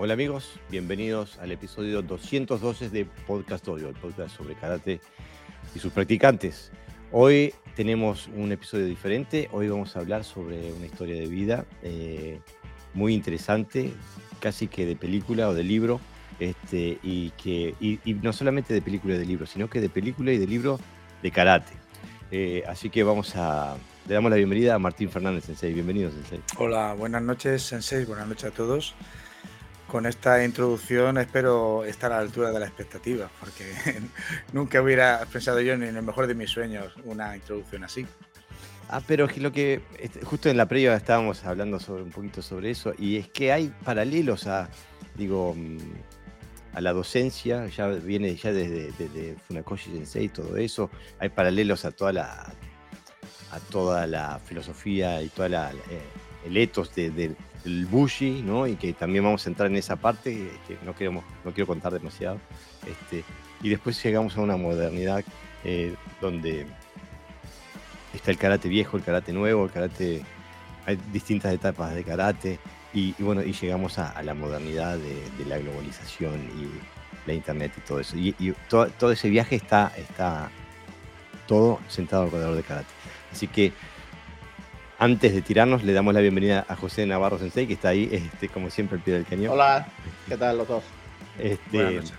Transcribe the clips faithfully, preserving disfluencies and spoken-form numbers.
Hola amigos, bienvenidos al episodio doscientos doce de Podcast Dojo, el podcast sobre karate y sus practicantes. Hoy tenemos un episodio diferente, hoy vamos a hablar sobre una historia de vida eh, muy interesante, casi que de película o de libro, este, y, que, y, y no solamente de película y de libro, sino que de película y de libro de karate. Eh, así que vamos a, le damos la bienvenida a Martín Fernández, Sensei. Bienvenido, Sensei. Hola, buenas noches, Sensei, buenas noches a todos. Con esta introducción espero estar a la altura de la expectativa, porque nunca hubiera pensado yo ni en el mejor de mis sueños una introducción así. Ah, pero es que lo que este, justo en la previa estábamos hablando sobre un poquito sobre eso, y es que hay paralelos a, digo, mm, a la docencia, ya viene ya desde, desde Funakoshi Sensei y todo eso, hay paralelos a toda la, a toda la filosofía y toda la, eh, el ethos de- de- del Bushi, ¿no? Y que también vamos a entrar en esa parte, que no, queremos, no quiero contar demasiado. Este, y después llegamos a una modernidad eh, donde está el karate viejo, el karate nuevo, el karate, hay distintas etapas de karate y, y bueno, y llegamos a, a la modernidad de, de la globalización y la internet y todo eso. Y, y to- todo ese viaje está, está todo sentado alrededor de karate. Así que antes de tirarnos, le damos la bienvenida a José Navarro Sensei, que está ahí, este, como siempre, al pie del cañón. Hola, ¿qué tal los dos? Buenas Este, noches.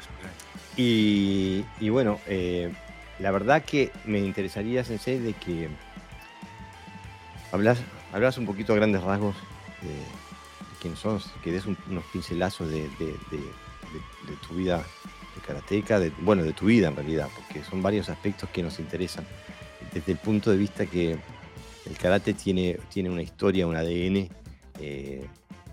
y, y bueno, eh, la verdad que me interesaría, Sensei, de que Hablas, hablas un poquito a grandes rasgos de, de quién sos, que des un- unos pincelazos de, de- de- de- de tu vida de karateca, de, bueno, de tu vida en realidad, porque son varios aspectos que nos interesan. Desde el punto de vista que el karate tiene, tiene una historia, un A D N eh,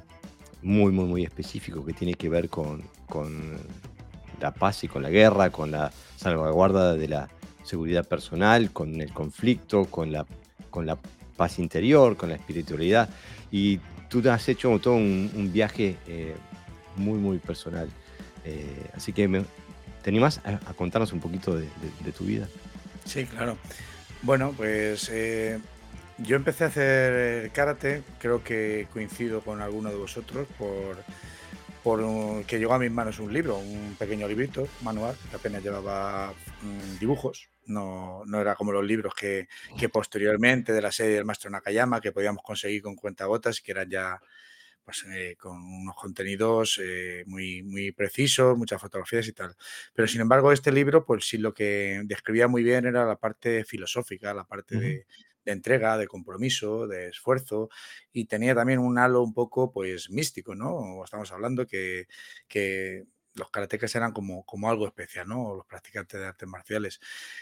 muy, muy, muy específico que tiene que ver con, con la paz y con la guerra, con la salvaguarda de la seguridad personal, con el conflicto, con la, con la paz interior, con la espiritualidad. Y tú has hecho todo un, un viaje eh, muy, muy personal. Eh, así que me, ¿te animás a, a contarnos un poquito de, de- de tu vida? Sí, claro. Bueno, pues eh, yo empecé a hacer karate, creo que coincido con alguno de vosotros, por, por un- que llegó a mis manos un libro, un pequeño librito, manual, que apenas llevaba mm, dibujos. No, no era como los libros que, que posteriormente de la serie del Maestro Nakayama, que podíamos conseguir con cuentagotas y que eran ya pues, eh, con unos contenidos eh, muy, muy precisos, muchas fotografías y tal. Pero sin embargo, este libro, pues sí, lo que describía muy bien era la parte filosófica, la parte Ujú. de, de entrega, de compromiso, de esfuerzo, y tenía también un halo un poco, pues, místico, ¿no? Estamos hablando que, que los karatecas eran como, como algo especial, ¿no? Los practicantes de artes marciales.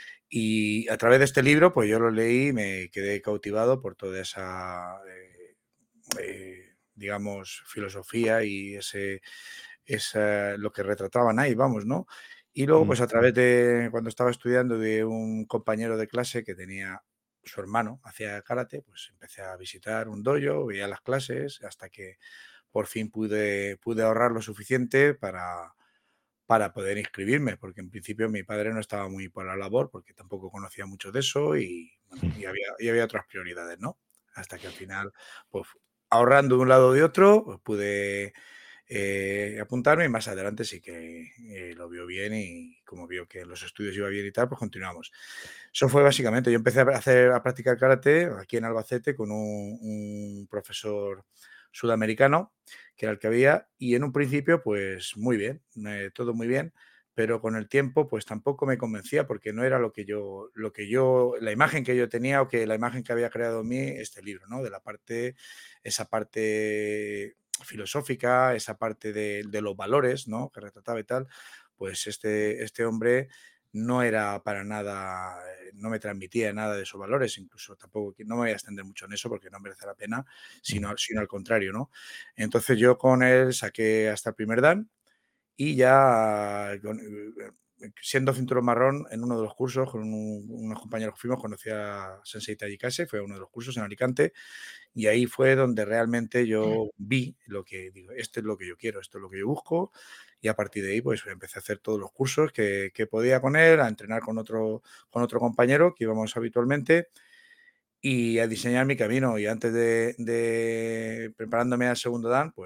Y a través de este libro, pues yo lo leí y me quedé cautivado por toda esa, eh, eh, digamos, filosofía y ese, esa, lo que retrataban ahí, vamos, ¿no? Y luego, Mm. pues a través de, cuando estaba estudiando, de un compañero de clase que tenía su hermano, hacía karate, pues empecé a visitar un dojo, veía las clases, hasta que por fin pude, pude ahorrar lo suficiente para, para poder inscribirme, porque en principio mi padre no estaba muy por la labor, porque tampoco conocía mucho de eso y, bueno, y había, y había otras prioridades, ¿no? Hasta que al final, pues ahorrando de un lado o de otro, pues pude eh, apuntarme y más adelante sí que eh, lo vio bien y como vio que los estudios iba bien y tal, pues continuamos. Eso fue básicamente, yo empecé a hacer, a practicar karate aquí en Albacete con un, un profesor sudamericano, que era el que había, y en un principio, pues muy bien, eh, todo muy bien, pero con el tiempo, pues tampoco me convencía porque no era lo que yo, lo que yo, la imagen que yo tenía o que la imagen que había creado en mí este libro, ¿no? De la parte, esa parte filosófica, esa parte de, de los valores, ¿no? Que retrataba y tal, pues este, este hombre no era para nada, eh, no me transmitía nada de esos valores, incluso tampoco, no me voy a extender mucho en eso porque no merece la pena, Mm. sino, sino al contrario, ¿no? Entonces yo con él saqué hasta el primer dan y ya con- eh, siendo cinturón marrón en uno de los cursos con un- unos compañeros que fuimos, conocí a Sensei Tayikase, fue a uno de los cursos en Alicante y ahí fue donde realmente yo vi lo que digo, esto es lo que yo quiero, esto es lo que yo busco. Y a partir de ahí, pues empecé a hacer todos los cursos que, que podía con él, a entrenar con otro, con otro compañero que íbamos habitualmente y a diseñar mi camino. Y antes de, de preparándome al segundo dan, pues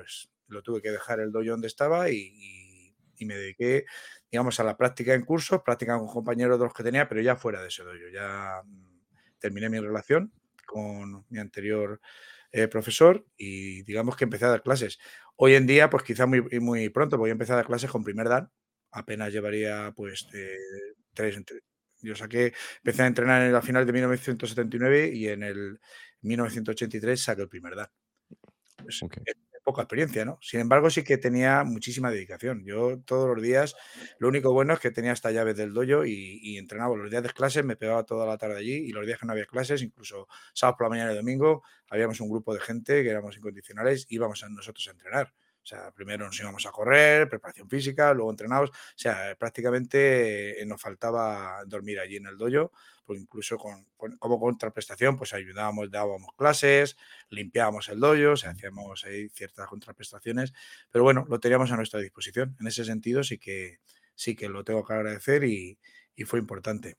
lo tuve que dejar el dojo donde estaba y, y- y me dediqué, digamos, a la práctica en cursos, práctica con compañeros de los que tenía, pero ya fuera de ese dojo. Ya mm, terminé mi relación con mi anterior eh, profesor y digamos que empecé a dar clases. Hoy en día, pues quizá muy, muy pronto, porque yo empecé a dar clases con primer dan, apenas llevaría pues eh, tres, entre- yo saqué, empecé a entrenar en la final de mil novecientos setenta y nueve y en el mil novecientos ochenta y tres saqué el primer dan. Pues, Ok. es poca experiencia, ¿no? Sin embargo, sí que tenía muchísima dedicación. Yo todos los días, lo único bueno es que tenía esta llave del dojo y, y entrenaba los días de clases, me pegaba toda la tarde allí y los días que no había clases, incluso sábados por la mañana y domingo, habíamos un grupo de gente que éramos incondicionales, íbamos a nosotros a entrenar. O sea, primero nos íbamos a correr, preparación física, luego entrenados. O sea, prácticamente eh, nos faltaba dormir allí en el dojo, pues incluso con, con- como contraprestación, pues ayudábamos, dábamos clases, limpiábamos el dojo, o sea, hacíamos ahí ciertas contraprestaciones, pero bueno, lo teníamos a nuestra disposición. En ese sentido sí que, sí que lo tengo que agradecer y, y fue importante.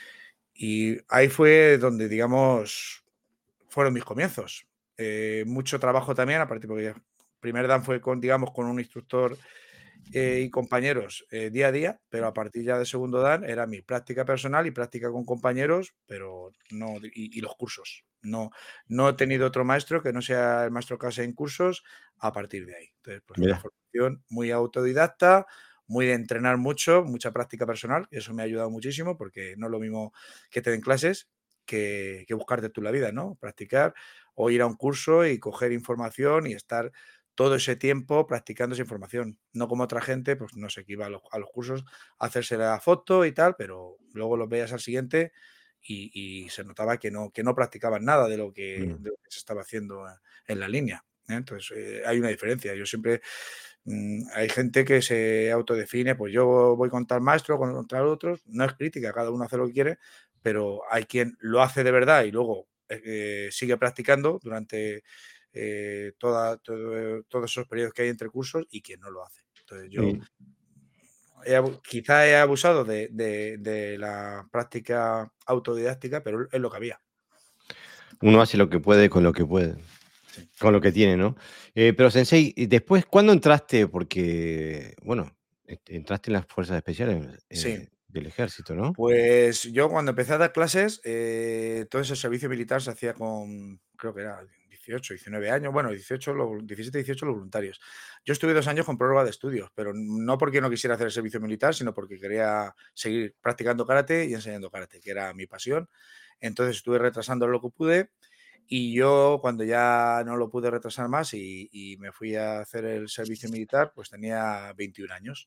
Y ahí fue donde, digamos, fueron mis comienzos. Eh, mucho trabajo también, aparte porque ya primer dan fue con, digamos, con un instructor eh, y compañeros eh, día a día, pero a partir ya de segundo dan era mi práctica personal y práctica con compañeros, pero no, y, y los cursos. No, no he tenido otro maestro que no sea el maestro Casa en cursos a partir de ahí. Entonces, pues una Mira, formación muy autodidacta, muy de entrenar mucho, mucha práctica personal, y eso me ha ayudado muchísimo porque no es lo mismo que te den clases que, que buscarte tú la vida, ¿no? Practicar o ir a un curso y coger información y estar todo ese tiempo practicando esa información. No como otra gente, pues no sé, que iba a los, a los cursos a hacerse la foto y tal, pero luego los veías al siguiente y, y se notaba que no, que no practicaban nada de lo que, mm, de lo que se estaba haciendo en la línea. ¿eh? Entonces, eh, hay una diferencia. Yo siempre, mm, hay gente que se autodefine, pues yo voy con tal maestro, con, con tal otros. No es crítica, cada uno hace lo que quiere, pero hay quien lo hace de verdad y luego eh, eh, sigue practicando durante eh, toda, todo- todos esos periodos que hay entre cursos y quien no lo hace. Entonces yo y he abu- quizá he abusado de, de- de la práctica autodidáctica, pero es lo que había. uno hace lo que puede con lo que puede, Sí. con lo que tiene, ¿no? Eh, pero Sensei, y después, ¿cuándo entraste? Porque, bueno, en entraste en las fuerzas especiales, Sí, eh, del ejército, ¿no? pues yo cuando empecé a dar clases, eh, todo ese servicio militar se hacía con, creo que era dieciocho, diecinueve años, bueno, dieciocho, lo- diecisiete, dieciocho los voluntarios. Yo estuve dos años con prórroga de estudios, pero no porque no quisiera hacer el servicio militar, sino porque quería seguir practicando karate y enseñando karate, que era mi pasión. Entonces estuve retrasando lo que pude y yo cuando ya no lo pude retrasar más y, y me fui a hacer el servicio militar, pues tenía veintiún años.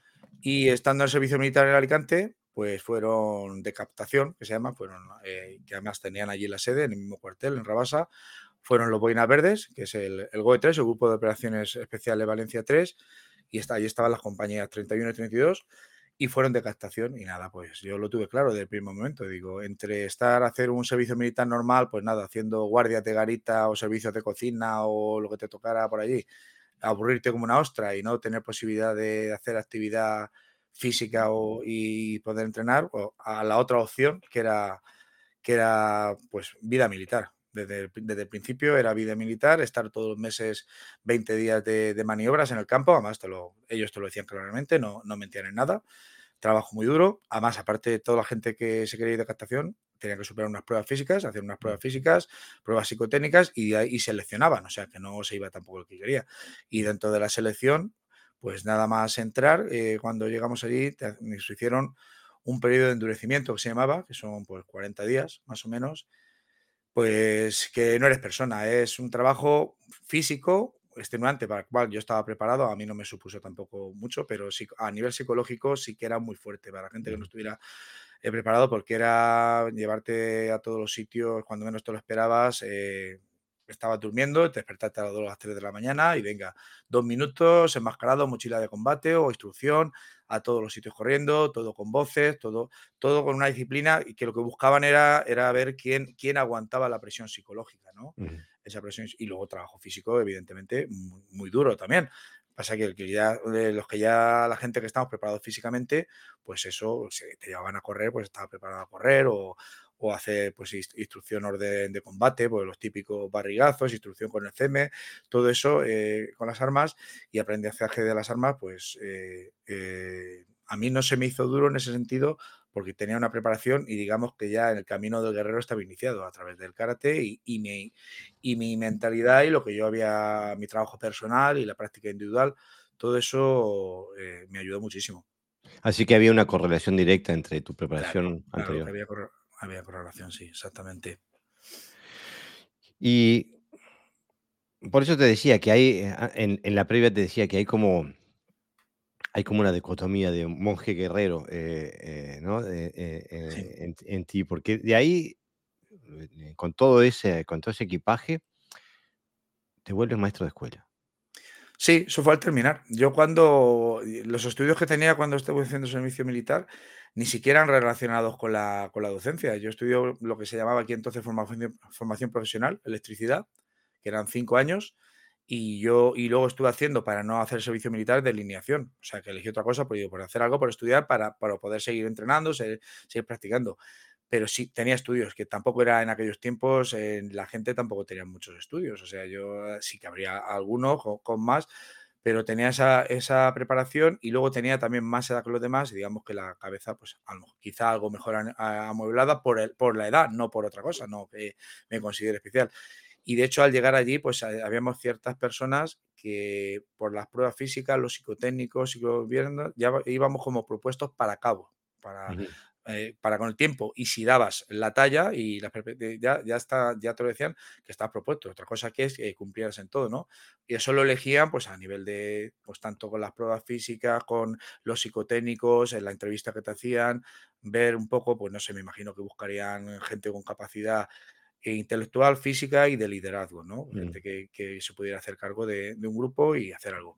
Y estando en el servicio militar en Alicante, pues fueron de captación, que se llama, fueron, eh, que además tenían allí la sede, en el mismo cuartel, en Rabasa, fueron los Boinas Verdes, que es el, el G O E tres, el Grupo de Operaciones Especiales Valencia tres, y está, allí estaban las compañías treinta y uno y treinta y dos, y fueron de captación, y nada, pues yo lo tuve claro desde el primer momento, digo, entre estar a hacer un servicio militar normal, pues nada, haciendo guardias de garita o servicios de cocina o lo que te tocara por allí, aburrirte como una ostra y no tener posibilidad de hacer actividad física o, y poder entrenar, o a la otra opción que era, que era pues vida militar. Desde el, desde el principio era vida militar, estar todos los meses veinte días de, de maniobras en el campo, además te lo, ellos te lo decían claramente, no, no mentían en nada, trabajo muy duro, además aparte de toda la gente que se quería ir de captación, tenía que superar unas pruebas físicas, hacer unas Mm, pruebas físicas, pruebas psicotécnicas y, y seleccionaban, o sea que no se iba tampoco el que quería. Y dentro de la selección, pues nada más entrar, eh, cuando llegamos allí, te, nos hicieron un periodo de endurecimiento que se llamaba, que son pues cuarenta días más o menos, pues que no eres persona, es un trabajo físico extenuante para el cual yo estaba preparado, a mí no me supuso tampoco mucho, pero sí, a nivel psicológico sí que era muy fuerte para la gente que no ujú. estuviera eh, preparado porque era llevarte a todos los sitios cuando menos te lo esperabas. Eh, estabas durmiendo, te despertaste a las dos o las tres de la mañana y venga, dos minutos, enmascarado, mochila de combate o instrucción, a todos los sitios corriendo, todo con voces, todo, todo con una disciplina y que lo que buscaban era, era ver quién, quién aguantaba la presión psicológica, ¿no? Ujú. Esa presión y luego trabajo físico, evidentemente, muy, muy duro también. Pasa que, el que ya, eh, los que ya, la gente que estamos preparados físicamente, pues eso, si te llevaban a correr, pues estaba preparado a correr o, o hacer pues ins- instrucción orden de combate, pues los típicos barrigazos, instrucción con el C M, todo eso eh, con las armas y aprendizaje de las armas, pues eh, eh, a mí no se me hizo duro en ese sentido porque tenía una preparación y digamos que ya en el camino del guerrero estaba iniciado a través del karate y, y mi, y mi mentalidad y lo que yo había, mi trabajo personal y la práctica individual, todo eso eh, me ayudó muchísimo. Así que había una correlación directa entre tu Claro, preparación claro que anterior. había, corre- había correlación, sí, exactamente. Y por eso te decía que hay, eh, a en en la previa te decía que hay como hay como una dicotomía de un monje guerrero, eh, eh, ¿no? Eh, eh, Sí. eh, en en ti, porque de ahí, eh, con todo ese con todo ese equipaje, te vuelves maestro de escuela. Sí, eso fue al terminar. Yo cuando y los estudios que tenía cuando estuve haciendo servicio militar, ni siquiera eran relacionados con la con la docencia. Yo estudié lo que se llamaba aquí entonces formación formación profesional, electricidad, que eran cinco años, y yo y luego estuve haciendo, para no hacer servicio militar, delineación. O sea, que elegí otra cosa, pues digo, por hacer algo, por estudiar, para para poder seguir entrenando, se seguir practicando. Pero sí, tenía estudios, que tampoco era en aquellos tiempos, eh, la gente tampoco tenía muchos estudios. O sea, yo eh, sí que habría alguno co con más, pero tenía esa esa preparación y luego tenía también más edad que los demás, y digamos que la cabeza, pues, a lo mejor quizá algo mejor an a amueblada por el por la edad, no por otra cosa, no que me considere especial. Y de hecho, al llegar allí, pues, eh, habíamos ciertas personas que por las pruebas físicas, los psicotécnicos, psicoviendo, ya va- íbamos como propuestos para cabo, para, Ujú. eh, para con el tiempo. Y si dabas la talla y la perpe- de- ya, ya, está, ya te lo decían que estás propuesto. Otra cosa que es que cumplieras en todo, ¿no? Y eso lo elegían, pues, a nivel de, pues, tanto con las pruebas físicas, con los psicotécnicos, en la entrevista que te hacían, ver un poco, pues, no sé, me imagino que buscarían gente con capacidad eh, intelectual, física y de liderazgo, ¿no? Mm. Gente que, que se pudiera hacer cargo de, de un grupo y hacer algo.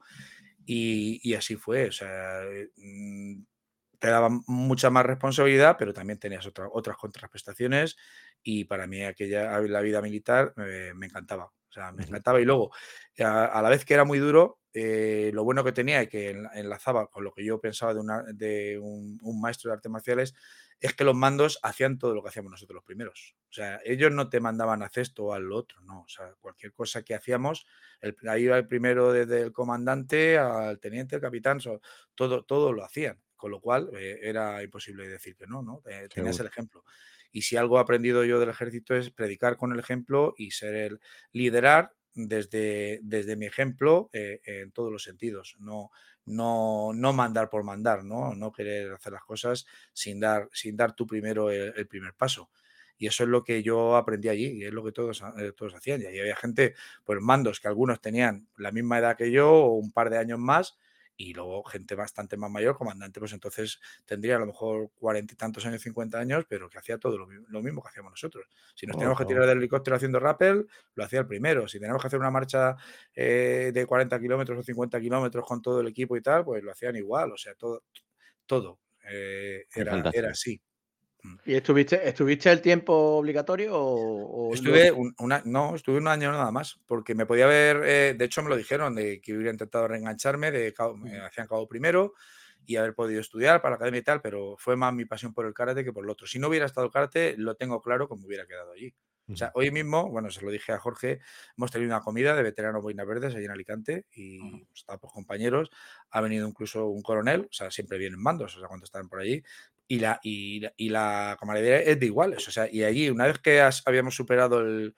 Y, y así fue, o sea, eh, mm, te daban mucha más responsabilidad, pero también tenías otra- otras contraprestaciones y para mí aquella, la vida militar eh, me encantaba, o sea, me Ujú. encantaba y luego, a, a la vez que era muy duro, eh, lo bueno que tenía y que enla- enlazaba con lo que yo pensaba de, una, de un, un maestro de artes marciales es que los mandos hacían todo lo que hacíamos nosotros los primeros. O sea, ellos no te mandaban a hacer esto o al otro, no. O sea, cualquier cosa que hacíamos, el, ahí iba el primero desde el comandante al teniente, el capitán, so- todo, todo lo hacían. Con lo cual eh, era imposible decir que no, ¿no? Eh, tenías Seguro. el ejemplo. Y si algo he aprendido yo del ejército es predicar con el ejemplo y ser el liderar desde, desde mi ejemplo eh, en todos los sentidos. No, no, no mandar por mandar, ¿no? No querer hacer las cosas sin dar, sin dar tú primero el, el primer paso. Y eso es lo que yo aprendí allí y es lo que todos, eh, todos hacían. Y ahí había gente, pues mandos que algunos tenían la misma edad que yo o un par de años más y luego gente bastante más mayor, comandante, pues entonces tendría a lo mejor cuarenta y tantos años, cincuenta años, pero que hacía todo lo, mi- lo mismo que hacíamos nosotros. Si nos Oh, teníamos que está bueno. tirar del helicóptero haciendo rappel, lo hacía el primero. Si teníamos que hacer una marcha eh, de cuarenta kilómetros o cincuenta kilómetros con todo el equipo y tal, pues lo hacían igual. O sea, todo, todo eh, Qué era, era fantástico. así. Mm. ¿Y estuviste estuviste el tiempo obligatorio o o lo Estuve un, una- no, estuve un año nada más, porque me podía haber, eh, de hecho me lo dijeron, de que hubiera intentado reengancharme, de cabo- me ujú, hacían cabo primero y haber podido estudiar para la academia y tal, pero fue más mi pasión por el karate que por lo otro. Si no hubiera estado el karate, lo tengo claro que me hubiera quedado allí. O Ujú. sea, hoy mismo, bueno, se lo dije a Jorge, hemos tenido una comida de veteranos boinas verdes allí en Alicante ujú. y pues, estábamos compañeros, ha venido incluso un coronel, o sea, siempre vienen mandos, o sea, cuando están por allí, y la, y, la- y la camaradería es de iguales. O sea, y allí, una vez que has- habíamos superado el,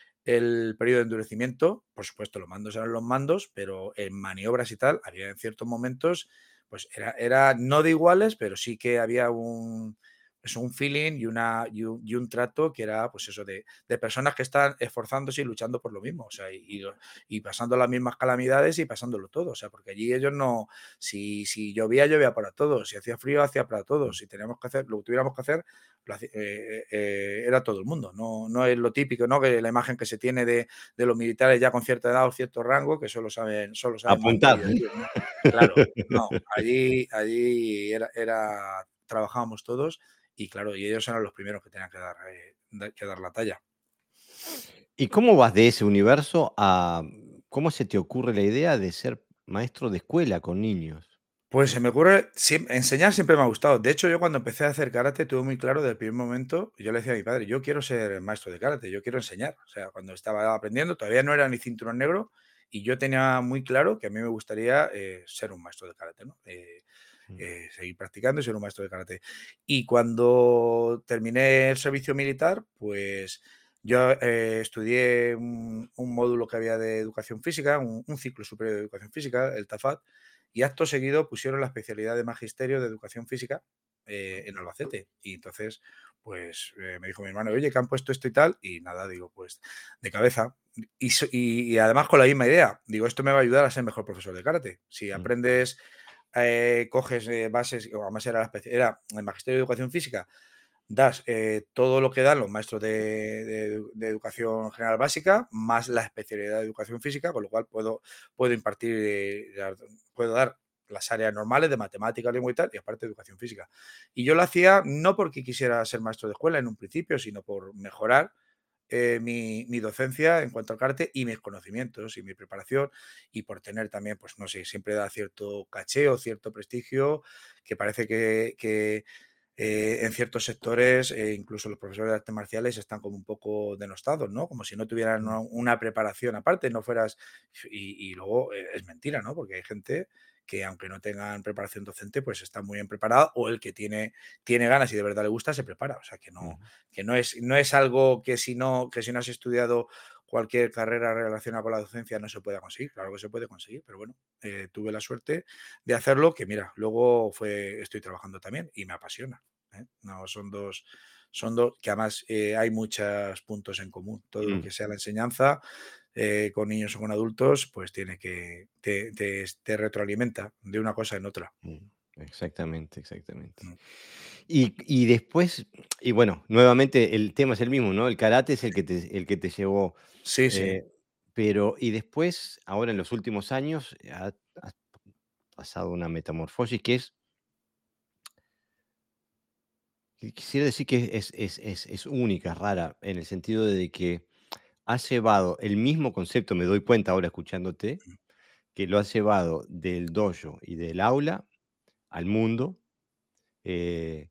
el periodo de endurecimiento, por supuesto, los mandos eran los mandos, pero en maniobras y tal, había en ciertos momentos, pues era, era no de iguales, pero sí que había un, eso, un feeling y, una, y, un, y un trato que era, pues eso, de, de personas que están esforzándose y luchando por lo mismo, o sea, y, y lo- y pasando las mismas calamidades y pasándolo todo, o sea, porque allí ellos no, si, si llovía, llovía para todos, si hacía frío, hacía para todos, si teníamos que hacer, lo que tuviéramos que hacer, lo hacía- eh, eh, era todo el mundo, no, no es lo típico, ¿no? Que la imagen que se tiene de, de los militares ya con cierta edad o cierto rango, que solo saben, solo saben mandar Apuntar. y decir, ¿no? Claro, no, allí, allí era, era, trabajábamos todos y claro, y ellos eran los primeros que tenían que dar, eh, da- que dar la talla. ¿Y cómo vas de ese universo a cómo se te ocurre la idea de ser maestro de escuela con niños? Pues se me ocurre, siem enseñar siempre me ha gustado. De hecho, yo cuando empecé a hacer karate tuve muy claro desde el primer momento, yo le decía a mi padre: "Yo quiero ser maestro de karate, yo quiero enseñar". O sea, cuando estaba aprendiendo, todavía no era ni cinturón negro, y yo tenía muy claro que a mí me gustaría, eh, ser un maestro de karate, ¿no? Eh, Mm, eh, seguir practicando y ser un maestro de karate. Y cuando terminé el servicio militar, pues yo, eh, estudié un un módulo que había de educación física, un un ciclo superior de educación física, el TAFAT, y acto seguido pusieron la especialidad de magisterio de educación física, eh, en Albacete. Y entonces, pues, eh, me dijo mi hermano: "Oye, que han puesto esto y tal", y nada, digo, pues de cabeza. Y, so- y- y además con la misma idea, digo, esto me va a ayudar a ser mejor profesor de karate. Si mm, aprendes, eh, coges eh, bases, o además era, la espe- era el magisterio de educación física, das eh, todo lo que dan los maestros de, de- de educación general básica, más la especialidad de educación física, con lo cual puedo, puedo impartir, eh, dar- puedo dar las áreas normales de matemática, lengua y tal, y aparte educación física. Y yo lo hacía no porque quisiera ser maestro de escuela en un principio, sino por mejorar eh, mi, mi docencia en cuanto al karate y mis conocimientos y mi preparación, y por tener también, pues no sé, siempre da cierto caché o cierto prestigio que parece que, que, eh, en ciertos sectores, eh, incluso los profesores de artes marciales están como un poco denostados, ¿no? Como si no tuvieran mm, una, una preparación aparte, no fueras... Y, y luego eh, es mentira, ¿no? Porque hay gente que aunque no tengan preparación docente, pues está muy bien preparada, o el que tiene, tiene ganas y de verdad le gusta, se prepara. O sea, que no, mm, que no es, no es algo que si no, que si no has estudiado cualquier carrera relacionada con la docencia no se pueda conseguir. Claro que se puede conseguir, pero bueno, eh, tuve la suerte de hacerlo, que mira, luego fue, estoy trabajando también y me apasiona. ¿eh? No, son dos, son dos, que además eh, hay muchos puntos en común. Todo lo mm, que sea la enseñanza, eh, con niños o con adultos, pues tiene que, te, te- te retroalimenta de una cosa en otra. mm. Exactamente, exactamente. Mm. Y, y después, y bueno, nuevamente el tema es el mismo, ¿no? El karate es el que te, el que te llevó, Sí, sí. eh, pero y después, ahora en los últimos años, ha, has pasado una metamorfosis que es, que quisiera decir que es, es, es, es única, rara, en el sentido de que has llevado el mismo concepto, me doy cuenta ahora escuchándote, que lo has llevado del dojo y del aula al mundo. eh,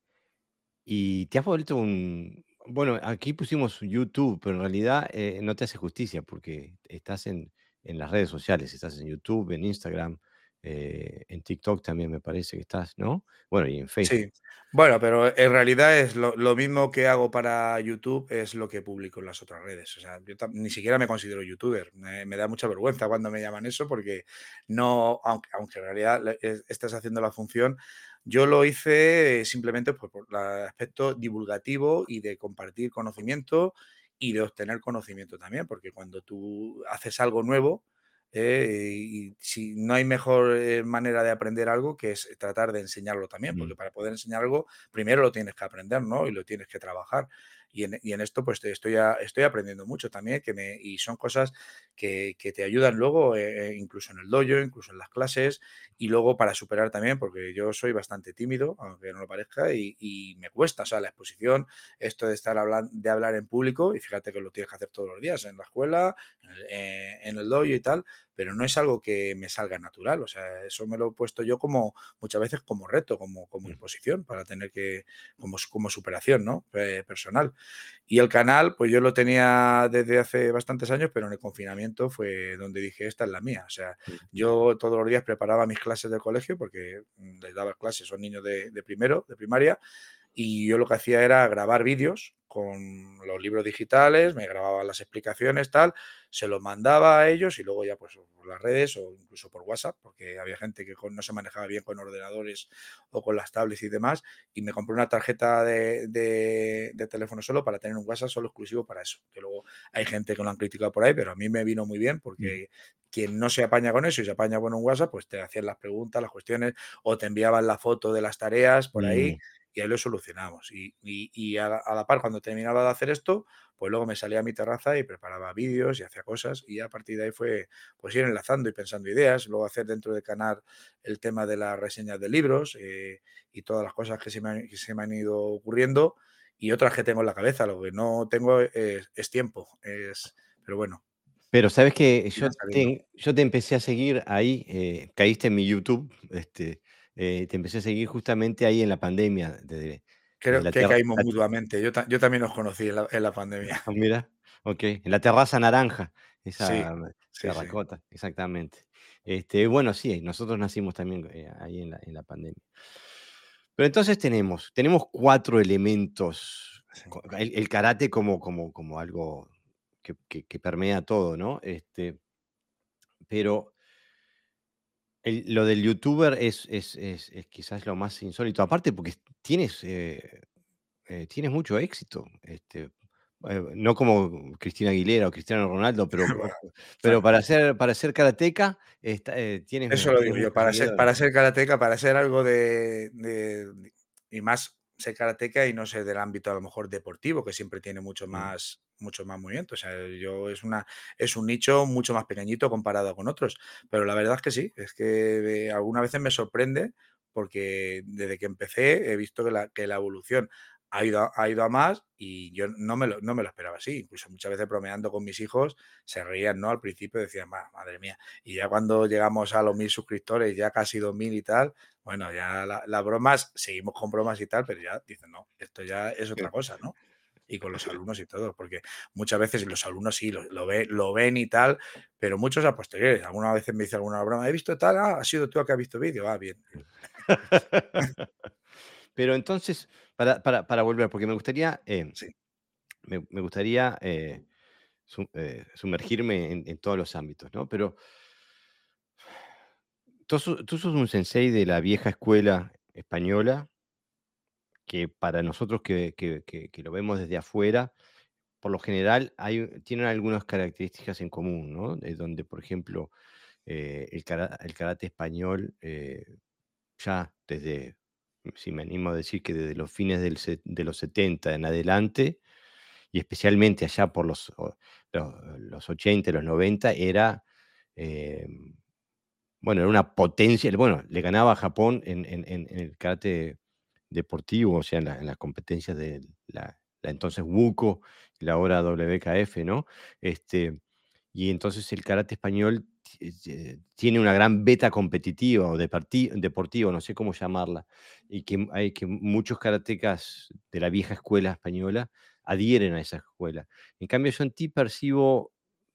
Y te has vuelto un bueno, aquí pusimos YouTube, pero en realidad, eh, no te hace justicia, porque estás en en las redes sociales, estás en YouTube, en Instagram, eh, en TikTok también me parece que estás, ¿no? Bueno, y en Facebook. Sí. Bueno, pero en realidad es lo, lo mismo que hago para YouTube, es lo que publico en las otras redes. O sea, yo tam- ni siquiera me considero youtuber. Me, me da mucha vergüenza cuando me llaman eso porque no, aunque, aunque en realidad le- es- estás haciendo la función, yo lo hice eh, simplemente pues, por el aspecto divulgativo y de compartir conocimiento y de obtener conocimiento también, porque cuando tú haces algo nuevo, eh, y si no hay mejor eh, manera de aprender algo que es tratar de enseñarlo también, Mm, porque para poder enseñar algo, primero lo tienes que aprender, ¿no? Y lo tienes que trabajar. Y en, y en esto, pues te estoy, a- estoy aprendiendo mucho también, que me, y son cosas que, que te ayudan luego, eh, eh, incluso en el dojo, incluso en las clases, y luego para superar también, porque yo soy bastante tímido, aunque no lo parezca, y, y me cuesta, o sea, la exposición, esto de estar hablando, de hablar en público, y fíjate que lo tienes que hacer todos los días, en la escuela, en el, eh, en el dojo y tal, pero no es algo que me salga natural. O sea, eso me lo he puesto yo como muchas veces como reto, como, como mm, imposición para tener que, como, como superación, ¿no? Eh, personal. Y el canal, pues yo lo tenía desde hace bastantes años, pero en el confinamiento fue donde dije, esta es la mía. O sea, mm, yo todos los días preparaba mis clases del colegio porque mm, les daba clases, son niños de, de primero, de primaria, y yo lo que hacía era grabar vídeos con los libros digitales, me grababa las explicaciones, tal, se los mandaba a ellos y luego ya pues por las redes o incluso por WhatsApp, porque había gente que con- no se manejaba bien con ordenadores o con las tablets y demás, y me compré una tarjeta de, de- de teléfono solo para tener un WhatsApp solo exclusivo para eso, que luego hay gente que lo han criticado por ahí, pero a mí me vino muy bien mm, porque quien no se apaña con eso y se apaña con un WhatsApp, pues te hacían las preguntas, las cuestiones, o te enviaban la foto de las tareas por ahí mm. y ahí lo solucionamos. Y, y- y a, la, a la par, cuando terminaba de hacer esto, pues luego me salía a mi terraza y preparaba vídeos y hacía cosas y a partir de ahí fue pues ir enlazando y pensando ideas, luego hacer dentro del canal el tema de las reseñas de libros, eh, y todas las cosas que se, me han, que se me han ido ocurriendo y otras que tengo en la cabeza. Lo que no tengo es, es tiempo, es, pero bueno, Pero, ¿sabes que irán Yo saliendo. te yo te empecé a seguir ahí, eh, caíste en mi YouTube, este, eh, te empecé a seguir justamente ahí en la pandemia, desde, desde Creo la, que ter- caímos la- mutuamente. Yo, ta- yo también os conocí en la, en la pandemia. ah, mira, ok, en la terraza naranja, Sí, esa sí, sí. terracota, exactamente. Este, bueno, sí, nosotros nacimos también eh, ahí en la, en la pandemia. Pero entonces tenemos, tenemos cuatro elementos, Sí. co- el, el karate como, como, como algo que, que- que permea todo, ¿no? Este, pero el- lo del youtuber es, es, es, es quizás lo más insólito, aparte porque tienes, eh, eh, tienes mucho éxito, este, eh, no como Cristina Aguilera o Cristiano Ronaldo, pero, Bueno, pero bueno, para ser, para ser karateca está, eh, tienes, eso lo tienes digo yo. muchos Para ser, seguidores. para ser karateca, para ser algo de, de- de- y más ser karateca y no ser del ámbito a lo mejor deportivo, que siempre tiene mucho Mm. más, mucho más movimiento. O sea, yo es una, es un nicho mucho más pequeñito comparado con otros. Pero la verdad es que sí, es que eh, algunas veces me sorprende porque desde que empecé he visto que la, que la evolución ha ido, a- ha ido a más y yo no me lo, no me lo esperaba así. Incluso muchas veces bromeando con mis hijos se reían, ¿no? Al principio decían, "Ma- madre mía". Y ya cuando llegamos a los mil suscriptores, ya casi dos mil y tal, bueno, ya la- las bromas, seguimos con bromas y tal, pero ya dicen, no, esto ya es otra cosa, ¿no? Y con los alumnos y todo, porque muchas veces los alumnos sí lo, lo, ve- lo ven y tal, pero muchos a posteriores. Algunas veces me dice alguna broma, he visto tal, ah, ha sido tú el que has visto vídeo, ah, bien. Pero entonces, para, para, para volver, porque me gustaría, eh, Sí. me, me gustaría eh, su- eh, sumergirme en, en todos los ámbitos, ¿no? Pero tú, sos- tú sos un sensei de la vieja escuela española, que para nosotros que, que- que- que lo vemos desde afuera, por lo general hay, tienen algunas características en común, ¿no? De donde, por ejemplo, eh, el, kara- el karate español, eh, ya desde, si me animo a decir que desde los fines del se- de los setenta en adelante, y especialmente allá por los, o- los, los ochenta, los noventa, era, eh, bueno, era una potencia, bueno, le ganaba a Japón en, en- en- en el karate deportivo, o sea, en, la- en las competencias de la, la entonces WUCO y la ahora W K F, ¿no? Este, y entonces el karate español ti- eh, tiene una gran beta competitiva o deporti- deportiva, no sé cómo llamarla, y que hay que muchos karatecas de la vieja escuela española adhieren a esa escuela. En cambio, yo en ti percibo,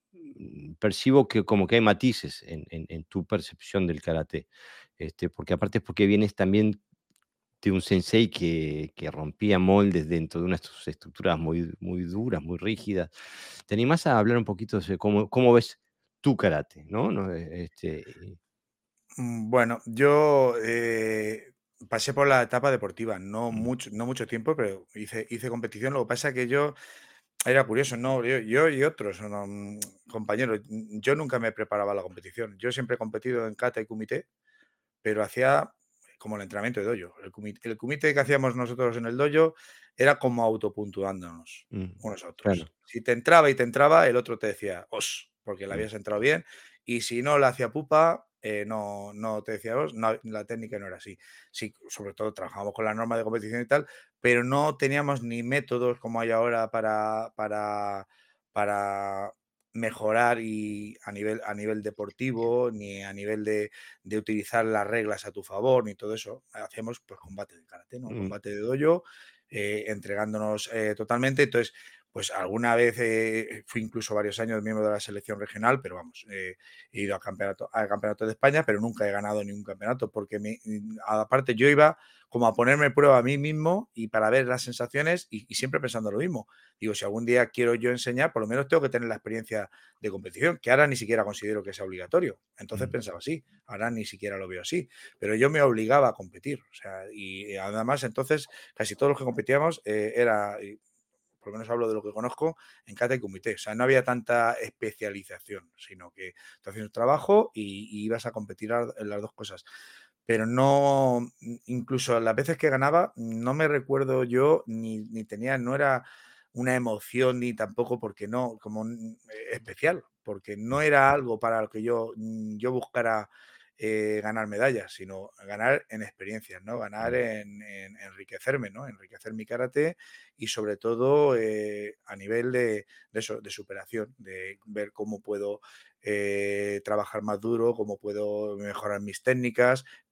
mm, percibo que como que hay matices en, en- en tu percepción del karate, este, porque aparte es porque vienes también de un sensei que, que rompía moldes dentro de unas est- estructuras muy, muy duras, muy rígidas. ¿Te animás a hablar un poquito de cómo, cómo ves tu karate, ¿no? No, eh, este, Mm, Bueno, yo eh, pasé por la etapa deportiva, no mm, mucho, no mucho tiempo, pero hice, hice competición. Lo que pasa es que yo era curioso, no, yo, yo y otros no, mm, compañeros, mm, yo nunca me preparaba a la competición. Yo siempre he competido en kata y kumite, pero hacía como el entrenamiento de dojo. El kumite, el kumite que hacíamos nosotros en el dojo era como autopuntuándonos mm, unos a otros. claro. Si te entraba y te entraba, el otro te decía os, porque le Mm, habías entrado bien, y si no le hacía pupa, eh, no, no te decía os, no, la técnica no era así. Sí, sobre todo trabajábamos con la norma de competición y tal, pero no teníamos ni métodos como hay ahora para, para, para mejorar y a nivel, a nivel deportivo, ni a nivel de, de utilizar las reglas a tu favor, ni todo eso. Hacíamos pues combate de karate, ¿no? mm, Combate de dojo, eh, entregándonos eh, totalmente. Entonces, pues alguna vez eh, fui incluso varios años miembro de la selección regional, pero vamos, eh, he ido al campeonato, al campeonato de España, pero nunca he ganado ningún campeonato, porque me, aparte yo iba como a ponerme prueba a mí mismo y para ver las sensaciones y, y siempre pensando lo mismo. Digo, si algún día quiero yo enseñar, por lo menos tengo que tener la experiencia de competición, que ahora ni siquiera considero que sea obligatorio. Entonces mm, pensaba así, ahora ni siquiera lo veo así, pero yo me obligaba a competir. O sea, y además entonces casi todos los que competíamos eh, era, y por lo menos hablo de lo que conozco, en kata y kumite. O sea, no había tanta especialización, sino que tú hacías un trabajo y, y ibas a competir en las dos cosas. Pero no, incluso las veces que ganaba, no me recuerdo yo, ni, ni tenía, no era una emoción ni tampoco porque no, como un- eh, especial, porque no mm, era algo para lo que yo, mm, yo buscara eh, ganar medallas, sino ganar en experiencias, ¿no? Ganar mm, en, en enriquecerme, ¿no? Enriquecer mi karate y sobre todo eh, a nivel de, de eso, de superación, de ver cómo puedo eh, trabajar más duro, cómo puedo mejorar mis técnicas,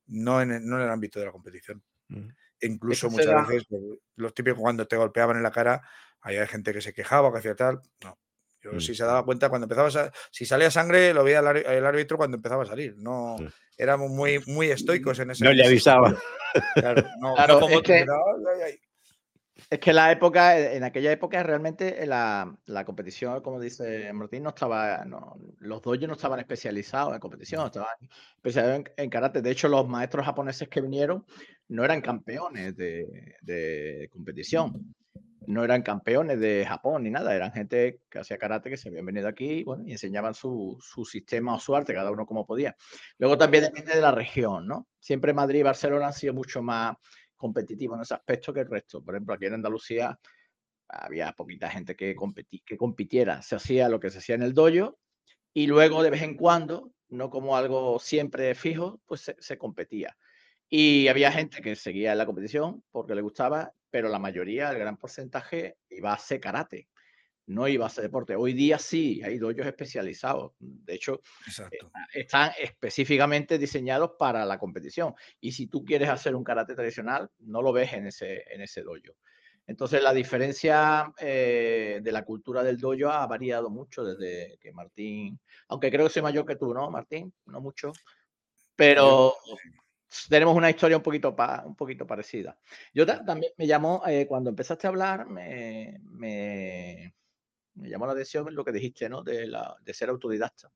no en, el- no en el ámbito de la competición. Mm. E Es que incluso se muchas da, veces, pues, los típicos cuando te golpeaban en la cara, había gente que se quejaba, que hacía tal. No. Yo Mm. sí se daba cuenta cuando empezaba a sa- si salía sangre, lo veía el, ar- el árbitro cuando empezaba a salir. No, Mm. éramos muy, muy estoicos en ese, No en le ese avisaba. sentido. Claro, no, no claro, como es otros que que estaban, "Ay, ay, ay". Es que la época, en aquella época realmente la, la competición, como dice Martín, no estaba, no, los dojos no estaban especializados en competición, No, estaban especializados en, en karate. De hecho, los maestros japoneses que vinieron no eran campeones de, de competición, no eran campeones de Japón ni nada, eran gente que hacía karate, que se habían venido aquí, bueno, y enseñaban su, su sistema o su arte, cada uno como podía. Luego también depende de la región, ¿no? Siempre Madrid y Barcelona han sido mucho más competitivo en ese aspecto que el resto. Por ejemplo, aquí en Andalucía había poquita gente que, competi que compitiera. Se hacía lo que se hacía en el dojo y luego de vez en cuando, no como algo siempre fijo, pues se, se competía. Y había gente que seguía en la competición porque le gustaba, pero la mayoría, el gran porcentaje, iba a hacer karate, no iba a hacer deporte. Hoy día sí, hay dojos especializados. De hecho, eh, exacto. están específicamente diseñados para la competición. Y si tú quieres hacer un karate tradicional, no lo ves en ese, en ese dojo. Entonces, la diferencia eh, de la cultura del dojo ha variado mucho desde que Martín, aunque creo que soy mayor que tú, ¿no, Martín? No mucho, Yo, pero tenemos una historia un poquito, pa, un poquito parecida. Yo ta, también me llamó, eh, cuando empezaste a hablar, me, me, me llamó la atención lo que dijiste, ¿no? De, la, de ser autodidacta.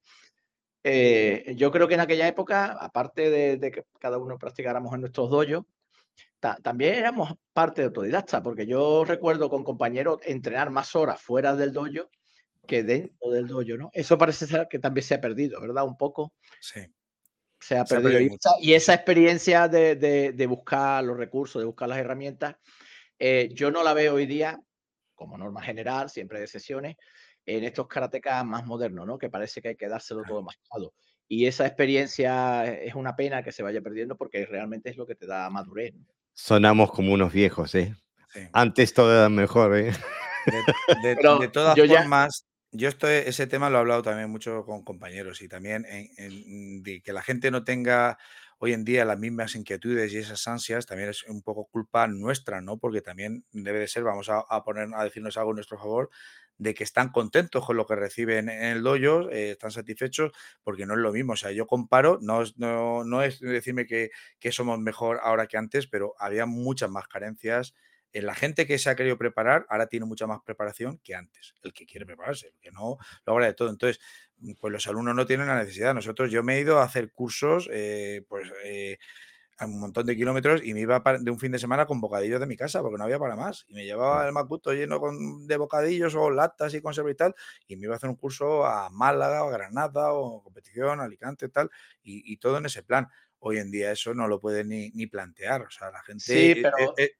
Eh, yo creo que en aquella época, aparte de, de que cada uno practicáramos en nuestros dojos, ta, también éramos parte de autodidacta, porque yo recuerdo con compañeros entrenar más horas fuera del dojo que dentro del dojo, ¿no? Eso parece ser que también se ha perdido, ¿verdad? Un poco sí, se ha se ha perdido. perdido Y mucho. esa, y Sí, esa sí. experiencia de, de, de, buscar los recursos, de buscar las herramientas, eh, yo no la veo hoy día como norma general, siempre de sesiones, en estos karatecas más modernos, ¿no? Que parece que hay que dárselo todo mascado. Y esa experiencia es una pena que se vaya perdiendo porque realmente es lo que te da madurez, ¿no? Sonamos como unos viejos, ¿eh? Sí. Antes todo era mejor, ¿eh? De, de, Pero de todas yo ya, formas, yo estoy, ese tema lo he hablado también mucho con compañeros y también en, en- de que la gente no tenga hoy en día las mismas inquietudes y esas ansias también es un poco culpa nuestra, ¿no? Porque también debe de ser, vamos a, a poner a decirnos algo en nuestro favor, de que están contentos con lo que reciben en el dojo, eh, están satisfechos, porque no es lo mismo. O sea, yo comparo, no, es- no, no es decirme que, que somos mejor ahora que antes, pero había muchas más carencias en la gente que se ha querido preparar, ahora tiene mucha más preparación que antes. El que quiere prepararse, el que no, lo habrá de todo. Entonces, pues los alumnos no tienen la necesidad. Nosotros, yo me he ido a hacer cursos, eh, pues eh, a un montón de kilómetros y me iba de un fin de semana con bocadillos de mi casa porque no había para más. Y me llevaba el Macuto lleno con, de bocadillos o latas y conserva y tal. Y me iba a hacer un curso a Málaga o a Granada o competición, Alicante y tal. Y, y todo en ese plan. Hoy en día eso no lo puede ni, ni plantear. O sea, la sí, gente... eh, eh, pero eh,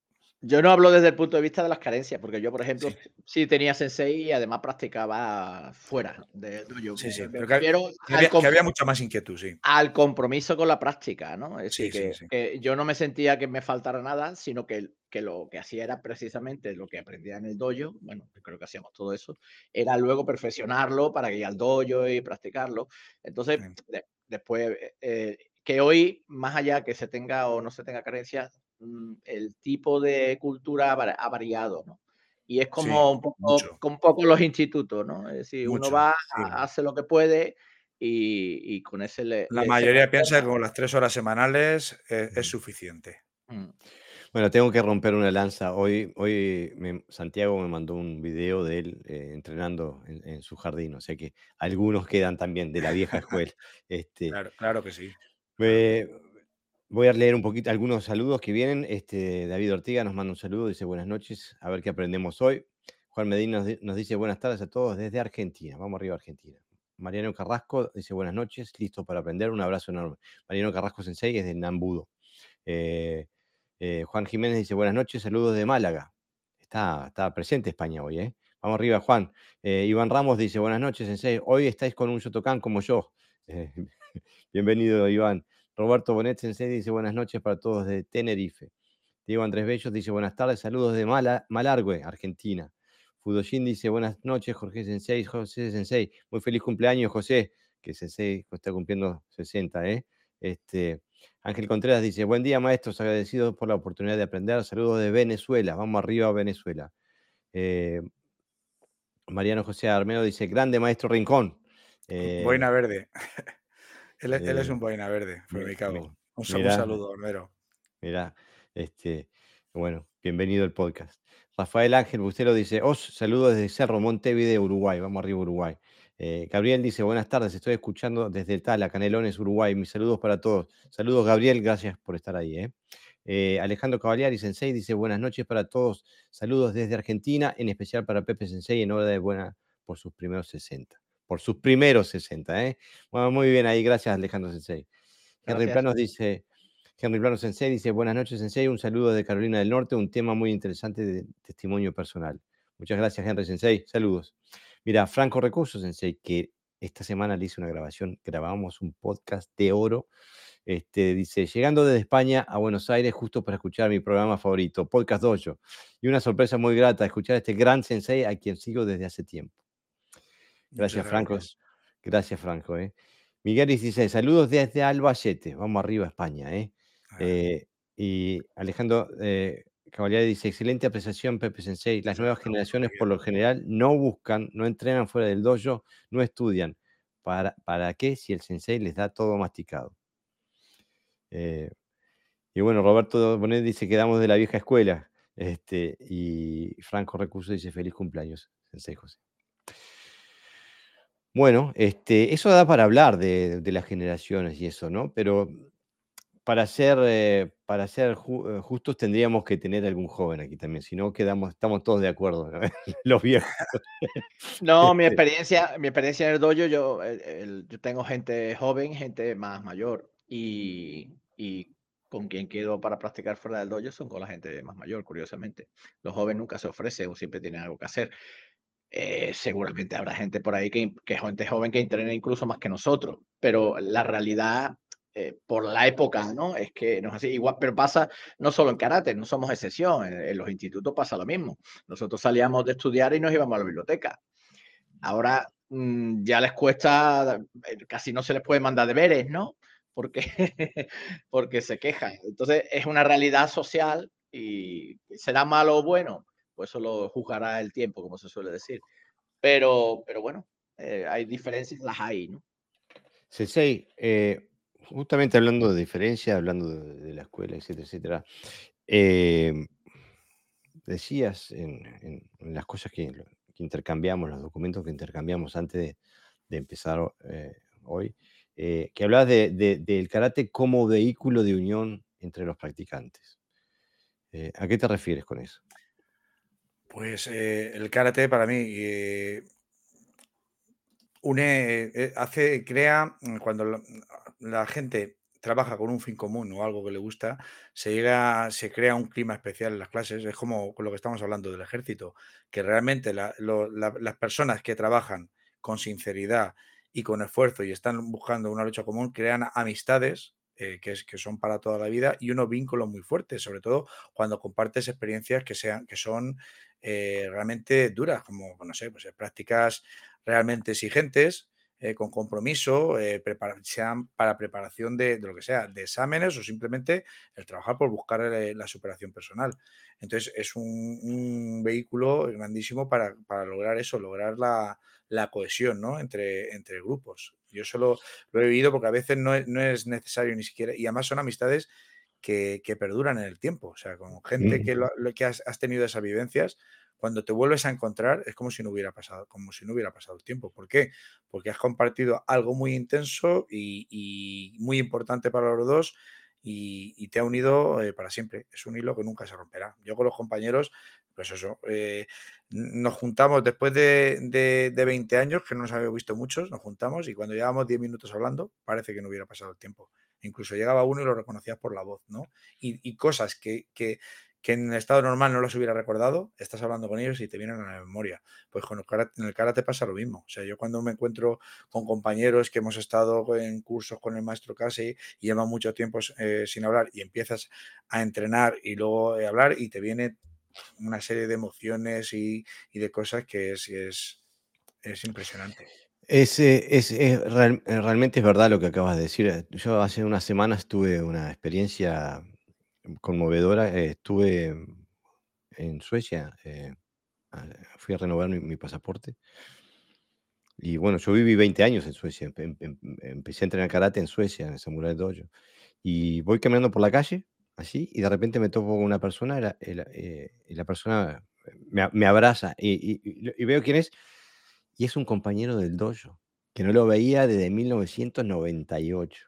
yo no hablo desde el punto de vista de las carencias, porque yo, por ejemplo, sí. sí tenía sensei y además practicaba fuera del dojo. Sí, sí, Me pero que, ha- refiero que al, había, que comp había mucha más inquietud, sí. al compromiso con la práctica, ¿no? Es decir, Sí, sí, que, sí. que yo no me sentía que me faltara nada, sino que, que lo que hacía era precisamente lo que aprendía en el dojo, bueno, yo creo que hacíamos todo eso, era luego perfeccionarlo para ir al dojo y practicarlo. Entonces, Sí, de- después, eh, eh, que hoy, más allá que se tenga o no se tenga carencias, mm, el tipo de cultura ha va- ha variado, ¿no? Y es sí, como un poco, mucho, como un poco los institutos, ¿no? Es decir, uno mucho. va, Sí. a- hace lo que puede y, y con ese le, La le- se mayoría piensa conforma. que con las tres horas semanales eh, es Mm. suficiente. Mm. Bueno, tengo que romper una lanza. Hoy, hoy me- Santiago me mandó un video de él eh, entrenando en, en su jardín. O sea que algunos quedan también de la vieja escuela. Este, Claro, claro que sí. Claro que sí. eh, voy a leer un poquito algunos saludos que vienen. Este, David Ortiga nos manda un saludo, dice buenas noches, a ver qué aprendemos hoy. Juan Medina nos, di- nos dice buenas tardes a todos desde Argentina. Vamos arriba, Argentina. Mariano Carrasco dice buenas noches, listo para aprender. Un abrazo enorme. Mariano Carrasco Sensei es de Nambudo. Eh, eh, Juan Jiménez dice buenas noches, saludos de Málaga. Está, está presente España hoy, ¿eh? Vamos arriba, Juan. Eh, Iván Ramos dice buenas noches, Sensei. Hoy estáis con un Shotokan como yo. Eh, bienvenido, Iván. Roberto Bonet Sensei dice buenas noches para todos de Tenerife. Diego Andrés Bellos dice buenas tardes, saludos de Mala, Malargüe, Argentina. Fudoshin dice buenas noches, Jorge Sensei, José Sensei. Muy feliz cumpleaños, José, que Sensei está cumpliendo sesenta, ¿eh? Este, Ángel Contreras dice, buen día, maestros, agradecidos por la oportunidad de aprender. Saludos de Venezuela. Vamos arriba a Venezuela. Eh, Mariano José Armero dice, grande maestro Rincón. Eh, Boina verde. él, es- él es eh, un boina verde, mi- Formicao. mi- Un, sa- un mirá, saludo, Armero. mirá, este, bueno, bienvenido al podcast. Rafael Ángel Bustero dice, os saludos desde Cerro Montevideo, Uruguay. Vamos arriba, Uruguay. Eh, Gabriel dice, buenas tardes, estoy escuchando desde el Tala, Canelones, Uruguay. Mis saludos para todos. Saludos, Gabriel, gracias por estar ahí. ¿eh? Eh, Alejandro Cavaliari Sensei dice, buenas noches para todos. Saludos desde Argentina, en especial para Pepe Sensei, en hora de buena por sus primeros sesenta. Por sus primeros sesenta, ¿eh? Bueno, muy bien ahí, gracias, Alejandro Sensei. Henry Gracias. Planos dice, Henry Plano Sensei dice, buenas noches, Sensei, un saludo de Carolina del Norte, un tema muy interesante de testimonio personal. Muchas gracias, Henry Sensei, saludos. Mira, Franco Recurso Sensei, que esta semana le hice una grabación, grabamos un podcast de oro, este, dice, llegando desde España a Buenos Aires justo para escuchar mi programa favorito, Podcast Dojo, y una sorpresa muy grata, escuchar a este gran Sensei a quien sigo desde hace tiempo. Muchas Gracias, Franco. gracias. Gracias, Franco. ¿eh? Miguel dice, saludos desde Albacete. Vamos arriba a España. ¿eh? Ah, Eh, y Alejandro eh, Cavalieri dice, excelente apreciación, Pepe Sensei. Las muchas nuevas gracias, generaciones, por Miguel. lo general, no buscan, no entrenan fuera del dojo, no estudian. ¿Para, para qué si el Sensei les da todo masticado? Eh, y bueno, Roberto Bonet dice, quedamos de la vieja escuela. Este, y Franco Recurso dice, feliz cumpleaños, Sensei José. Bueno, este, eso da para hablar de, de las generaciones y eso, ¿no? Pero para ser, eh, para ser ju- eh, justos tendríamos que tener algún joven aquí también, si no quedamos, estamos todos de acuerdo, ¿no? Los viejos. No, mi Este, experiencia, mi experiencia en el dojo, yo, el- el- yo tengo gente joven, gente más mayor y, y con quien quedo para practicar fuera del dojo son con la gente más mayor, curiosamente. Los jóvenes nunca se ofrecen o siempre tienen algo que hacer. Eh, seguramente habrá gente por ahí que, que gente joven que entrena incluso más que nosotros, pero la realidad, eh, por la época, ¿no? Es que no es así. Igual, pero pasa no solo en karate, no somos excepción. En, en los institutos pasa lo mismo. Nosotros salíamos de estudiar y nos íbamos a la biblioteca. Ahora mmm, ya les cuesta, eh, casi no se les puede mandar deberes, ¿no? Porque, porque se quejan. Entonces es una realidad social y será malo o bueno, pues eso lo juzgará el tiempo, como se suele decir. Pero, pero bueno, eh, hay diferencias, las hay, ¿no? Sensei, eh, justamente hablando de diferencia, hablando de, de la escuela, etcétera, etcétera, eh, decías en, en- en las cosas que, que intercambiamos, los documentos que intercambiamos antes de, de empezar eh, hoy, eh, que hablabas de- de- del karate como vehículo de unión entre los practicantes. Eh, ¿a qué te refieres con eso? Pues eh, el karate para mí eh, une, eh, hace, crea, mm, cuando la, la gente trabaja con un fin común o algo que le gusta, se llega, se crea un clima especial en las clases. Es como con lo que estamos hablando del ejército, que realmente la- lo- la- las personas que trabajan con sinceridad y con esfuerzo y están buscando una lucha común, crean amistades. eh, que, es, que son para toda la vida y unos vínculos muy fuertes, sobre todo cuando compartes experiencias que, sean, que son eh, realmente duras, como, no sé, pues, eh, prácticas realmente exigentes, eh, con compromiso, eh, prepara- sean para preparación de, de lo que sea, de exámenes o simplemente el trabajar por buscar eh, la superación personal. Entonces es un, un vehículo grandísimo para, para lograr eso, lograr la, la cohesión, ¿no? entre, entre grupos. Yo solo lo he vivido porque a veces no es, no es necesario ni siquiera, y además son amistades que, que perduran en el tiempo, o sea, con gente que, lo, lo que has, has tenido esas vivencias, cuando te vuelves a encontrar es como si no hubiera pasado, como si no hubiera pasado el tiempo. ¿Por qué? Porque has compartido algo muy intenso y, y muy importante para los dos y, y te ha unido eh, para siempre. Es un hilo que nunca se romperá. Yo con los compañeros, pues eso, eh, nos juntamos después de, de, de veinte años, que no nos habíamos visto muchos, nos juntamos y cuando llevábamos diez minutos hablando, parece que no hubiera pasado el tiempo. Incluso llegaba uno y lo reconocías por la voz, ¿no? Y, y cosas que, que, que en estado normal no los hubiera recordado, estás hablando con ellos y te vienen a la memoria. Pues con el karate, en el karate pasa lo mismo. O sea, yo cuando me encuentro con compañeros que hemos estado en cursos con el maestro Casey y llevan mucho tiempo eh, sin hablar y empiezas a entrenar y luego a hablar y te viene una serie de emociones y, y de cosas que es, es, es impresionante. Es, eh, es, es real- eh, realmente es verdad lo que acabas de decir. Eh, Yo hace unas semanas tuve una experiencia conmovedora. eh, Estuve en Suecia, eh, a- fui a renovar mi, mi pasaporte. Y bueno, yo viví veinte años en Suecia. Em- em- em- empecé a entrenar karate en Suecia, en el Samurai Dojo. Y voy caminando por la calle, así, y de repente me topo con una persona, la- el- eh, y la persona me, a- me abraza y, y- y lo- y veo quién es, y es un compañero del dojo, que no lo veía desde mil novecientos noventa y ocho.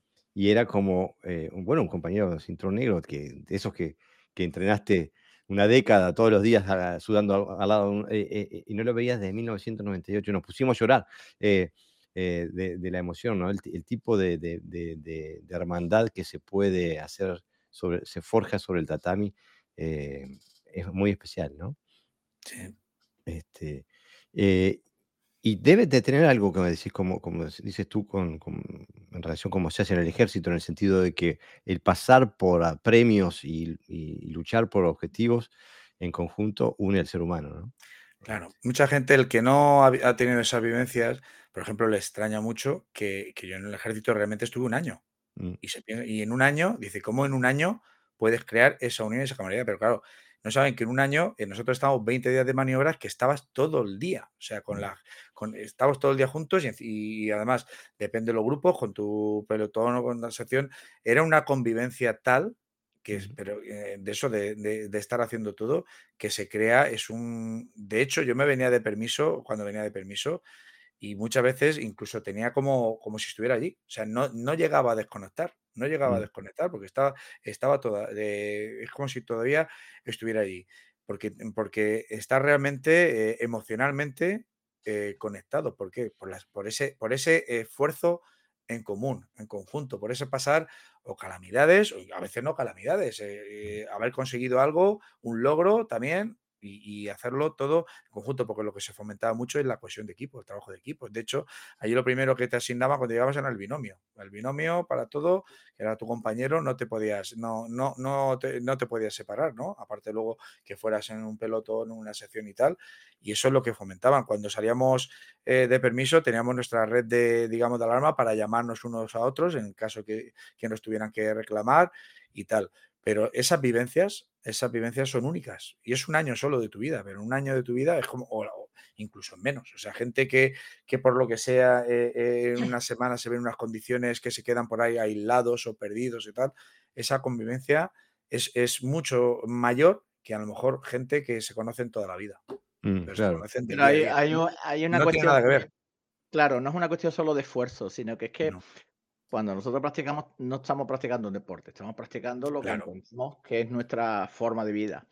Y era como, eh, un, bueno, un compañero de cinturón negro, que, de esos que, que entrenaste una década todos los días a- sudando al, al lado, de un- eh, eh, eh, y no lo veías desde mil novecientos noventa y ocho. Nos pusimos a llorar eh, eh, de, de la emoción, ¿no? El, ti- el tipo de, de- de- de- de hermandad que se puede hacer, sobre, se forja sobre el tatami, eh, es muy especial, ¿no? Sí. Este, eh, y debe de tener algo que me decís, como, como dec- dices tú, con, con- en relación como se hace en el ejército, en el sentido de que el pasar por ah, premios y, y luchar por objetivos en conjunto une al ser humano, ¿no? Claro, mucha gente, el que no ha, vi- ha tenido esas vivencias, por ejemplo, le extraña mucho que, que yo en el ejército realmente estuve un año. Mm, Y, se, pi- y en un año, dice, ¿cómo en un año puedes crear esa unión y esa camaradería? Pero claro, no saben que en un año eh, nosotros estábamos veinte días de maniobras que estabas todo el día. O sea, con mm, la, con, estábamos todo el día juntos y, enci- y además, depende de los grupos, con tu pelotón o con la sección, era una convivencia tal que es, mm, pero eh, de eso, de, de- de estar haciendo todo, que se crea, es un... De hecho, yo me venía de permiso, cuando venía de permiso, y muchas veces incluso tenía como, como si estuviera allí. O sea, no, no llegaba a desconectar, no llegaba a mm, desconectar porque estaba, estaba toda, de- es como si todavía estuviera allí. Porque, porque está realmente eh, emocionalmente eh, conectado. ¿Por qué? Por, las, por, ese, por ese esfuerzo en común, en conjunto, por ese pasar o calamidades, o a veces no calamidades, eh, eh, haber conseguido algo, un logro también, y, y hacerlo todo en conjunto, porque lo que se fomentaba mucho es la cohesión de equipo, el trabajo de equipo. De hecho, allí lo primero que te asignaban cuando llegabas era el binomio. El binomio para todo, que era tu compañero, no te podías, no, no, no te, no te podías separar, ¿no? Aparte luego que fueras en un pelotón, en una sección y tal. Y eso es lo que fomentaban. Cuando salíamos eh, de permiso, teníamos nuestra red de, digamos, de alarma para llamarnos unos a otros en caso que, que nos tuvieran que reclamar y tal. Pero esas vivencias, esas vivencias son únicas. Y es un año solo de tu vida, pero un año de tu vida es como, o, o incluso menos. O sea, gente que, que por lo que sea, eh, eh, en una semana se ven unas condiciones que se quedan por ahí aislados o perdidos y tal, esa convivencia es, es mucho mayor que a lo mejor gente que se conocen toda la vida, mm, pero se claro. conocen del Pero día a hay, día. hay, u- hay una No tiene cuestión nada que también, ver. claro, no es una cuestión solo de esfuerzo, sino que es que No, cuando nosotros practicamos, no estamos practicando un deporte, estamos practicando lo que claro. entendemos que es nuestra forma de vida.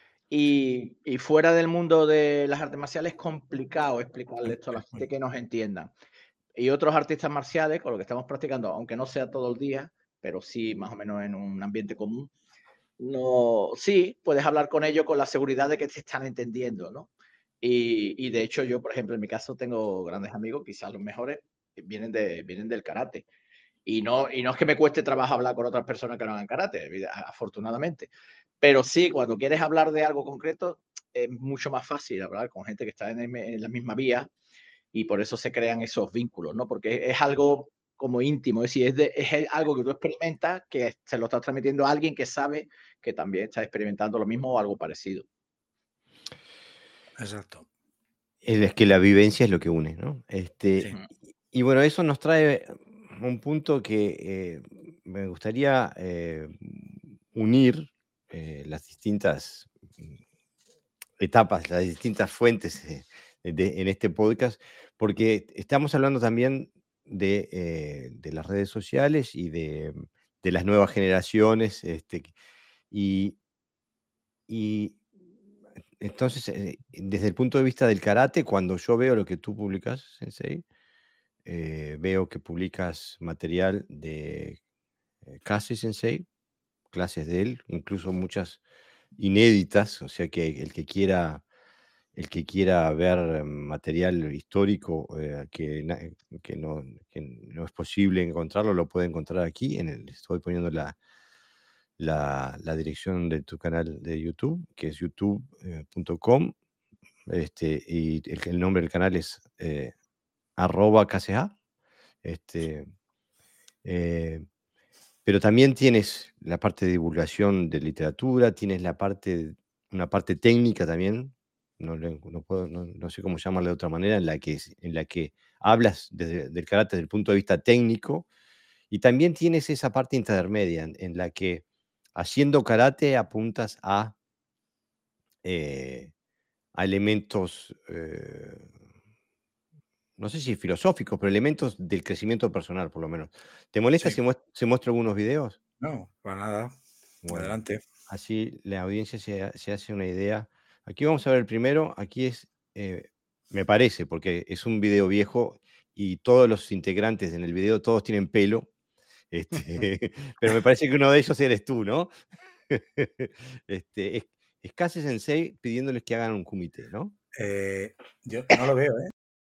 Y, y fuera del mundo de las artes marciales es complicado explicarle esto a la Es gente muy- que nos entiendan. Y otros artistas marciales con lo que estamos practicando, aunque no sea todo el día, pero sí más o menos en un ambiente común, no, sí, puedes hablar con ellos con la seguridad de que te están entendiendo, ¿no? Y, y de hecho yo, por ejemplo, en mi caso tengo grandes amigos, quizás los mejores, que vienen, de, vienen del karate. Y no, y no es que me cueste trabajo hablar con otras personas que no hagan karate, evida- afortunadamente. Pero sí, cuando quieres hablar de algo concreto, es mucho más fácil hablar con gente que está en, el- en la misma vía y por eso se crean esos vínculos, ¿no? Porque es algo como íntimo, es decir, es, de- es algo que tú experimentas que se lo estás transmitiendo a alguien que sabe que también está experimentando lo mismo o algo parecido. Exacto. Es que la vivencia es lo que une, ¿no? Este, Sí. Mm. y y bueno, eso nos trae un punto que eh, me gustaría eh, unir eh, las distintas mm, etapas, las distintas fuentes eh, de- en este podcast, porque estamos hablando también de, eh, de las redes sociales y de, de las nuevas generaciones, este, y, y entonces, eh, desde el punto de vista del karate, cuando yo veo lo que tú publicas, Sensei, eh, veo que publicas material de eh, Kasi Sensei, clases de él, incluso muchas inéditas, o sea que el que quiera, el que quiera ver eh, material histórico eh, que, na- que no, que no es posible encontrarlo, lo puede encontrar aquí. En el, estoy poniendo la, la, la dirección de tu canal de YouTube, que es youtube punto com. Este, y el, el nombre del canal es eh, arroba K C A. Este, eh, pero también tienes la parte de divulgación de literatura, tienes la parte, una parte técnica también, no, le- no puedo- no- no sé cómo llamarla de otra manera, en la que, es- en la que hablas desde, del karate desde el punto de vista técnico, y también tienes esa parte intermedia en, en la que haciendo karate apuntas a, eh, a elementos, eh, no sé si filosóficos, pero elementos del crecimiento personal, por lo menos. ¿Te molesta Sí, si muest- si muestro algunos videos? no, para nada. Bueno, Adelante. así la audiencia se, ha- se hace una idea. Aquí vamos a ver el primero. Aquí es, eh, me parece, porque es un video viejo y todos los integrantes en el video, todos tienen pelo. Este, pero me parece que uno de ellos eres tú, ¿no? Este, es, es Kase Sensei pidiéndoles que hagan un kumite, ¿no? Eh, yo no lo veo, ¿eh?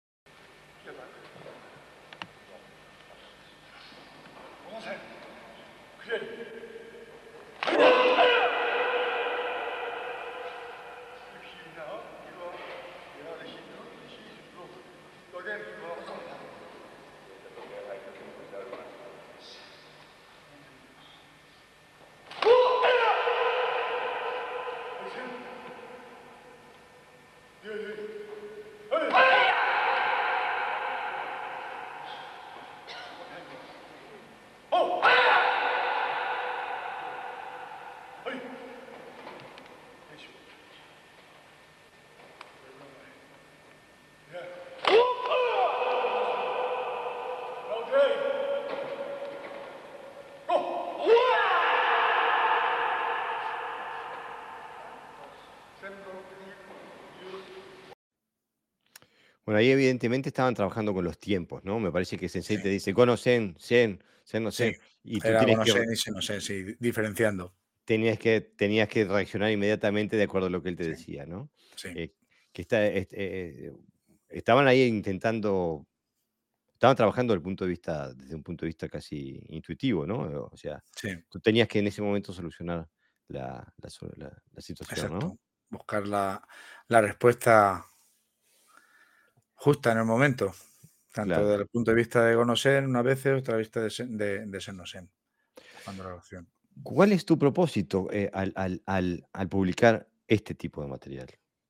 Bueno, ahí evidentemente estaban trabajando con los tiempos, ¿no? Me parece que Sensei Sí, te dice, Kono Sen, Sen, Sen no sí. Sen, y tú Era tienes no que, sé, re- ni sé, no sé, sí, diferenciando. tenías que, tenías que reaccionar inmediatamente de acuerdo a lo que él te Sí, decía, ¿no? sí, Eh, que está, est- eh, estaban ahí intentando, estaban trabajando desde el punto de vista, desde un punto de vista casi intuitivo, ¿no? O sea, sí, tú tenías que en ese momento solucionar la, la so- la- la situación, ¿no? exacto. Buscar la, la respuesta justa en el momento, tanto Claro. desde el punto de vista de conocer unas veces, otra vista de, sen- de, de ser no ser, buscando la relación. ¿Cuál es tu propósito eh, al, al- al- al publicar este tipo de material?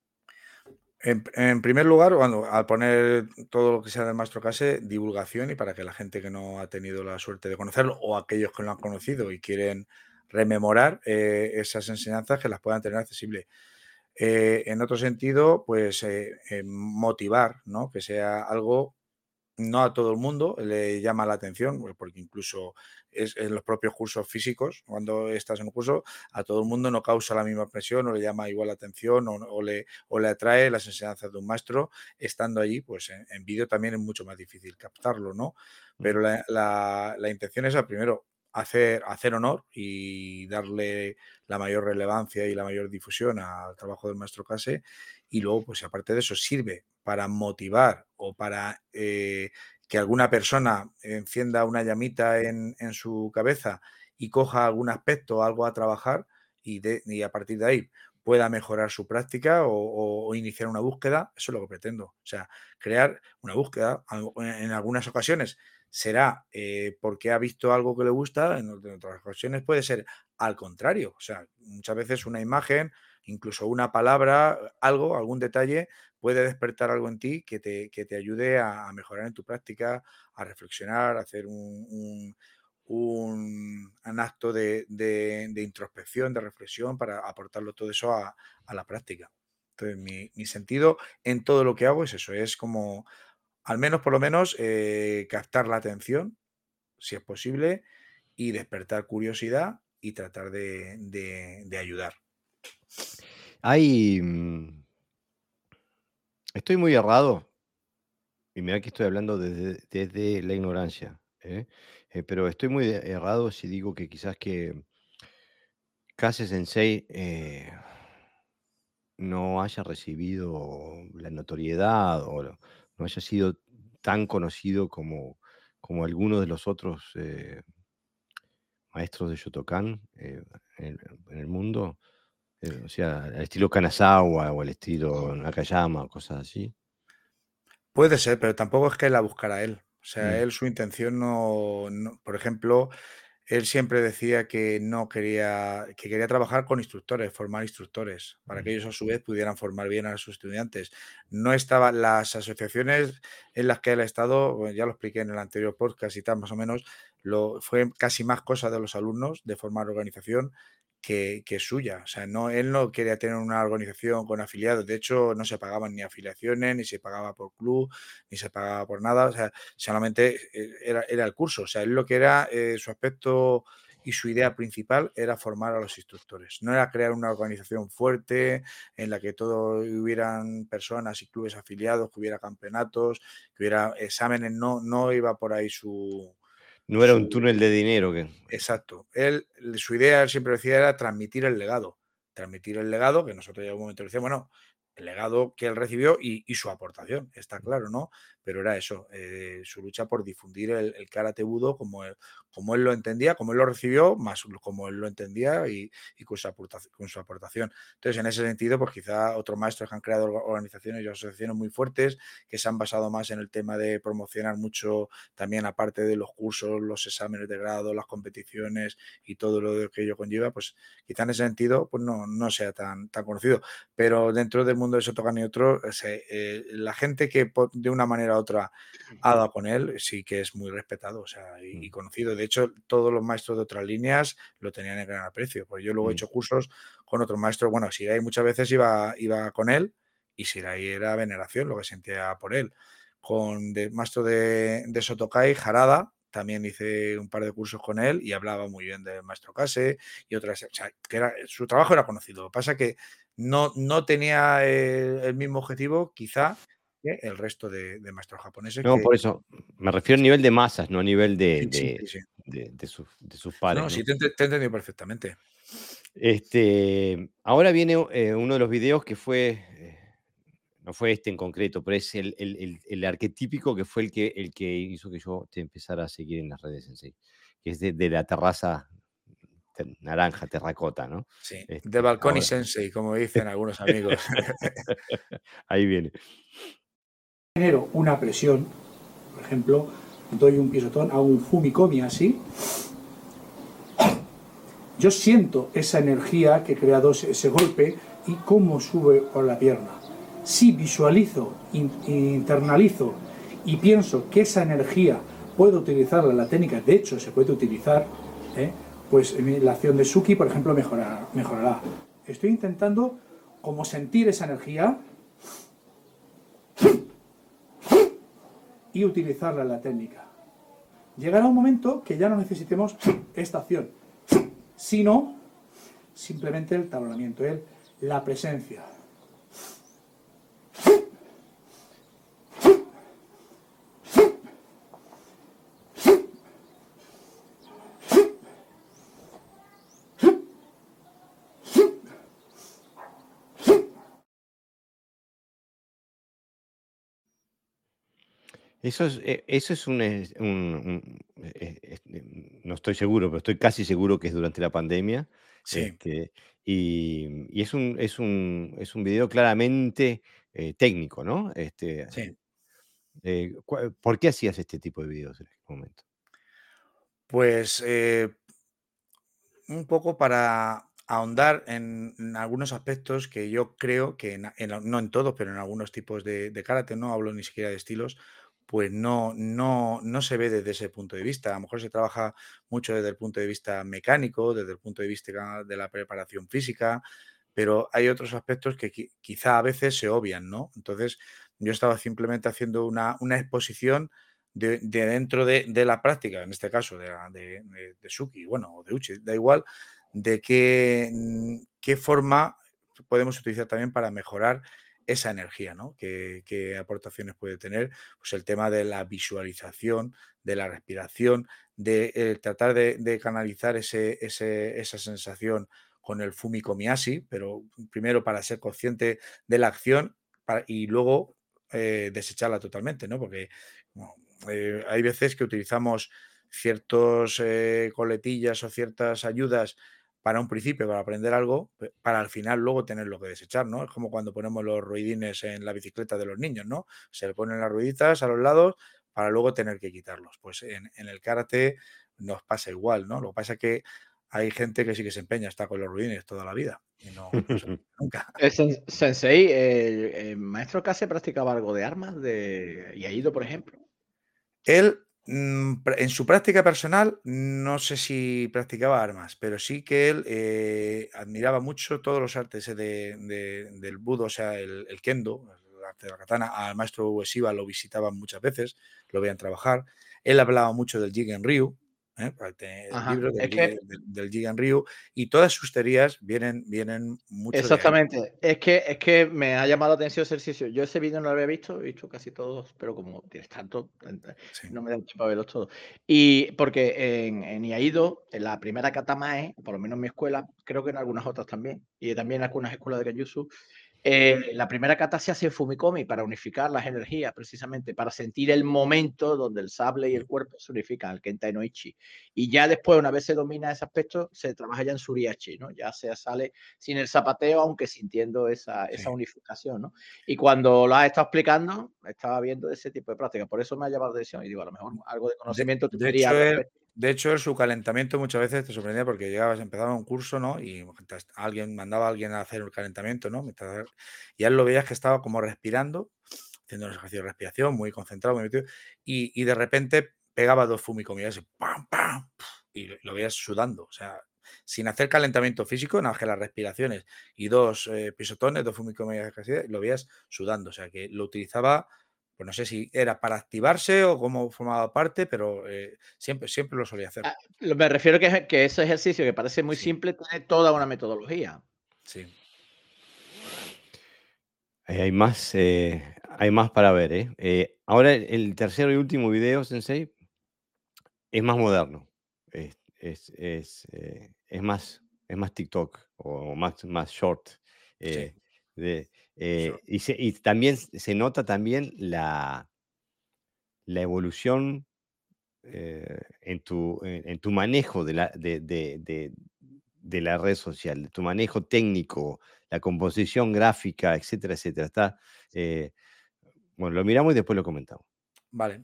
En, en primer lugar, cuando, al poner todo lo que sea del Maestro Case, divulgación y para que la gente que no ha tenido la suerte de conocerlo o aquellos que lo han conocido y quieren rememorar eh, esas enseñanzas que las puedan tener accesibles. Eh, en otro sentido, pues eh, eh, motivar, ¿no? Que sea algo, no a todo el mundo le llama la atención, pues, porque incluso es en los propios cursos físicos, cuando estás en un curso, a todo el mundo no causa la misma presión o le llama igual la atención o, o le, o le atrae las enseñanzas de un maestro. Estando allí, pues en, en vídeo también es mucho más difícil captarlo, ¿no? Mm. Pero la, la, la intención es, a, primero, hacer, hacer honor y darle la mayor relevancia y la mayor difusión al trabajo del maestro Case. Y luego, pues aparte de eso, sirve para motivar o para eh, que alguna persona encienda una llamita en, en, su cabeza y coja algún aspecto, algo a trabajar y, de, y a partir de ahí pueda mejorar su práctica o, o, o, iniciar una búsqueda. Eso es lo que pretendo. O sea, crear una búsqueda. En algunas ocasiones será eh, porque ha visto algo que le gusta, en otras ocasiones puede ser al contrario. O sea, muchas veces una imagen, incluso una palabra, algo, algún detalle, puede despertar algo en ti que te, que te ayude a, a mejorar en tu práctica, a reflexionar, a hacer un, un, un, un acto de, de, de, introspección, de reflexión, para aportarlo todo eso a, a la práctica. Entonces, mi, mi, sentido en todo lo que hago es eso, es como, al menos por lo menos, eh, captar la atención, si es posible, y despertar curiosidad y tratar de, de, de ayudar. Hay, mm, estoy muy errado, y mira que estoy hablando desde, desde la ignorancia, ¿eh? Eh, pero estoy muy de- errado si digo que quizás que Kase Sensei eh, no haya recibido la notoriedad o no, no haya sido tan conocido como, como algunos de los otros eh, maestros de Shotokan eh, en, en el mundo. Eh, o sea, al estilo Kanazawa o al estilo Nakayama, cosas así. Puede ser, pero tampoco es que la buscara él. O sea, Mm. él, su intención no, no- por ejemplo, él siempre decía que no quería, que quería trabajar con instructores, formar instructores, para que Mm. ellos a su vez pudieran formar bien a sus estudiantes. No estaban las asociaciones en las que él ha estado, bueno, ya lo expliqué en el anterior podcast y tal, más o menos, lo, fue casi más cosa de los alumnos de formar organización que, que suya. O sea, no, él no quería tener una organización con afiliados. De hecho, no se pagaban ni afiliaciones, ni se pagaba por club, ni se pagaba por nada. O sea, solamente eh, era, era el curso. O sea, él lo que era, eh, su aspecto y su idea principal era formar a los instructores. No era crear una organización fuerte en la que todo hubieran personas y clubes afiliados, que hubiera campeonatos, que hubiera exámenes. No, no iba por ahí su, No era un su túnel de dinero que. exacto. Él, su idea, él siempre decía, era transmitir el legado. Transmitir el legado, que nosotros ya en un momento decíamos, bueno, el legado que él recibió y, y su aportación, está claro, ¿no? Pero era eso, eh, su lucha por difundir el, el karate budo como él, como él lo entendía, como él lo recibió, más como él lo entendía y, y con, su aportación, con su aportación. Entonces, en ese sentido, pues quizá otros maestros que han creado organizaciones y asociaciones muy fuertes, que se han basado más en el tema de promocionar mucho también, aparte de los cursos, los exámenes de grado, las competiciones y todo lo que ello conlleva, pues quizá en ese sentido pues no, no sea tan, tan conocido. Pero dentro del mundo de Shotokan y otro, eh, eh, la gente que de una manera u otra ha dado con él sí que es muy respetado, o sea, y, y conocido. De hecho, todos los maestros de otras líneas lo tenían en gran aprecio. Pues yo luego he hecho cursos con otros maestros. Bueno, Shirai muchas veces iba, iba con él y Shirai era veneración, lo que sentía por él. Con el maestro de, de Sotokai, Harada, también hice un par de cursos con él y hablaba muy bien del maestro Kase y otras, o sea, que era, su trabajo era conocido. Lo que pasa es que no, no tenía el, el mismo objetivo, quizá, que el resto de, de maestros japoneses No, que... por eso me refiero a nivel de masas, no a nivel de, Sí, sí, de, sí, sí. de, de sus, de sus No, pares, no, ¿no? sí, te, te, te he entendido perfectamente. Este, ahora viene eh, uno de los videos que fue, eh, no fue este en concreto, pero es el, el, el, el arquetípico que fue el que, el que hizo que yo te empezara a seguir en las redes Sensei, que es de, de la terraza te- naranja, terracota, ¿no? Sí, de Este, balcón y ahora. sensei, como dicen algunos amigos. Ahí viene. Genero una presión, por ejemplo, doy un pisotón a un fumikomi así, yo siento esa energía que he creado ese, ese golpe y cómo sube por la pierna. Si visualizo, in, internalizo y pienso que esa energía puedo utilizarla en la técnica, de hecho se puede utilizar, ¿eh? Pues la acción de Suki, por ejemplo, mejorará, mejorará. Estoy intentando como sentir esa energía y utilizarla en la técnica. Llegará un momento que ya no necesitemos esta acción, sino simplemente el talonamiento, el, la presencia. Eso es, eh, eso es un, es un- un- eh, eh, eh, no estoy seguro, pero estoy casi seguro que es durante la pandemia. Sí, Este, y, y es un, es un, es un video claramente eh, técnico, ¿no? Este, sí. eh, cua- ¿por qué hacías este tipo de videos en este momento? Pues eh, un poco para ahondar en, en algunos aspectos que yo creo que, en, en- no en todos, pero en algunos tipos de, de karate, no hablo ni siquiera de estilos, pues no, no, no se ve desde ese punto de vista. A lo mejor se trabaja mucho desde el punto de vista mecánico, desde el punto de vista de la preparación física, pero hay otros aspectos que qui- quizá a veces se obvian, ¿no? Entonces, yo estaba simplemente haciendo una, una exposición de, de dentro de, de la práctica, en este caso de, la- de, de- de Suki, bueno, o de Uchi, da igual, de qué, mm, qué forma podemos utilizar también para mejorar esa energía, ¿no? ¿Qué, qué aportaciones puede tener? Pues el tema de la visualización, de la respiración, de eh, tratar de, de canalizar ese, ese- esa sensación con el fumikomiashi, pero primero para ser consciente de la acción para- y luego eh, desecharla totalmente, ¿no? Porque bueno, eh, hay veces que utilizamos ciertos eh, coletillas o ciertas ayudas para un principio, para aprender algo, para al final luego tenerlo que desechar, ¿no? Es como cuando ponemos los ruidines en la bicicleta de los niños, ¿no? Se le ponen las rueditas a los lados para luego tener que quitarlos. Pues en, en el karate nos pasa igual, ¿no? Lo que pasa es que hay gente que sí que se empeña, está con los ruidines toda la vida y no, no se nunca. El sen- sensei, el, el maestro Kase practicaba algo de armas, de Iaido, por ejemplo. Él, mm, pr- en su práctica personal, no sé si practicaba armas, pero sí que él eh, admiraba mucho todos los artes eh, de- de- del budo, o sea, el, el kendo, el arte de la katana. Al maestro Ueshiba lo visitaban muchas veces, lo veían trabajar. Él hablaba mucho del Jigen Ryu, ¿eh? El Ajá. libro del, Es que, Jigen- del, del Jigen Ryu, y todas sus teorías vienen, vienen mucho de ahí. exactamente. Es que, es que me ha llamado la atención ese ejercicio. Yo ese vídeo no lo había visto, he visto casi todos, pero como tienes tanto, Sí. no me da tiempo a verlos todos. Y porque en, en Iaido, en la primera katamae, por lo menos en mi escuela, creo que en algunas otras también, y también en algunas escuelas de Genjutsu, eh, la primera kata se hace en Fumikomi para unificar las energías, precisamente, para sentir el momento donde el sable y el cuerpo se unifican, el Kentai no Ichi. Y ya después, una vez se domina ese aspecto, se trabaja ya en Suriachi, ¿no? Ya se sale sin el zapateo, aunque sintiendo esa, esa Sí. unificación, ¿no? Y cuando lo has estado explicando, estaba viendo ese tipo de práctica. Por eso me ha llamado la atención y digo, a lo mejor algo de De, conocimiento de tendría al hecho, él, respecto. de hecho, él, su calentamiento muchas veces te sorprendía porque llegabas, empezaba un curso, ¿no? Y alguien mandaba a alguien a hacer el calentamiento, ¿no? Y él lo veías que estaba como respirando, haciendo los ejercicios de respiración, muy concentrado, muy metido, y, y de repente pegaba dos fumicomidas, ¡pam, pam! Y lo, lo veías sudando, o sea, sin hacer calentamiento físico, nada más que las respiraciones y dos eh, pisotones, dos fumicomidas, lo veías sudando, o sea, que lo utilizaba. Pues no sé si era para activarse o cómo formaba parte, pero eh, siempre, siempre lo solía hacer. Ah, me refiero que, que ese ejercicio que parece muy Sí. simple tiene toda una metodología. Sí. Eh, hay más, eh, hay más para ver, ¿eh? Eh, ahora el, el tercer y último video, Sensei, es más moderno. Es, es, es, eh, es más, es más TikTok o más, más short. eh, Sí. de, eh, y, se- y también se nota también la, la evolución eh, en, tu, en, en tu manejo de la, de, de, de- de la red social, de tu manejo técnico, la composición gráfica, etcétera, etcétera. Está, eh, bueno, lo miramos y después lo comentamos. Vale.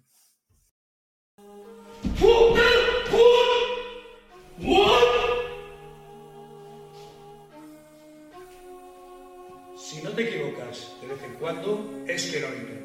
Si no te equivocas de vez en cuando, es que no lo intentas.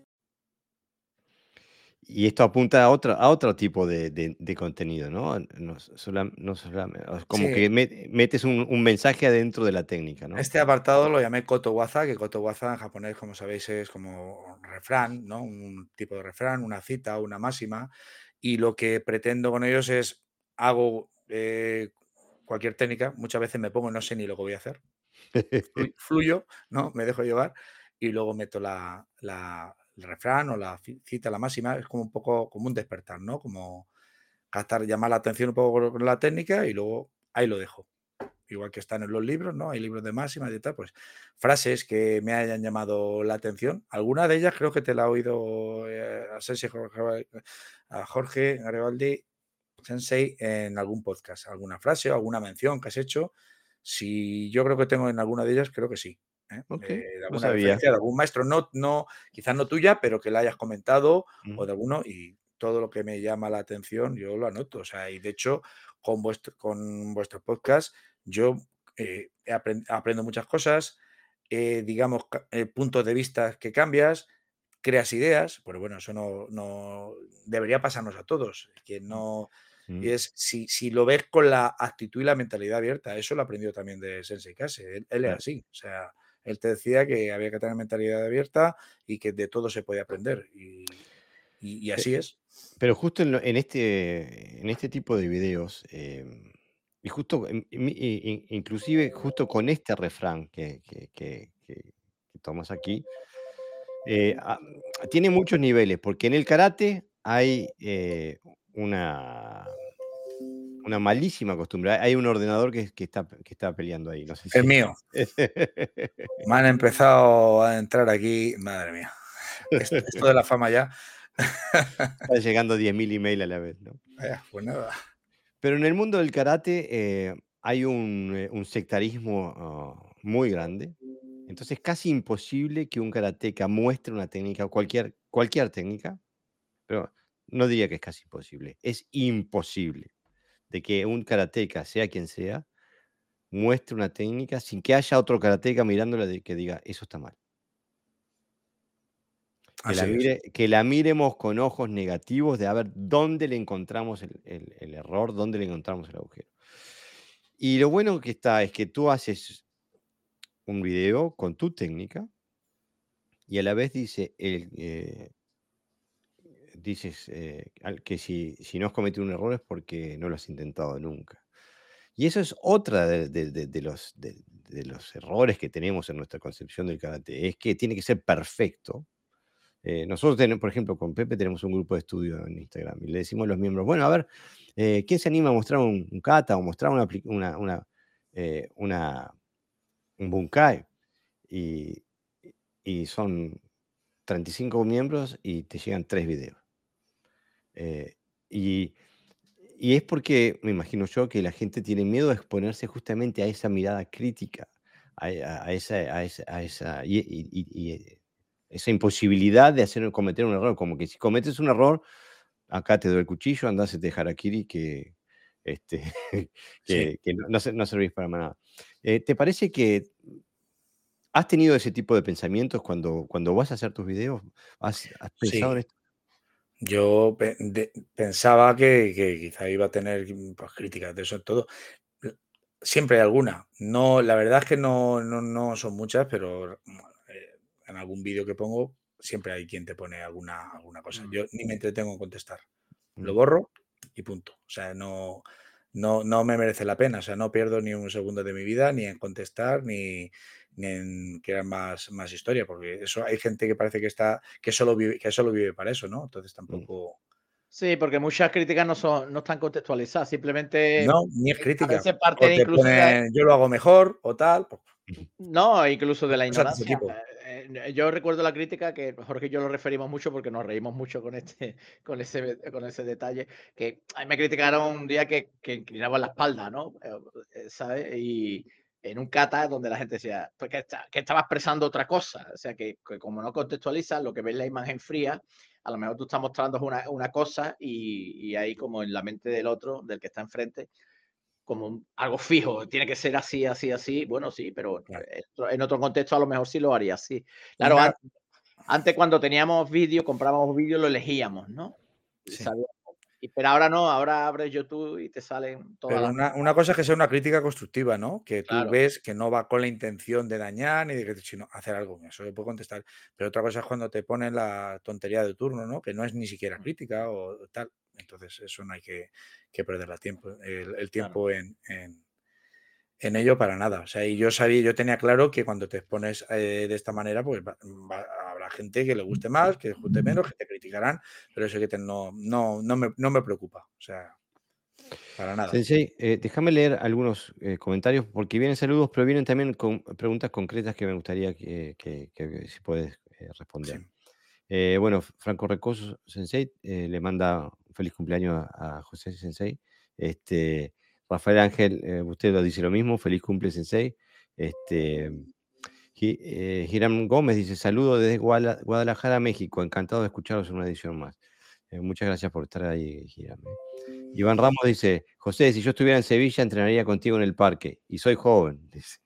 Y esto apunta a otro, a otro tipo de, de- de contenido, ¿no? No, sola- no solamente- como Sí. que met- metes un, un mensaje adentro de la técnica, ¿no? Este apartado lo llamé kotowaza, que kotowaza en japonés, como sabéis, es como refrán, ¿no? Un tipo de refrán, una cita, una máxima. Y lo que pretendo con ellos es, hago eh, cualquier técnica, muchas veces me pongo y no sé ni lo que voy a hacer. Flu- Fluyo, ¿no? Me dejo llevar y luego meto la, la- el refrán o la ci- cita, la máxima. Es como un poco como un despertar, ¿no? Como captar, llamar la atención un poco con la técnica y luego ahí lo dejo. Igual que están en los libros, ¿no? Hay libros de máximas y tal, pues frases que me hayan llamado la atención. Alguna de ellas creo que te la he oído eh, a Sensei Jorge, a Jorge Garibaldi Sensei en algún podcast, alguna frase o alguna mención que has hecho. Si yo creo que tengo en alguna de ellas, creo que sí. ¿eh? Ok, Eh, de no alguna sabía. referencia de algún maestro, no, no, quizás no tuya, pero que la hayas comentado Mm. o de alguno y todo lo que me llama la atención yo lo anoto. O sea, y de hecho, con vuestro, con vuestro podcast, yo eh, aprend- aprendo muchas cosas, eh, digamos, ca- eh, puntos de vista que cambias, creas ideas, pero bueno, eso no, no debería pasarnos a todos. Quien no Mm. y es si, si lo ves con la actitud y la mentalidad abierta, eso lo he aprendido también de Sensei Kase. Él, él es Claro. así. O sea, él te decía que había que tener mentalidad abierta y que de todo se podía aprender. Y, y- y así es. Pero justo en, lo- en este, en este tipo de videos, em, y justo, en- en mi- i- i- inclusive justo con este refrán que, que, que- que- que tomas aquí, eh, ah, tiene muchos niveles, porque en el karate hay eh, una, una malísima costumbre. Hay un ordenador que, que está, que está peleando ahí, no sé El si... mío. Me han empezado a entrar aquí. Madre mía. Esto, esto de la fama ya. Está llegando diez mil emails a la vez, ¿no? Vaya, pues nada. Pero en el mundo del karate eh, hay un, eh, un sectarismo uh, muy grande. Entonces es casi imposible que un karateca muestre una técnica, cualquier, cualquier técnica, pero no diría que es casi imposible, es imposible de que un karateca, sea quien sea, muestre una técnica sin que haya otro karateca mirándola de que diga, eso está mal. Que la, Así es. mire, que la miremos con ojos negativos de a ver dónde le encontramos el, el- el error, dónde le encontramos el agujero. Y lo bueno que está es que tú haces un video con tu técnica y a la vez dice el, eh, dices eh, al- que si, si no has cometido un error es porque no lo has intentado nunca. Y eso es otra de, de- de- de los, de, de los errores que tenemos en nuestra concepción del karate, es que tiene que ser perfecto. Eh, nosotros tenemos, por ejemplo, con Pepe tenemos un grupo de estudio en Instagram y le decimos a los miembros, bueno, a ver, eh, ¿quién se anima a mostrar un, un kata o mostrar una, apli- una, una, eh, una- un bunkai? Y, y son treinta y cinco miembros y te llegan tres videos. Eh, y, y es porque, me imagino yo, que la gente tiene miedo de exponerse justamente a esa mirada crítica, a, a- a esa, a esa, a esa- y, y- y- y, eh, esa imposibilidad de hacer, cometer un error. Como que si cometes un error, acá te doy el cuchillo, andás a dejar harakiri que, este, Sí, que, que no, no, se- no servís para nada. Eh, ¿te parece que has tenido ese tipo de pensamientos cuando, cuando vas a hacer tus videos? ¿Has, has pensado en sí. esto? Yo pe- de- pensaba que, que quizá iba a tener mm, pues, críticas de eso en todo. L- Siempre hay alguna. No, la verdad es que no, no, no son muchas, pero mm, eh, en algún vídeo que pongo siempre hay quien te pone alguna, alguna cosa. Mm. Yo ni me entretengo en contestar. Lo Mm. borro y punto. O sea, no, no, no me merece la pena. O sea, no pierdo ni un segundo de mi vida ni en contestar ni, ni en crear más, más historia, porque eso hay gente que parece que está, que solo vive, que solo vive para eso, ¿no? Entonces Mm. tampoco. Sí, porque muchas críticas no son, no están contextualizadas, simplemente No, ni es eh, a crítica. veces O parten te incluso de la, ponen yo lo hago mejor o tal. Pues, no, incluso de la cosas de ese ignorancia. tipo. Eh, eh, yo recuerdo la crítica que Jorge y yo lo referimos mucho porque nos reímos mucho con este, con ese, con ese detalle, que a mí me criticaron un día que, que inclinaba la espalda, ¿no? Eh, eh, ¿Sabes? Y en un kata donde la gente decía, pues que, está, que estaba expresando otra cosa. O sea, que, que como no contextualizas, lo que ves la imagen fría, a lo mejor tú estás mostrando una, una cosa y, y ahí como en la mente del otro, del que está enfrente, como un- algo fijo, tiene que ser así, así, así. Bueno, sí, pero Claro. eh, en otro contexto a lo mejor sí lo haría así. Y Claro, una, an- antes cuando teníamos vídeo, comprábamos vídeo, lo elegíamos, ¿no? Y sí. sabíamos. Y- Pero ahora no, ahora abres YouTube y te salen todas Pero las. una, una cosa es que sea una crítica constructiva, ¿no? Que tú Claro, ves que no va con la intención de dañar ni de que, sino hacer algo. Eso se puede contestar. Pero otra cosa es cuando te ponen la tontería de turno, ¿no? Que no es ni siquiera crítica o tal. Entonces, eso no hay que, que perder la tiempo, el, el claro. tiempo en, en- en ello para nada. O sea, y yo sabía, yo tenía claro que cuando te expones eh, de esta manera, pues va- va- habrá gente que le guste más, que le guste menos, que te criticarán, pero eso que te- no, no, no me, no me preocupa. O sea, para nada. Sensei, eh, déjame leer algunos eh, comentarios porque vienen saludos, pero vienen también con preguntas concretas que me gustaría que, que- que si puedes eh, Sí. responder. Eh, bueno, Franco Recoso Sensei eh, le manda un feliz cumpleaños a, a José Sensei. Este, Rafael Ángel, eh, usted lo dice lo mismo, feliz cumple Sensei. Este, Gi- eh, Hiram Gómez dice, saludo desde Guala- Guadalajara, México, encantado de escucharos en una edición más. Eh, muchas gracias por estar ahí, Hiram. eh. Iván Ramos dice, José, si yo estuviera en Sevilla, entrenaría contigo en el parque. Y soy joven. Dice.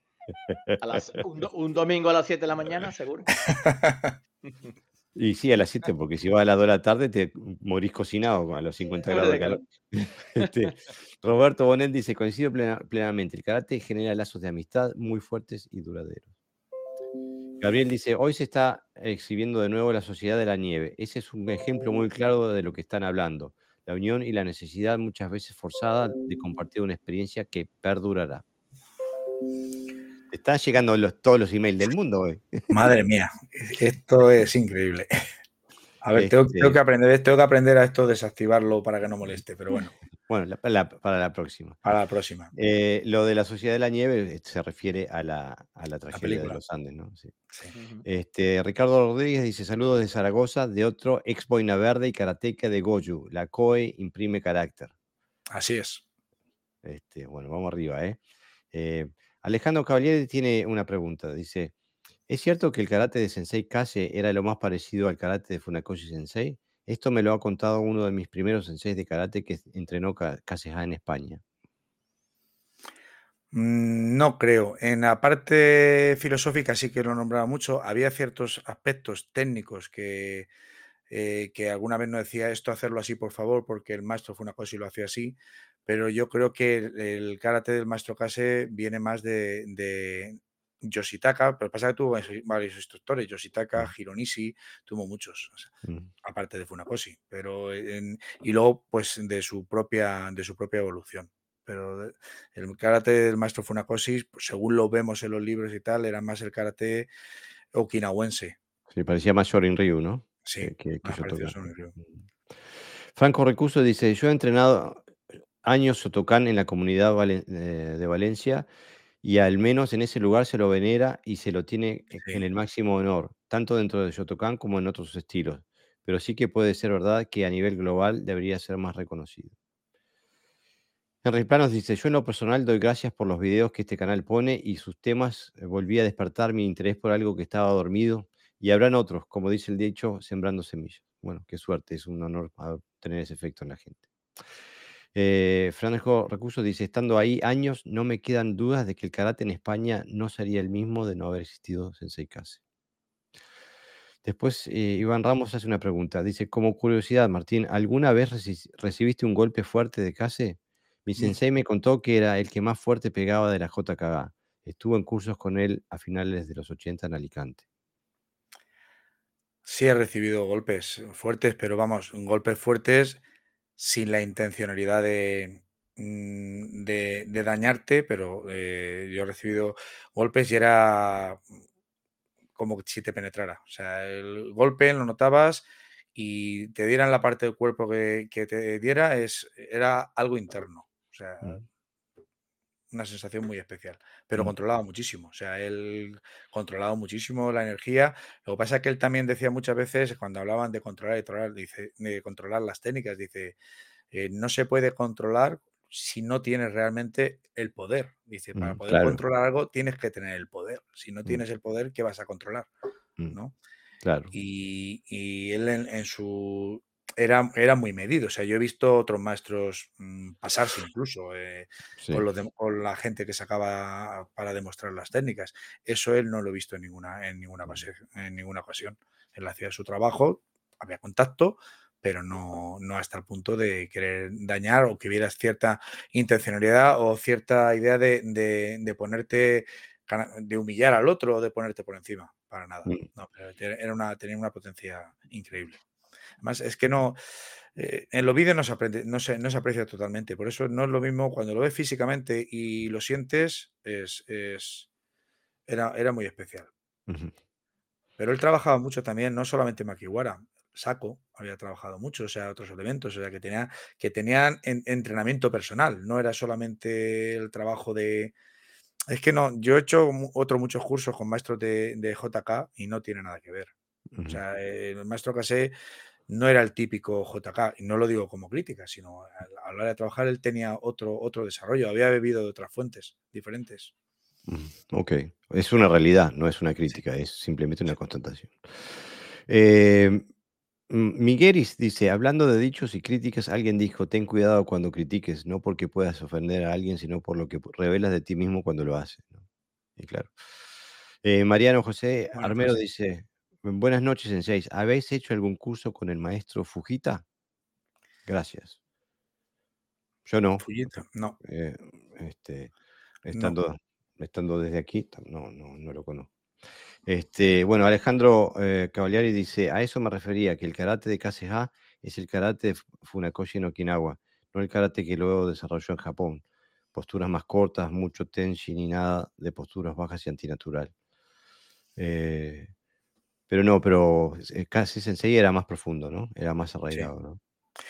A las, un, do- un domingo a las siete de la mañana, seguro. Y sí, a las siete, porque si vas a las dos de la tarde te morís cocinado a los cincuenta grados de calor. Este, Roberto Bonet dice, coincido plena- plenamente, el karate genera lazos de amistad muy fuertes y duraderos. Gabriel dice, hoy se está exhibiendo de nuevo la sociedad de la nieve. Ese es un ejemplo muy claro de lo que están hablando. La unión y la necesidad muchas veces forzada de compartir una experiencia que perdurará. Te están llegando los- todos los emails del mundo hoy. Madre mía, esto es increíble. A ver, tengo, tengo Este, que aprender, tengo que aprender a esto, desactivarlo para que no moleste, pero bueno, bueno, la- la- para la próxima. para la próxima. Eh, lo de la Sociedad de la Nieve eh, se refiere a la, a la La tragedia de película. los Andes, ¿no? Sí. Sí. Ujú. Este, Ricardo Rodríguez dice, saludos de Zaragoza, de otro ex boina verde y karateca de Goju. La C O E imprime carácter. Así es. Este, bueno, vamos arriba, ¿eh? Eh, Alejandro Cavalieri tiene una pregunta. Dice, ¿es cierto que el karate de Sensei Kase era lo más parecido al karate de Funakoshi Sensei? Esto me lo ha contado uno de mis primeros senseis de karate que entrenó Ka- Kase-ha en España. Mm, No creo. En la parte filosófica sí que lo nombraba mucho. Había ciertos aspectos técnicos que, eh, que alguna vez no decía esto, hacerlo así, por favor, porque el maestro fue una cosa y lo hacía así. Pero yo creo que el, el karate del maestro Kase viene más de, de Yoshitaka, pero pasa que tuvo varios instructores, Yoshitaka, Mm, Hironishi, tuvo muchos, o sea, mm. aparte de Funakoshi, pero en- y luego pues de su propia, de su propia evolución. Pero de- el karate del maestro Funakoshi, pues, según lo vemos en los libros y tal, era más el karate okinawense. Sí, parecía más Shorin Ryu, ¿no? Sí, Que, que, que más parecido a Shotokan. Sonic Ryu. Mm. Franco Recuso dice, yo he entrenado años Shotokan en la comunidad valen- eh, de Valencia y al menos en ese lugar se lo venera y se lo tiene e- en Sí. el máximo honor, tanto dentro de Shotokan como en otros estilos. Pero sí que puede ser verdad que a nivel global debería ser más reconocido. Henry Planos dice, yo en lo personal doy gracias por los videos que este canal pone y sus temas eh, volví a despertar mi interés por algo que estaba dormido y habrán otros, como dice el dicho, sembrando semillas. Bueno, qué suerte, es un honor ah, tener ese efecto en la gente. Eh, Franco Recuso dice, estando ahí años, no me quedan dudas de que el karate en España no sería el mismo de no haber existido Sensei Kase. Después, eh, Iván Ramos hace una pregunta. Dice, como curiosidad, Martín, ¿alguna vez reci- recibiste un golpe fuerte de Kase? Mi Mm. sensei me contó que era el que más fuerte pegaba de la J K G. Estuvo en cursos con él a finales de los ochenta en Alicante. Sí he recibido golpes fuertes, pero vamos, golpes fuertes sin la intencionalidad de, mm, de, de dañarte, pero eh, yo he recibido golpes y era como si te penetrara. O sea, el golpe lo notabas y te dieran la parte del cuerpo que, que te diera, es, era algo interno. O sea, Mm, una sensación muy especial, pero mm, controlaba muchísimo. O sea, él controlaba muchísimo la energía. Lo que pasa es que él también decía muchas veces, cuando hablaban de controlar y controlar, dice, de controlar las técnicas, dice, eh, no se puede controlar si no tienes realmente el poder. Dice, para mm, poder claro, controlar algo tienes que tener el poder. Si no mm, tienes el poder, ¿qué vas a controlar? mm, ¿No? claro. Y, y él en, en su... Era, era muy medido. O sea, yo he visto otros maestros mm, pasarse incluso eh, con, Sí. los de- con la gente que sacaba para demostrar las técnicas. Eso él no lo he visto en ninguna, en ninguna, Mm, ocasión, en ninguna ocasión. Él hacía su trabajo, había contacto, pero no, no hasta el punto de querer dañar o que vieras cierta intencionalidad o cierta idea de, de- de ponerte, cana- de humillar al otro o de ponerte por encima. Para nada. mm, No, pero te- era una, tenía una potencia increíble. Además, es que no, eh, en los vídeos no se aprende, no se, no se aprecia totalmente. Por eso no es lo mismo cuando lo ves físicamente y lo sientes, es, es- era, era muy especial. ujú, Pero él trabajaba mucho también, no solamente Makiwara, Saco había trabajado mucho, o sea, otros elementos, o sea, que tenía, que tenían en- entrenamiento personal, no era solamente el trabajo de. Es que no, yo he hecho mu- otros muchos cursos con maestros de, de J K y no tiene nada que ver. O ujú. sea, eh, el maestro Casé no era el típico J K, y no lo digo como crítica, sino a a la hora de trabajar él tenía otro, otro desarrollo, había bebido de otras fuentes diferentes. Mm, ok, es una realidad, no es una Sí, crítica, es simplemente una sí. constatación. Eh, mm, Miguelis dice, hablando de dichos y críticas, alguien dijo, ten cuidado cuando critiques, no porque puedas ofender a alguien, sino por lo que pu- revelas de ti mismo cuando lo haces, ¿no? Y claro. Eh, Mariano José Buena Armero frase. dice, buenas noches, Senseis. ¿Habéis hecho algún curso con el maestro Fujita? Gracias. Yo no. Fullita, no, eh, este, no. estando, estando desde aquí, tam- no, no, no lo conozco. Este, bueno, Alejandro eh, Cavaliari dice, a eso me refería, que el karate de Kase-ha es el karate de Fu- Funakoshi en Okinawa, no el karate que luego desarrolló en Japón. Posturas más cortas, mucho tenshi ni nada de posturas bajas y antinatural. Eh, pero no, pero eh, Kase Sensei era más profundo, ¿no? Era más Sí. arraigado, ¿no?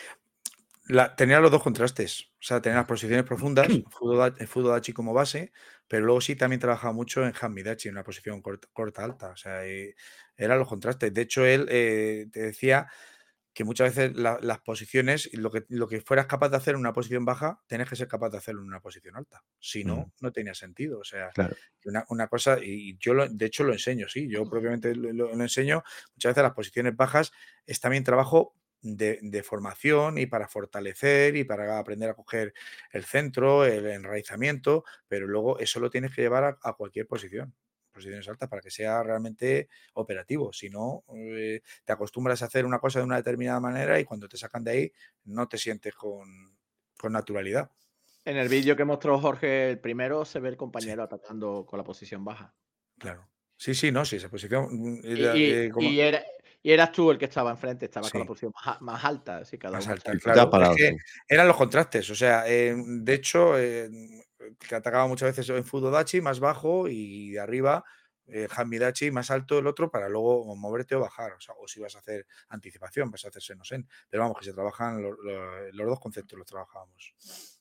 La, tenía los dos contrastes, o sea, tenía las posiciones profundas, Fudo Fudodachi como base, pero luego sí también trabajaba mucho en Hanmidachi, en una posición corta, corta alta, o sea, eh, eran los contrastes. De hecho, él eh, te decía que muchas veces la- las posiciones, lo que, lo que fueras capaz de hacer en una posición baja, tienes que ser capaz de hacerlo en una posición alta. Si Mm, no, no tenía sentido. O sea, claro. que una, una cosa, y yo lo- de hecho lo enseño, sí, yo propiamente lo, lo- lo enseño. Muchas veces las posiciones bajas es también trabajo de, de formación y para fortalecer y para aprender a coger el centro, el enraizamiento, pero luego eso lo tienes que llevar a, a cualquier posición, posiciones altas, para que sea realmente operativo. Si no, eh, te acostumbras a hacer una cosa de una determinada manera y cuando te sacan de ahí no te sientes con, con naturalidad. En el vídeo que mostró Jorge, el primero, se ve el Sí, compañero atacando con la posición baja. claro. Sí, sí, no, sí, esa posición. mm, Y, era, y- eh, como, y era, y eras tú el que estaba enfrente, estabas con la sí, posición más, a- más alta, así cada más uno alta, estaba. Sí, tú estabas claro. Es parado, que sí. eran los contrastes. O sea, eh, de hecho, eh, que atacaba muchas veces en Fudodachi más bajo y de arriba. Eh, Hamidachi más alto el otro para luego o moverte o bajar, o sea, o si vas a hacer anticipación, vas a hacer senosen, pero vamos, que se trabajan lo- lo- los dos conceptos, los trabajábamos.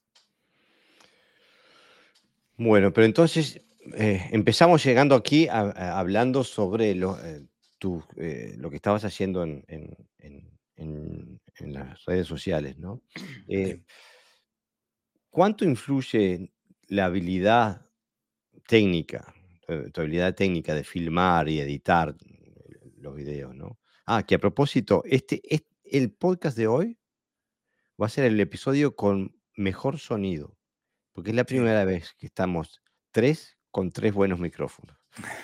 Bueno, pero entonces eh, empezamos llegando aquí a- a- hablando sobre lo, eh, tu, eh, lo que estabas haciendo en, en- en- en- en las redes sociales, ¿no? Eh, Sí. ¿Cuánto influye la habilidad técnica, tu, tu habilidad técnica de filmar y editar eh, los videos, ¿no? Ah, que a propósito, este, es el podcast de hoy va a ser el episodio con mejor sonido, porque es la Sí, primera vez que estamos tres con tres buenos micrófonos.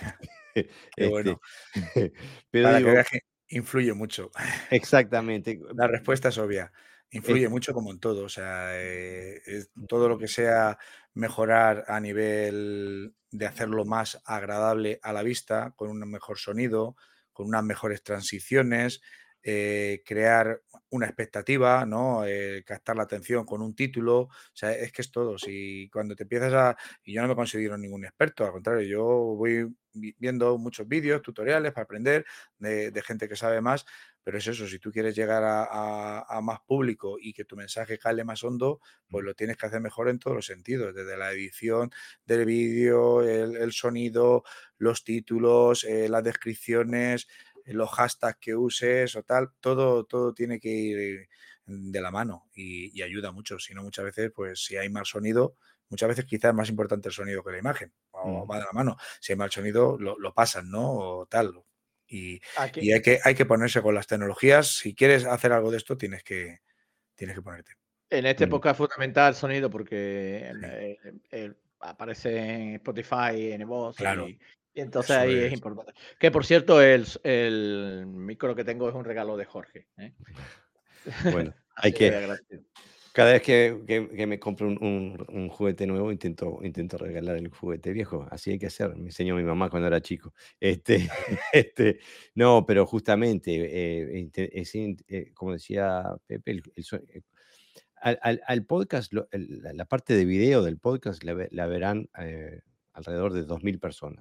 qué Este, bueno. pero Para que digo veas que influye mucho. exactamente, La respuesta es obvia. es Influye mucho como en todo. O sea, eh, es todo lo que sea mejorar a nivel de hacerlo más agradable a la vista, con un mejor sonido, con unas mejores transiciones, eh, crear una expectativa, ¿no? Eh, captar la atención con un título. O sea, es que es todo. Si cuando te empiezas a... Y yo no me considero ningún experto, al contrario, yo voy vi- viendo muchos vídeos, tutoriales para aprender de, de gente que sabe más, pero es eso, si tú quieres llegar a, a- a más público y que tu mensaje cale más hondo, pues lo tienes que hacer mejor en todos los sentidos, desde la edición del vídeo, el, el sonido, los títulos, eh, las descripciones, eh, los hashtags que uses o tal, todo, todo tiene que ir eh, de la mano y, y ayuda mucho. Si no, muchas veces, pues si hay mal sonido, muchas veces quizás es más importante el sonido que la imagen, o mm, va de la mano. Si hay mal sonido, lo, lo pasan, ¿no? O tal. Y, Aquí, y hay que, hay que ponerse con las tecnologías. Si quieres hacer algo de esto, tienes que, tienes que ponerte. en este mm, podcast es fundamental el sonido porque Sí, eh, eh, aparece en Spotify, en iVoox claro, y, y entonces eso ahí es es. importante. Que por cierto, el, s- el micro que tengo es un regalo de Jorge. ¿eh? bueno, hay Así que que agradecido. cada vez que, que- que me compro un, un- un juguete nuevo, intento, intento regalar el juguete viejo. Así hay que hacer. Me enseñó mi mamá cuando era chico. Este, este, no, pero justamente, eh, inte- es in- eh, como decía Pepe, el- el so- eh, al, al- al podcast, lo- el- la, la parte de video del podcast la, ve- la verán eh, alrededor de dos mil personas.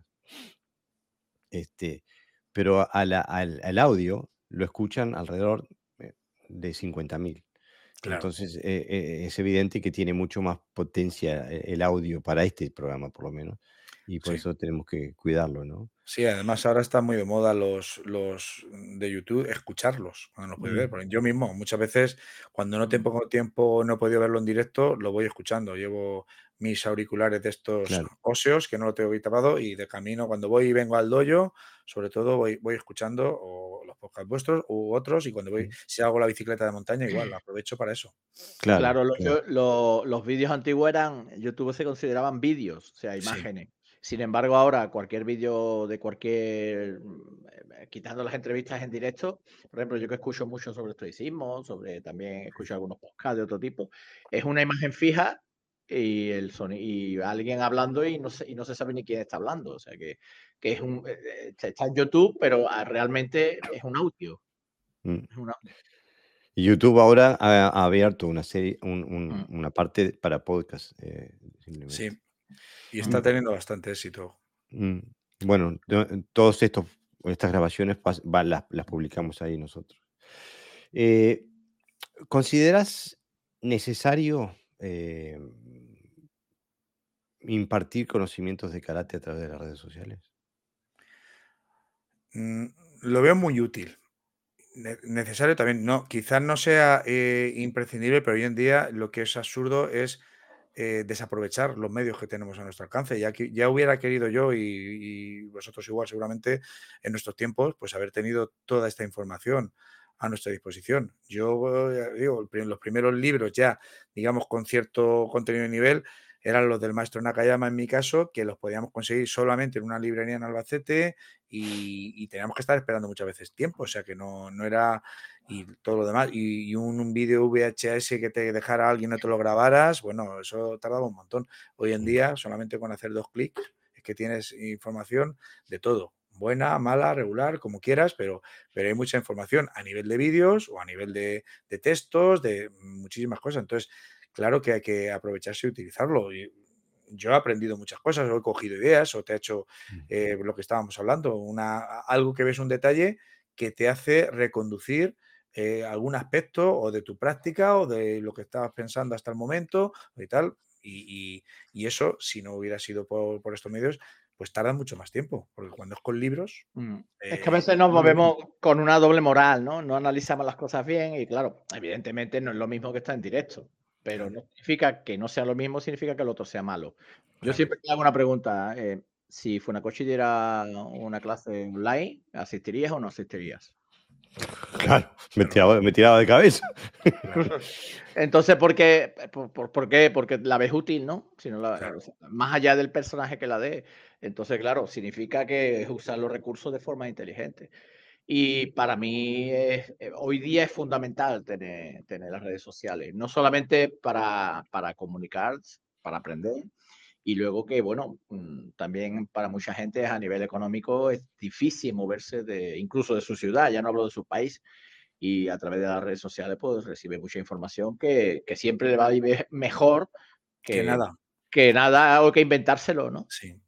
Este, pero a la- al, al audio lo escuchan alrededor eh, de cincuenta mil. Claro. Entonces, eh, eh, es evidente que tiene mucho más potencia eh, el audio para este programa, por lo menos, y por Sí. eso tenemos que cuidarlo, ¿no? Sí, además ahora están muy de moda los, los de YouTube, escucharlos cuando los puedes ver. Mm, Porque yo mismo, muchas veces, cuando no tengo tiempo, no he podido verlo en directo, lo voy escuchando. Llevo mis auriculares de estos claro. óseos, que no lo tengo ahí tapado, y de camino, cuando voy y vengo al dojo, sobre todo voy, voy escuchando o los podcasts vuestros u otros, y cuando voy, Mm, si hago la bicicleta de montaña, igual, aprovecho para eso. claro, Claro, lo- claro. yo- lo- los vídeos antiguos eran, YouTube se consideraban vídeos, o sea, Sí, imágenes. Sin embargo, ahora cualquier vídeo de cualquier, mm, eh, quitando las entrevistas en directo, por ejemplo, yo que escucho mucho sobre estoicismo, sobre también escucho algunos podcasts de otro tipo, es una imagen fija y el soni- y alguien hablando y no se, y no se sabe ni quién está hablando, o sea que, que es un, eh, eh, está en YouTube, pero ah, realmente es un audio, Mm. es un audio. Y YouTube ahora ha, ha abierto una serie, un- un- Mm, una parte para podcast, eh, sí. simplemente. Y está mm. Y, teniendo bastante éxito. mm, bueno, to- todos estos, estas grabaciones pas- va- las, las publicamos ahí nosotros. Eh, ¿Consideras necesario eh, impartir conocimientos de karate a través de las redes sociales? Mm, lo veo muy útil. Necesario también, no, quizás no sea eh, imprescindible, pero hoy en día lo que es absurdo es eh, desaprovechar los medios que tenemos a nuestro alcance. Ya, que, ya hubiera querido yo y, y vosotros igual seguramente en nuestros tiempos, pues haber tenido toda esta información a nuestra disposición. Yo eh, digo, los primeros libros ya, digamos, con cierto contenido de nivel, eran los del maestro Nakayama en mi caso, que los podíamos conseguir solamente en una librería en Albacete y, y teníamos que estar esperando muchas veces tiempo, o sea que no, no era, y todo lo demás, y, y un, un vídeo V H S que te dejara alguien, no te lo grabaras, bueno, eso tardaba un montón. Hoy en día, solamente con hacer dos clics, es que tienes información de todo, buena, mala, regular, como quieras, pero, pero hay mucha información a nivel de vídeos o a nivel de, de textos, de muchísimas cosas. Entonces, claro que hay que aprovecharse y utilizarlo. Y yo he aprendido muchas cosas, o he cogido ideas, o te ha hecho eh, lo que estábamos hablando, una, algo que ves un detalle que te hace reconducir eh, algún aspecto o de tu práctica o de lo que estabas pensando hasta el momento y tal. Y, y, y eso, si no hubiera sido por, por estos medios, pues tarda mucho más tiempo, porque cuando es con libros... Mm. Eh, Es que a veces nos movemos con una doble moral, ¿no? No analizamos las cosas bien y claro, evidentemente no es lo mismo que estar en directo, pero Claro. no significa que no sea lo mismo, significa que el otro sea malo. Yo Claro. siempre te hago una pregunta, eh, si Funakoshi diera una clase online, ¿asistirías o no asistirías? Claro, me tiraba, me tiraba de cabeza. Claro. Entonces, ¿por qué? ¿Por, por, por qué? Porque la ves útil, ¿no? Si no la- Claro. o sea, más allá del personaje que la dé. Entonces, claro, significa que es usar los recursos de forma inteligente. Y para mí es- eh, hoy día es fundamental tener, tener las redes sociales, no solamente para, para comunicar, para aprender, y luego que, bueno, mm, también para mucha gente a nivel económico es difícil moverse de, incluso de su ciudad, ya no hablo de su país, y a través de las redes sociales pues recibe mucha información que, que siempre le va a ir mejor Que que, nada. que nada o que inventárselo, ¿no? Sí.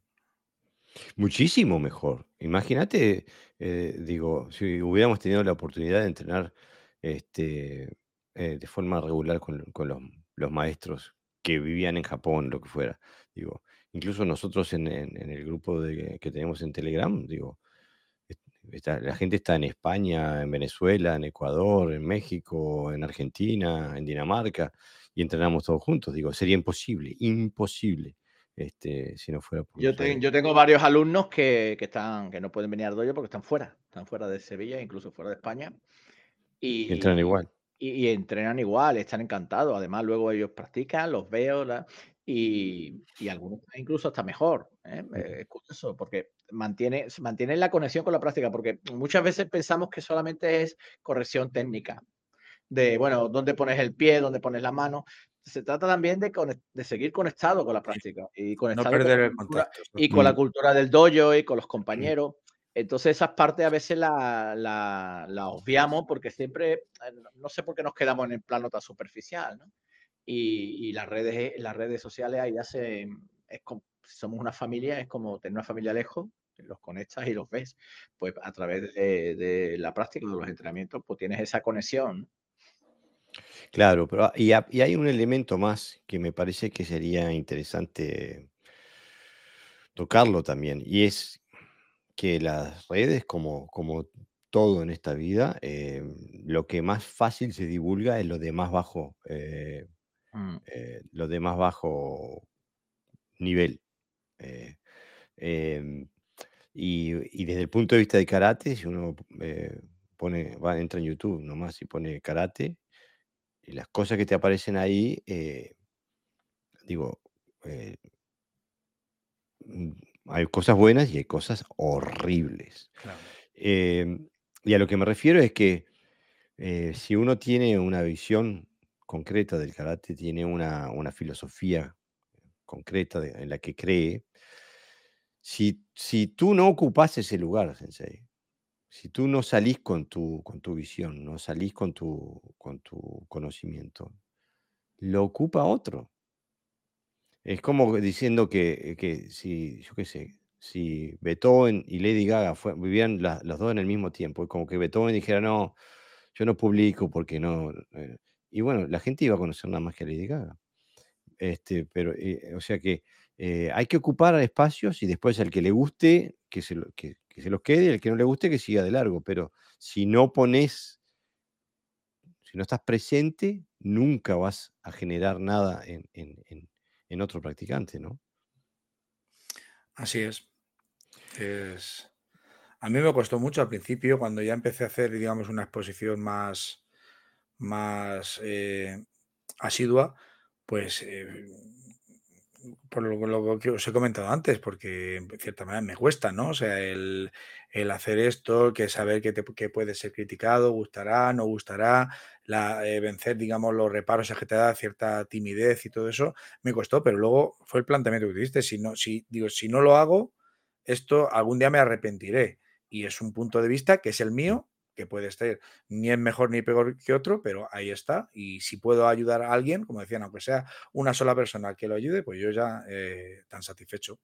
Muchísimo mejor. Imagínate, eh, digo, si hubiéramos tenido la oportunidad de entrenar este, eh, de forma regular con, con los, los maestros que vivían en Japón, lo que fuera. Digo, incluso nosotros en, en- en el grupo de- que tenemos en Telegram, digo, est- está- la gente está en España, en Venezuela, en Ecuador, en México, en Argentina, en Dinamarca, y entrenamos todos juntos. Digo, sería imposible, imposible, este, si no fuera por Yo, las ten- redes. yo tengo varios alumnos que, que, están, que no pueden venir al dojo porque están fuera, están fuera de Sevilla, incluso fuera de España, Y entran y, igual. y, y entrenan igual, están encantados. Además, luego ellos practican, los veo, la- y, y algunos incluso hasta mejor. ¿eh? Eh, Es curioso porque mantiene, se mantiene la conexión con la práctica, porque muchas veces pensamos que solamente es corrección técnica de, bueno, dónde pones el pie, dónde pones la mano. Se trata también de, conec- de seguir conectado con la Sí. práctica y No conectado con perder la el cultura contacto. y con la Mm. cultura del dojo y con los compañeros. Entonces esas partes a veces las la, la obviamos porque siempre, eh, no sé por qué nos quedamos en el plano tan superficial, ¿no? Y, y las redes, las redes sociales ahí ya se, es como, si somos una familia, es como tener una familia lejos, los conectas y los ves, pues a través de, de la práctica, de los entrenamientos, pues tienes esa conexión, ¿no? Claro, pero ah, y, ha- y hay un elemento más que me parece que sería interesante tocarlo también, y es que las redes, como, como todo en esta vida, eh, lo que más fácil se divulga es lo de más bajo, eh, Mm. eh, lo de más bajo nivel. eh, em, y, y desde el punto de vista de karate, si uno eh, pone, va, entra en YouTube nomás y pone karate, y las cosas que te aparecen ahí, eh, digo, eh, mm, hay cosas buenas y hay cosas horribles. Claro. Em, y a lo que me refiero es que eh, si uno tiene una visión concreta del karate, tiene una, una filosofía concreta de- en la que cree, si, si tú no ocupas ese lugar, Sensei, si tú no salís con tu, con tu visión, no salís con tu, con tu conocimiento, lo ocupa otro. Es como diciendo que, que si, yo qué sé, si Beethoven y Lady Gaga fue- vivían la- los dos en el mismo tiempo, es como que Beethoven dijera, no, yo no publico porque no. eh", y bueno, la gente iba a conocer nada más que a Lady Gaga. Este, pero, eh, o sea que eh, hay que ocupar espacios y después al que le guste, que se, lo- que, que se los quede, y al que no le guste, que siga de largo. Pero si no pones Si no estás presente, nunca vas a generar nada en, en, en, en otro practicante, ¿no? Así es. Es... A mí me costó mucho al principio, cuando ya empecé a hacer, digamos, una exposición más, más eh, asidua, pues eh, por lo, lo que os he comentado antes, porque en cierta manera me cuesta, ¿no? O sea, el, el hacer esto, que saber que, te, que puede ser criticado, gustará, no gustará, la, eh, vencer, digamos, los reparos que te da cierta timidez y todo eso, me costó, pero luego fue el planteamiento que tuviste. Si no, si, digo, si no lo hago, esto algún día me arrepentiré. Y es un punto de vista que es el mío, que puede ser ni es mejor ni peor que otro, pero ahí está. Y si puedo ayudar a alguien, como decían, aunque sea una sola persona que lo ayude, pues yo ya eh, tan satisfecho.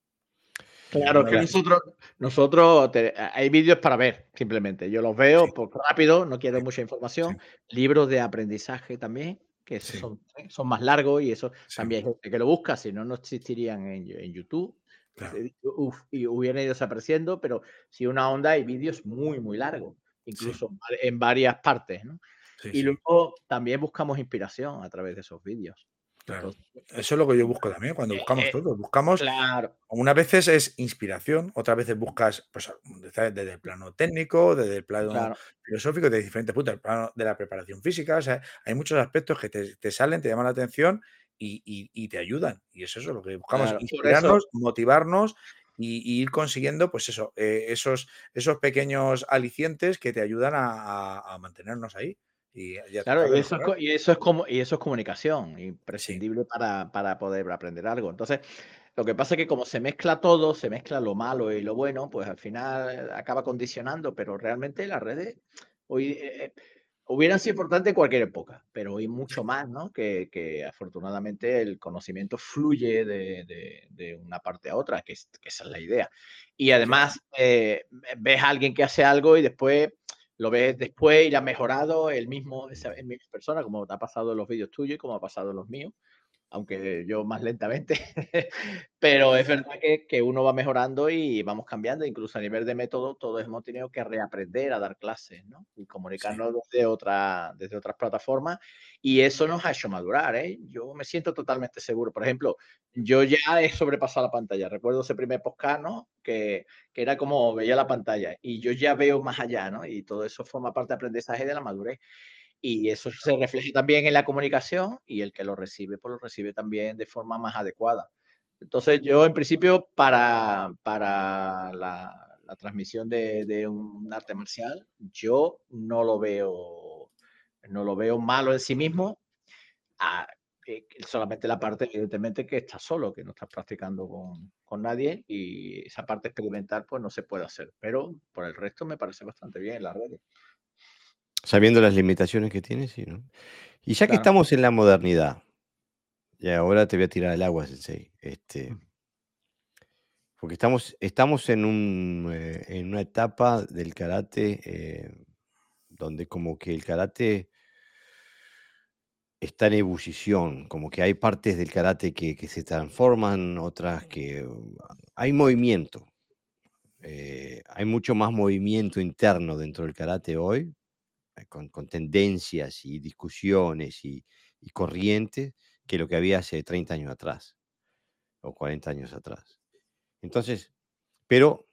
Claro, es que nosotros, nosotros te, hay vídeos para ver, simplemente. Yo los veo Sí. por rápido, no quiero Sí. mucha información. Sí. Libros de aprendizaje también, que esos Sí. son, son más largos y eso Sí. también hay gente que lo busca, si no, no existirían en, en YouTube. Claro. Uf, y hubieran ido desapareciendo, pero si una onda hay vídeos muy, muy largos, incluso Sí. en varias partes, ¿no? Sí, y sí. luego también buscamos inspiración a través de esos vídeos. Claro. Entonces, eso es lo que yo busco también cuando buscamos eh, todo. Buscamos, claro. unas veces es inspiración, otras veces buscas pues, desde el plano técnico, desde el plano Claro. filosófico, de diferentes puntos, el plano de la preparación física. O sea, hay muchos aspectos que te, te salen, te llaman la atención y, y, y te ayudan. Y es eso lo que buscamos, Claro, por inspirarnos, eso, motivarnos y, y ir consiguiendo, pues eso, eh, esos, esos pequeños alicientes que te ayudan a, a, a mantenernos ahí. Y, y a claro, tratar y de eso es, mejorar. co- y eso es como, y eso es comunicación, Sí, imprescindible para, para poder aprender algo. Entonces, lo que pasa es que como se mezcla todo, se mezcla lo malo y lo bueno, pues al final acaba condicionando, pero realmente las redes hoy eh, eh, hubieran sido importantes en cualquier época, pero hoy mucho más, ¿no? Que, que afortunadamente el conocimiento fluye de, de- de una parte a otra, que, es- que esa es la idea. Y además, eh, ves a alguien que hace algo y después lo ves después y ha mejorado el mismo, esa el misma persona, como te ha pasado en los vídeos tuyos y como ha pasado en los míos, aunque yo más lentamente. Pero es verdad que, que uno va mejorando y vamos cambiando, incluso a nivel de método, todos hemos tenido que reaprender a dar clases, ¿no? Y sí. comunicarnos desde, otra, desde otras plataformas. Y eso nos ha hecho madurar, ¿eh? Yo me siento totalmente seguro. Por ejemplo, yo ya he sobrepasado la pantalla. Recuerdo ese primer podcast, ¿no? Que, que era como veía la pantalla y yo ya veo más allá, ¿no? Y todo eso forma parte de aprendizaje de la madurez. Y eso se refleja también en la comunicación y el que lo recibe, pues lo recibe también de forma más adecuada. Entonces, yo en principio para, para la, la transmisión de, de un arte marcial, yo no lo veo, no lo veo malo en sí mismo. Ah, eh, solamente la parte, evidentemente, que estás solo, que no estás practicando con, con nadie y esa parte experimental pues no se puede hacer. Pero por el resto me parece bastante bien en las redes. Sabiendo las limitaciones que tiene, sí, ¿no? Y ya que Claro. estamos en la modernidad, y ahora te voy a tirar al agua, Sensei, este, porque estamos, estamos en, un, eh, en una etapa del karate eh, donde como que el karate está en ebullición, como que hay partes del karate que, que se transforman, otras que uh, hay movimiento. Eh, hay mucho más movimiento interno dentro del karate hoy, eh, con, con tendencias y discusiones y, y corrientes, que lo que había hace treinta años atrás o cuarenta años atrás. Entonces, pero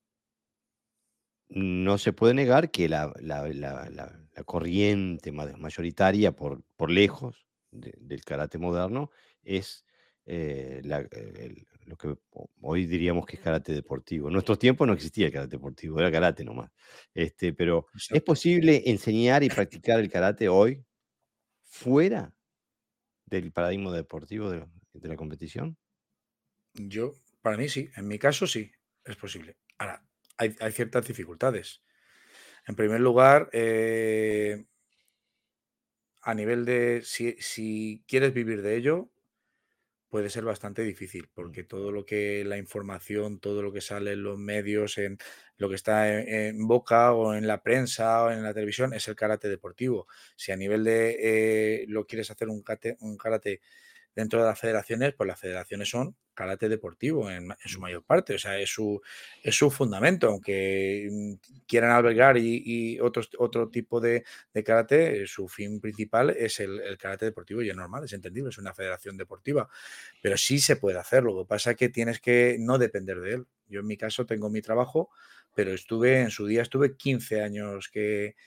no se puede negar que la, la- la- la- la corriente ma- mayoritaria por, por lejos de- del karate moderno es eh, la- el- lo que ho- hoy diríamos que es karate deportivo. En nuestros tiempos no existía el karate deportivo, era karate nomás. Este, pero ¿es Exacto. posible enseñar y practicar el karate hoy fuera del paradigma deportivo de, de la competición? Yo, para mí sí, en mi caso sí, es posible. Ahora, hay, hay ciertas dificultades. En primer lugar, eh, a nivel de si, si quieres vivir de ello, puede ser bastante difícil, Mm. porque todo lo que la información, todo lo que sale en los medios, en lo que está en, en boca o en la prensa o en la televisión, es el karate deportivo. Si a nivel de eh, lo quieres hacer un karate, un karate dentro de las federaciones, pues las federaciones son karate deportivo en, en su mayor parte, o sea, es su, es su fundamento, aunque mm, quieran albergar y, y otros, otro tipo de, de karate, eh, su fin principal es el, el karate deportivo y es normal, es entendible, es una federación deportiva, pero sí se puede hacer, lo que pasa es que tienes que no depender de él. Yo en mi caso tengo mi trabajo, pero estuve, en su día estuve quince años que,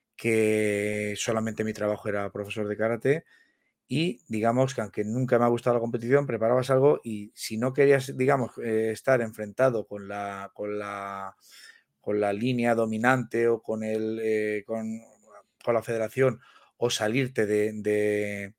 que solamente mi trabajo era profesor de karate. Y digamos que aunque nunca me ha gustado la competición, preparabas algo y si no querías, digamos, eh, estar enfrentado con la, con la, con la línea dominante o con, el, eh, con, con la federación o salirte de, de,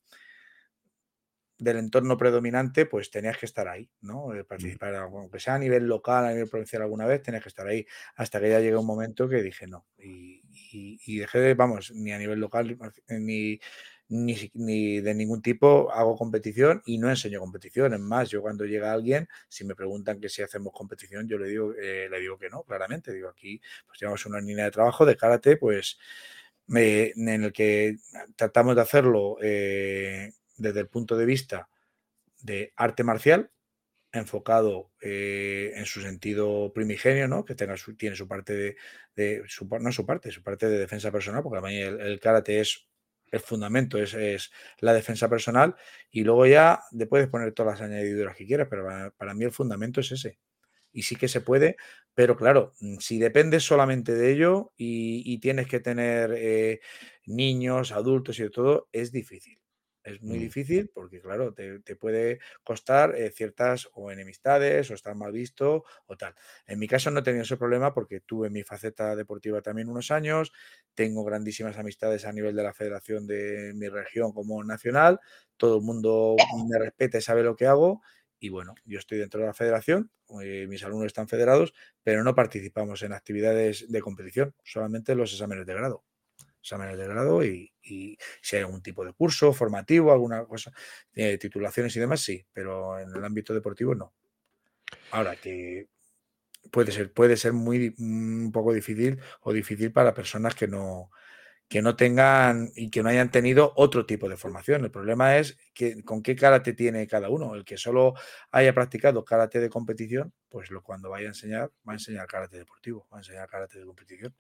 del entorno predominante, pues tenías que estar ahí, ¿no? Eh, participar, aunque sea a nivel local, a nivel provincial alguna vez, tenías que estar ahí. Hasta que ya llegó un momento que dije no. Y, y, y dejé de, vamos, ni a nivel local, ni, ni, ni de ningún tipo hago competición y no enseño competición. Es más, yo cuando llega alguien, si me preguntan que si hacemos competición, yo le digo, eh, le digo que no, claramente. Digo, aquí pues llevamos una línea de trabajo de karate, pues me, en el que tratamos de hacerlo eh, desde el punto de vista de arte marcial, enfocado eh, en su sentido primigenio, ¿no? Que tenga su, tiene su parte de, de su, no su parte, su parte de defensa personal, porque para mí el, el karate es el fundamento, es, es, la defensa personal, y luego ya le puedes poner todas las añadiduras que quieras, pero para, para mí el fundamento es ese. Y sí que se puede, pero claro, si dependes solamente de ello y, y tienes que tener eh, niños, adultos y de todo, es difícil. Es muy Mm. difícil porque, claro, te, te puede costar eh, ciertas o enemistades o estar mal visto o tal. En mi caso no he tenido ese problema porque tuve mi faceta deportiva también unos años, tengo grandísimas amistades a nivel de la federación de mi región como nacional, todo el mundo me respeta y sabe lo que hago. Y bueno, yo estoy dentro de la federación, eh, mis alumnos están federados, pero no participamos en actividades de competición, solamente los exámenes de grado. Exámenes de grado y, y si hay algún tipo de curso formativo, alguna cosa, eh, titulaciones y demás, sí, pero en el ámbito deportivo no. Ahora que puede ser, puede ser muy un poco difícil o difícil para personas que no, que no tengan y que no hayan tenido otro tipo de formación. El problema es que con qué karate tiene cada uno. El que solo haya practicado karate de competición, pues lo, cuando vaya a enseñar, va a enseñar karate deportivo, va a enseñar karate de competición.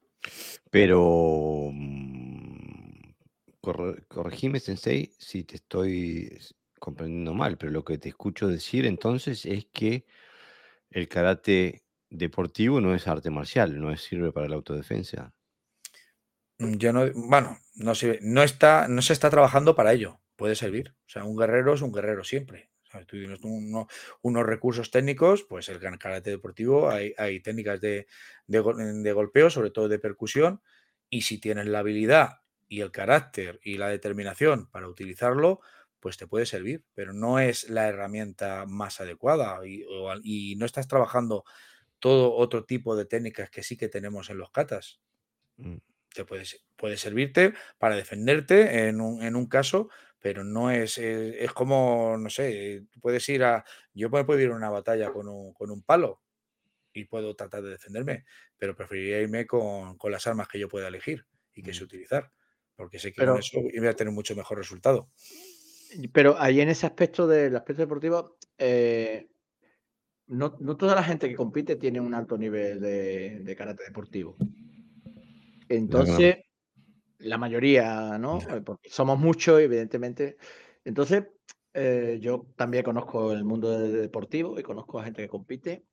Pero mm, corre- corregime, Sensei, si te estoy s- comprendiendo mal, pero lo que te escucho decir entonces es que el karate deportivo no es arte marcial, no es, sirve para la autodefensa. Yo no, bueno, no se, no está, no se está trabajando para ello. Puede servir. O sea, un guerrero es un guerrero siempre. O sea, tú tienes uno- unos recursos técnicos, pues el karate deportivo hay, hay técnicas de, de, go- de golpeo, sobre todo de percusión, y si tienes la habilidad y el carácter y la determinación para utilizarlo, pues te puede servir, pero no es la herramienta más adecuada y, o al- y no estás trabajando todo otro tipo de técnicas que sí que tenemos en los katas. Mm. Te puede, puede servirte para defenderte en un, en un caso, pero no es, es, es como, no sé, puedes ir a, yo me puedo ir a una batalla con un, con un palo y puedo tratar de defenderme, pero preferiría irme con, con las armas que yo pueda elegir y que sé Mm. utilizar, porque sé que con Pero, eso voy a tener mucho mejor resultado. pero ahí en ese aspecto del aspecto deportivo, eh, no, no toda la gente que compite tiene un alto nivel de, de karate deportivo. Claro que no. Entonces, la mayoría, ¿no? Eh, Porque somos muchos, evidentemente. Entonces, eh, yo también conozco el mundo del deportivo y conozco a gente que compite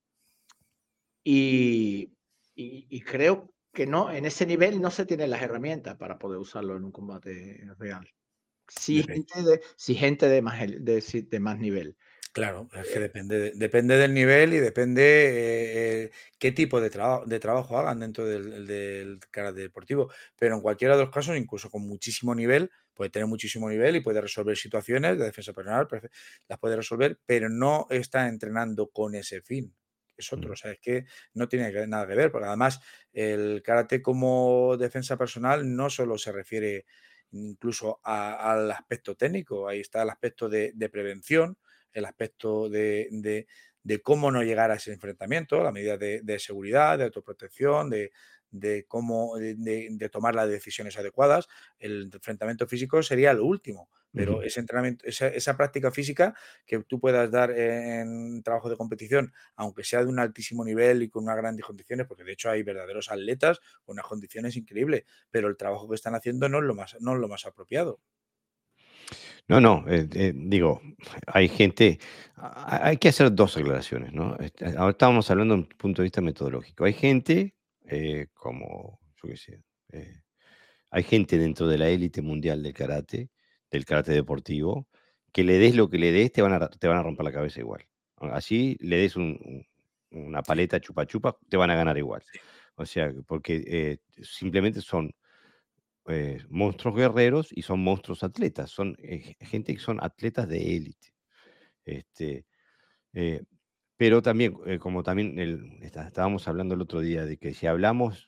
y, y, y creo que no, en ese nivel no se tienen las herramientas para poder usarlo en un combate real. Sí, Dep- gente de, sí, gente de más, el- de, sí, de más nivel. Claro, es que Eh, depende, de- depende del nivel y depende eh, eh, qué tipo de, traba- de trabajo hagan dentro del, del karate deportivo. Pero en cualquiera de los casos, incluso con muchísimo nivel, puede tener muchísimo nivel y puede resolver situaciones de defensa personal, perfe- las puede resolver, pero no está entrenando con ese fin. Es otro, Mm. o sea, es que no tiene que- nada que ver, porque además el karate como defensa personal no solo se refiere incluso a- al aspecto técnico, ahí está el aspecto de de prevención, el aspecto de, de, de cómo no llegar a ese enfrentamiento, la medida de, de seguridad, de autoprotección, de, de cómo de, de, de tomar las decisiones adecuadas. El enfrentamiento físico sería lo último, pero Ujú. ese entrenamiento, esa, esa práctica física que tú puedas dar en trabajo de competición, aunque sea de un altísimo nivel y con unas grandes condiciones, porque de hecho hay verdaderos atletas con unas condiciones increíbles, pero el trabajo que están haciendo no es lo más, no es lo más apropiado. No, no, eh, eh, digo, hay gente, ha- hay que hacer dos aclaraciones, ¿no? Este, ahora estábamos hablando de un punto de vista metodológico. Hay gente, eh, como, yo qué sé, eh, hay gente dentro de la élite mundial del karate, del karate deportivo, que le des lo que le des, te van a, ra- te van a romper la cabeza igual. Así le des un- un- una paleta chupa chupa, te van a ganar igual. Sí, O sea, porque eh, simplemente son eh, monstruos guerreros y son monstruos atletas. Son eh, gente que son atletas de élite. Este, eh, pero también, eh, como también el- está- estábamos hablando el otro día, de que si hablamos,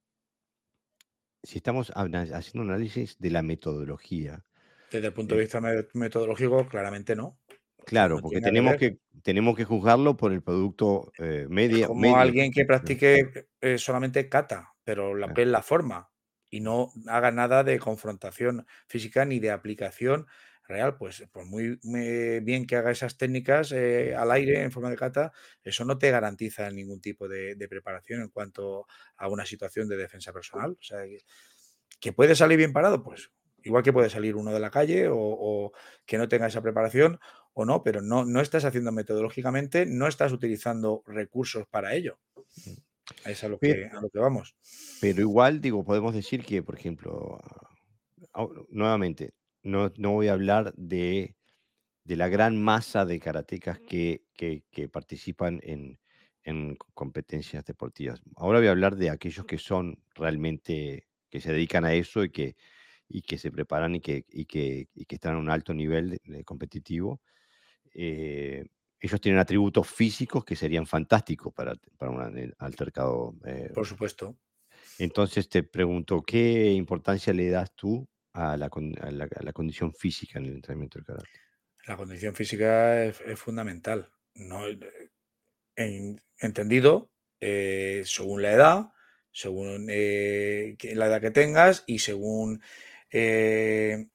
si estamos ana- haciendo un análisis de la metodología, desde el punto eh, de vista me- metodológico, claramente no. O sea, claro, no porque tiene nada que tenemos ver. que, tenemos que juzgarlo por el producto eh, Es media, como medio que alguien que estamos haciendo. practique eh, solamente kata, pero lo Ah, que es la forma y no haga nada de confrontación física ni de aplicación real. Pues por muy, muy bien que haga esas técnicas eh, al aire en forma de kata, eso no te garantiza ningún tipo de, de preparación en cuanto a una situación de defensa personal. O sea, que, que puede salir bien parado, pues igual que puede salir uno de la calle o, o que no tenga esa preparación o no, pero no, no estás haciendo metodológicamente, no estás utilizando recursos para ello. mm. Es a lo Pero, que, a lo que vamos. pero igual, digo, podemos decir que, por ejemplo, ah, nuevamente, no, no voy a hablar de de la gran masa de karatecas que, que, que participan en, en co- competencias deportivas. Ahora voy a hablar de aquellos que son realmente, que se dedican a eso y que, y que se preparan y que, y que, y que están a un alto nivel de- de competitivo. Eh, ellos tienen atributos físicos que serían fantásticos para, para un ane- altercado. eh. Por supuesto. Entonces te pregunto, ¿qué importancia le das tú a la, con- a la, a la condición física en el entrenamiento del karate? La condición física es, es fundamental. No, eh, en- entendido eh, según la edad, según eh, que- la edad que tengas y según eh,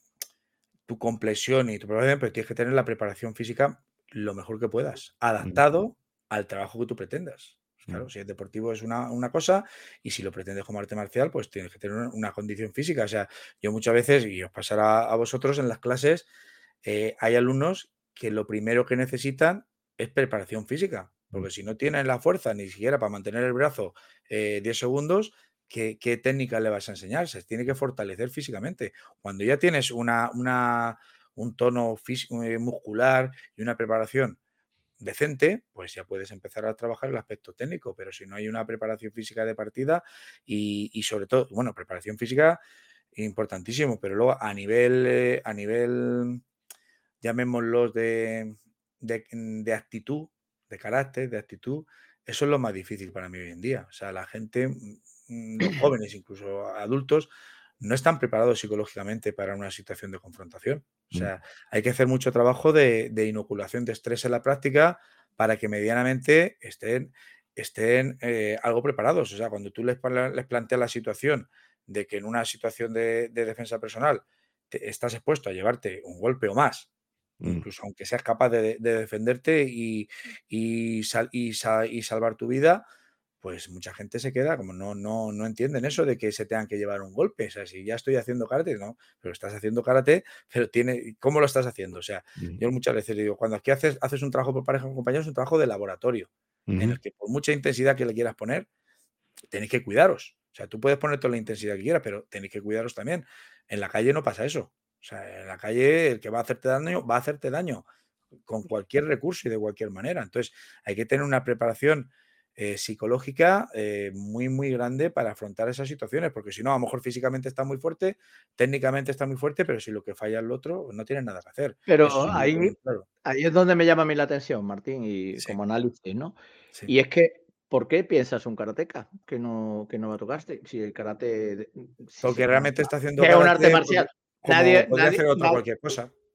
tu complexión y tu preparación, pero tienes que tener la preparación física lo mejor que puedas, Mm, adaptado al trabajo que tú pretendas. Pues claro, mm, si es deportivo es una, una cosa y si lo pretendes como arte marcial, pues tienes que tener una, una condición física. O sea, yo muchas veces, y os pasará a vosotros en las clases, eh, hay alumnos que lo primero que necesitan es preparación física, mm, porque si no tienen la fuerza ni siquiera para mantener el brazo eh, diez segundos, ¿qué, qué técnica le vas a enseñar? Se tiene que fortalecer físicamente. Cuando ya tienes una, una, un tono físico, eh, muscular y una preparación decente, pues ya puedes empezar a trabajar el aspecto técnico, pero si no hay una preparación física de partida y, y sobre todo, bueno, preparación física importantísimo, pero luego a nivel, eh, a nivel, llamémoslos de, de, de actitud, de carácter, de actitud, eso es lo más difícil para mí hoy en día. O sea, la gente, mm, los jóvenes, incluso adultos, no están preparados psicológicamente para una situación de confrontación. O mm, sea, hay que hacer mucho trabajo de, de inoculación de estrés en la práctica para que medianamente estén, estén eh, algo preparados. O sea, cuando tú les, pla- les planteas la situación de que en una situación de, de defensa personal te- estás expuesto a llevarte un golpe o más, mm. incluso aunque seas capaz de, de defenderte y, y, sal- y sa- y salvar tu vida, pues mucha gente se queda como no, no, no entienden eso de que se tengan que llevar un golpe. O sea, si ya estoy haciendo karate, no, pero estás haciendo karate, pero tiene, ¿cómo lo estás haciendo? O sea, Ujú, yo muchas veces digo, cuando aquí haces, haces un trabajo por pareja con compañeros, es un trabajo de laboratorio, en ujú, el que por mucha intensidad que le quieras poner, tenéis que cuidaros. O sea, tú puedes poner toda la intensidad que quieras, pero tenéis que cuidaros también. En la calle no pasa eso. O sea, en la calle el que va a hacerte daño, va a hacerte daño con cualquier recurso y de cualquier manera. Entonces, hay que tener una preparación eh, psicológica eh, muy, muy grande para afrontar esas situaciones, porque si no, a lo mejor físicamente está muy fuerte, técnicamente está muy fuerte, pero si lo que falla es lo otro, no tienes nada que hacer. Eso Pero sí que ahí, tengo claro. ahí es donde me llama a mí la atención, Martín, y Sí, como análisis, ¿no? sí. Y es que, ¿por qué piensas un karateca que no, que no va a tocaste? Si el karate, de- si se- Porque bueno, realmente está que haciendo es un arte karate porque- marcial. como Nadie, podría nadie, hacer otra na- cualquier cosa.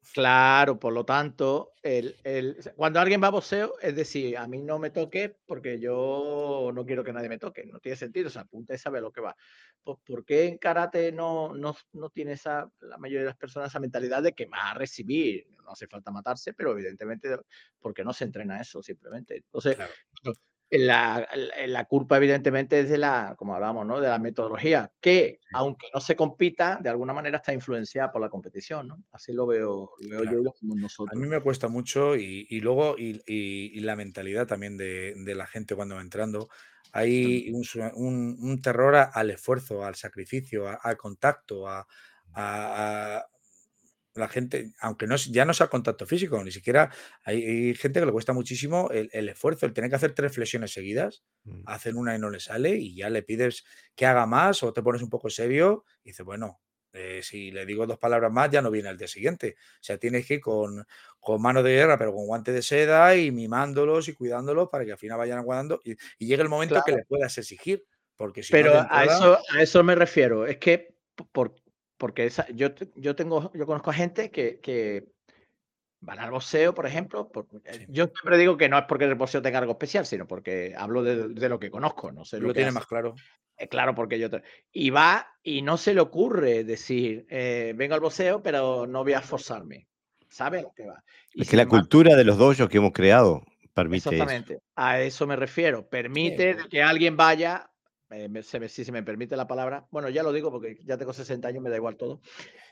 Claro, por lo tanto, el, el, cuando alguien va a boxeo, es decir, a mí no me toque porque yo no quiero que nadie me toque, no tiene sentido, o sea, apunta y sabe lo que va. Pues, ¿por qué en karate no, no, no tiene esa, la mayoría de las personas esa mentalidad de que va a recibir? No hace falta matarse, pero evidentemente, porque no se entrena eso simplemente. Entonces, Claro. la, la, la culpa evidentemente es de la, como hablábamos, ¿no? De la metodología, que Sí, aunque no se compita, de alguna manera está influenciada por la competición, ¿no? Así lo veo, lo veo yo claro. y lo hacemos A mí nosotros. me cuesta mucho y, y luego y, y- y la mentalidad también de, de la gente cuando va entrando. Hay un, su- un- un terror a- al esfuerzo, al sacrificio, a- al contacto, a, a- a la gente, aunque no, es- ya no sea contacto físico, ni siquiera hay, hay gente que le cuesta muchísimo el, el esfuerzo, el tener que hacer tres flexiones seguidas, Mm. hacen una y no le sale y ya le pides que haga más o te pones un poco serio y dices, bueno, eh, si le digo dos palabras más ya no viene al día siguiente. O sea, tienes que ir con, con mano de guerra, pero con guante de seda y mimándolos y cuidándolos para que al final vayan aguantando y, y llegue el momento que Claro, le puedas exigir, porque si no de pero a entrada, eso, a eso me refiero. Es que por, porque esa, yo, te- yo tengo, yo conozco a gente que, que van al boxeo, por ejemplo. Por- eh, sí, yo siempre digo que no es porque el boxeo tenga algo especial, sino porque hablo de, de lo que conozco, no sé lo lo que tiene hace. más claro. Eh, claro, porque yo... te- Y va y no se le ocurre decir, eh, vengo al boxeo, pero no voy a esforzarme. ¿Sabe a lo que va? Y Es que sin la embargo, cultura de los dojos que hemos creado permite eso. exactamente, a eso me refiero. Sí, Permite de que alguien vaya, eh, me- se me- si se me permite la palabra, bueno, ya lo digo porque ya tengo sesenta años, me da igual todo.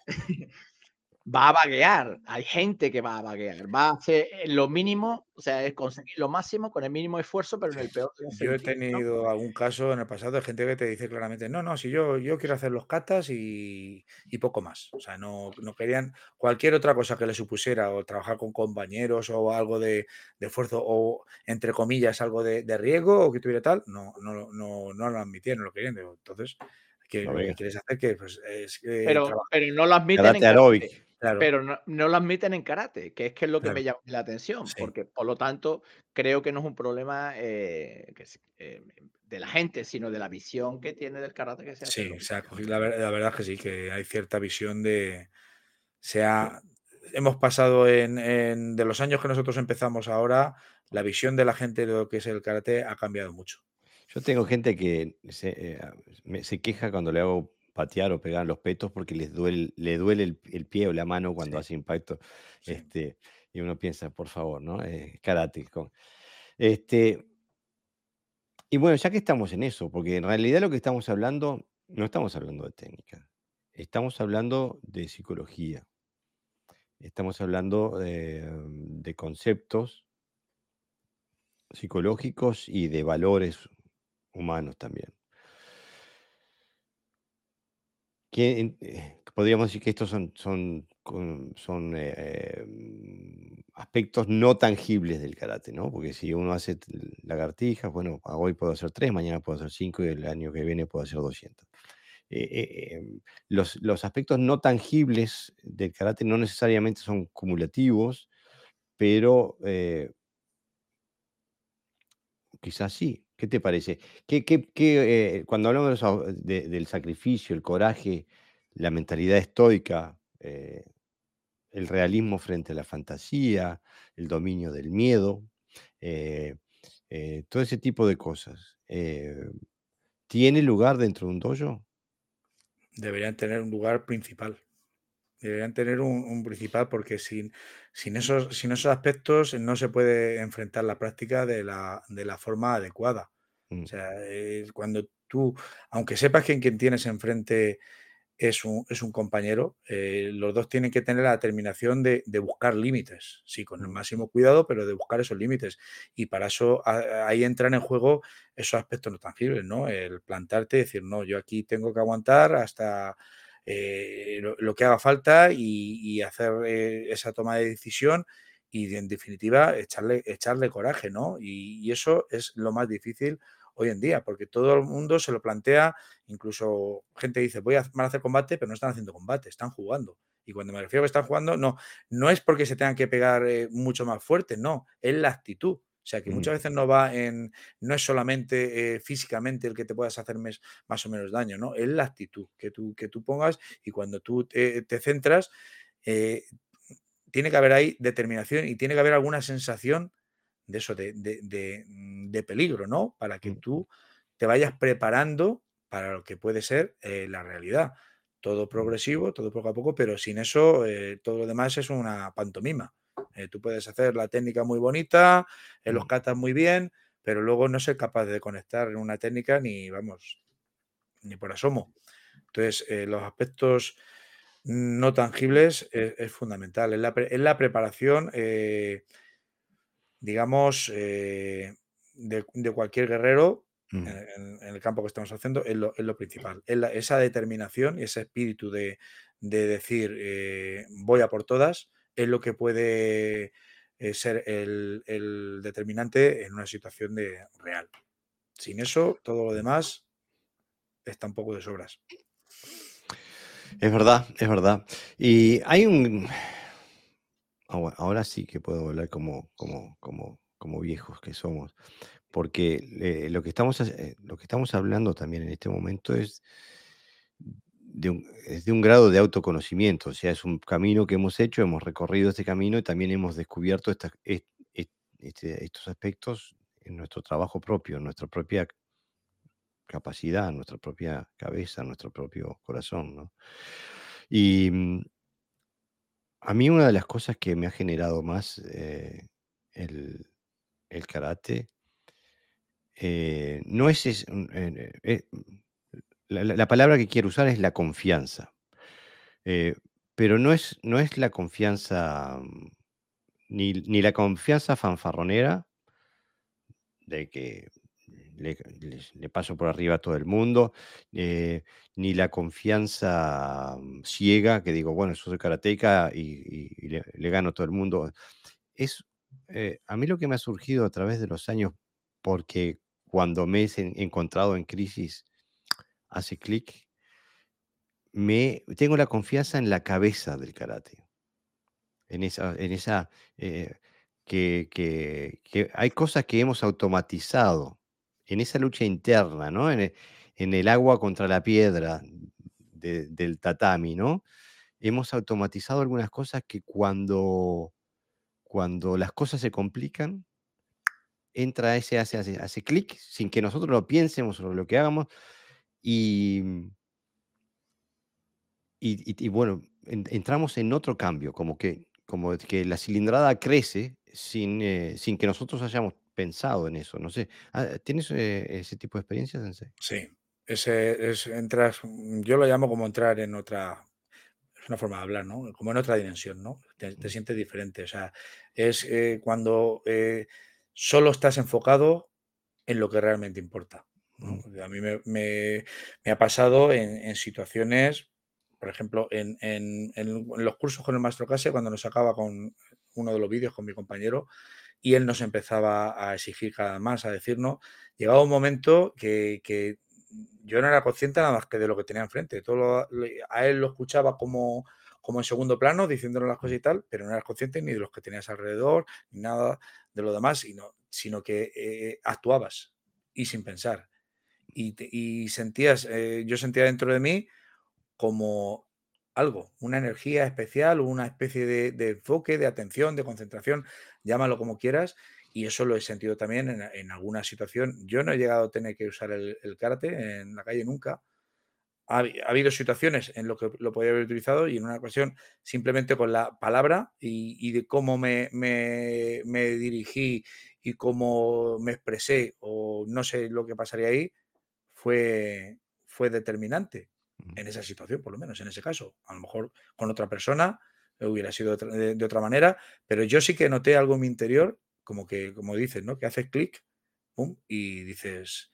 Va a vaguear, hay gente que va a vaguear, va a hacer eh, lo mínimo, o sea, es conseguir lo máximo con el mínimo esfuerzo, pero en sí. el peor de los Yo he sentidos, ¿no? tenido algún caso en el pasado de gente que te dice claramente, no, no, si yo, yo quiero hacer los katas y, y poco más. O sea, no, no querían cualquier otra cosa que le supusiera o trabajar con compañeros o algo de, de esfuerzo o, entre comillas, algo de, de riesgo o que tuviera tal, no, no, no, no lo admitían, no lo querían. Digo, entonces, que No lo que venga. quieres hacer que, pues, es eh, Pero trabajar. pero no lo admiten en Karate karate, aeróbic. Claro, pero no no lo admiten en karate, que es que es lo que me claro, llama la atención, sí. porque, por lo tanto, creo que no es un problema, eh, que es, eh, de la gente, sino de la visión que tiene del karate que se hace Sí, lo o que sea, se cogí- hace. la, ver- la verdad es que sí, que hay cierta visión de, sea, hemos pasado en, en- de los años que nosotros empezamos ahora, la visión de la gente de lo que es el karate ha cambiado mucho. Yo tengo gente que se, eh, ah, me- se queja cuando le hago patear o pegar los petos porque les duele, le duele el, el pie o la mano cuando Sí, hace impacto. sí. Este, y uno piensa, por favor, ¿no? Eh, karate. con- Este, y bueno, ya que estamos en eso, porque en realidad lo que estamos hablando, no estamos hablando de técnica, estamos hablando de psicología, estamos hablando eh, de conceptos psicológicos y de valores humanos también. Que en eh, podríamos decir que estos son son con son, eh, mm, aspectos no tangibles del karate, ¿no? Porque si uno hace t lagartijas, bueno, a hoy puedo hacer tres, mañana puedo hacer cinco y el año que viene puedo hacer doscientas. Eh eh, em, los los aspectos no tangibles del karate no necesariamente son cumulativos, pero, eh, quizás sí. ¿Qué te parece? ¿Qué qué qué, eh, cuando hablamos de los a de del sacrificio, el coraje, la mentalidad estoica, eh, el realismo frente a la fantasía, el dominio del miedo, eh, eh, todo ese tipo de cosas, eh, ¿tiene lugar dentro de un dojo? Deberían tener un lugar principal. Deberían tener un, un principal porque sin, sin, esos, sin esos aspectos no se puede enfrentar la práctica de la, de la forma adecuada. O Mm, sea, eh, cuando tú, aunque sepas que en quien tienes enfrente es un, es un compañero, eh, los dos tienen que tener la determinación de, de buscar límites, sí, con el mm, máximo cuidado, pero de buscar esos límites. Y para eso a- ahí entran en juego esos aspectos no tangibles, ¿no? El plantarte y decir, no, yo aquí tengo que aguantar hasta eh, lo, lo que haga falta y, y hacer eh, esa toma de decisión y, en definitiva, echarle, echarle coraje, ¿no? Y, y eso es lo más difícil hoy en día, porque todo el mundo se lo plantea. Incluso gente dice, voy a, van a hacer combate, pero no están haciendo combate, están jugando. Y cuando me refiero a que están jugando, no, no es porque se tengan que pegar eh, mucho más fuerte, no, es la actitud. O sea, que mm. muchas veces no va en, no es solamente eh, físicamente el que te puedas hacer mes, más o menos daño, ¿no? Es la actitud que tú, que tú pongas y cuando tú te, te centras, eh, tiene que haber ahí determinación y tiene que haber alguna sensación de eso, de, de, de, de peligro, ¿no? Para que tú te vayas preparando para lo que puede ser eh, la realidad. Todo progresivo, todo poco a poco, pero sin eso eh, todo lo demás es una pantomima. Eh, tú puedes hacer la técnica muy bonita, eh, los katas muy bien, pero luego no ser capaz de conectar en una técnica ni, vamos, ni por asomo. Entonces, eh, los aspectos no tangibles es, es fundamental. Es la, pre- es la preparación, eh, digamos, eh, de, de cualquier guerrero Mm. en, en- en el campo que estamos haciendo, es lo, es lo principal. Es la- esa determinación y ese espíritu de, de decir eh, voy a por todas es lo que puede eh, ser el, el determinante en una situación de real. Sin eso, todo lo demás está un poco de sobras. Es verdad, es verdad. Y hay un... Ah, bueno, ahora sí que puedo hablar como, como, como, como viejos que somos, porque eh, lo que estamos, hace- eh, lo que estamos hablando también en este momento es de un, es de un grado de autoconocimiento, o sea, es un camino que hemos hecho, hemos recorrido este camino y también hemos descubierto estas- est- est- este- estos aspectos en nuestro trabajo propio, en nuestra propia capacidad, en nuestra propia cabeza, en nuestro propio corazón, ¿no? Y mm, a mí una de las cosas que me ha generado más eh, el, el karate eh, no es, es- un- eh, eh, la, la- la palabra que quiero usar es la confianza. Eh, pero no es, no es la confianza, mm, ni, ni la confianza fanfarronera de que le, le- le paso por arriba a todo el mundo, eh, ni la confianza mm, ciega que digo, bueno, yo soy karateca y, y- y le, le gano a todo el mundo. Es, eh, a mí lo que me ha surgido a través de los años, porque cuando me he sen- encontrado en crisis, hace clic, me, tengo la confianza en la cabeza del karate. En esa, en esa eh, que, que- que hay cosas que hemos automatizado en esa lucha interna, ¿no? En el, en el agua contra la piedra de- del tatami, ¿no? Hemos automatizado algunas cosas que cuando, cuando las cosas se complican, entra ese, hace, hace, hace clic sin que nosotros lo piensemos o lo que hagamos y, y, y- y bueno, en- entramos en otro cambio, como que, como que la cilindrada crece sin, eh, sin que nosotros hayamos pensado en eso. No sé, ah, ¿tienes eh, ese tipo de experiencias, Sensei? Sí, ese es entras, mm, yo lo llamo como entrar en otra, es una forma de hablar, ¿no? Como en otra dimensión, ¿no? Te, te Mm, sientes diferente, o sea, es eh, cuando eh, solo estás enfocado en lo que realmente importa, ¿no? mm, A mí me, me- me ha pasado en, en situaciones, por ejemplo, en, en- en en los cursos con el maestro Case, cuando nos sacaba con uno de los vídeos con mi compañero, y él nos empezaba a exigir cada vez más, a decirnos, llegaba un momento que, que yo no era consciente nada más que de lo que tenía enfrente. Todo lo- le- a él lo escuchaba como, como en segundo plano, diciéndonos las cosas y tal, pero no eras consciente ni de los que tenías alrededor, ni nada de lo demás, sino, sino que eh, actuabas y sin pensar. Y, te- y sentías, eh, yo sentía dentro de mí como algo, una energía especial, una especie de, de enfoque, de atención, de concentración, llámalo como quieras, y eso lo he sentido también en, en alguna situación. Yo no he llegado a tener que usar el, el karate en la calle nunca. Ha, habi- ha habido situaciones en lo que lo podía haber utilizado y en una ocasión simplemente con la palabra y, y de cómo me, me- me dirigí y cómo me expresé o no sé lo que pasaría ahí, fue, fue determinante mm, en esa situación, por lo menos en ese caso. A lo mejor con otra persona hubiera sido de otra, de, de otra manera, pero yo sí que noté algo en mi interior, como que, como dices, ¿no? Que haces clic, pum, y dices,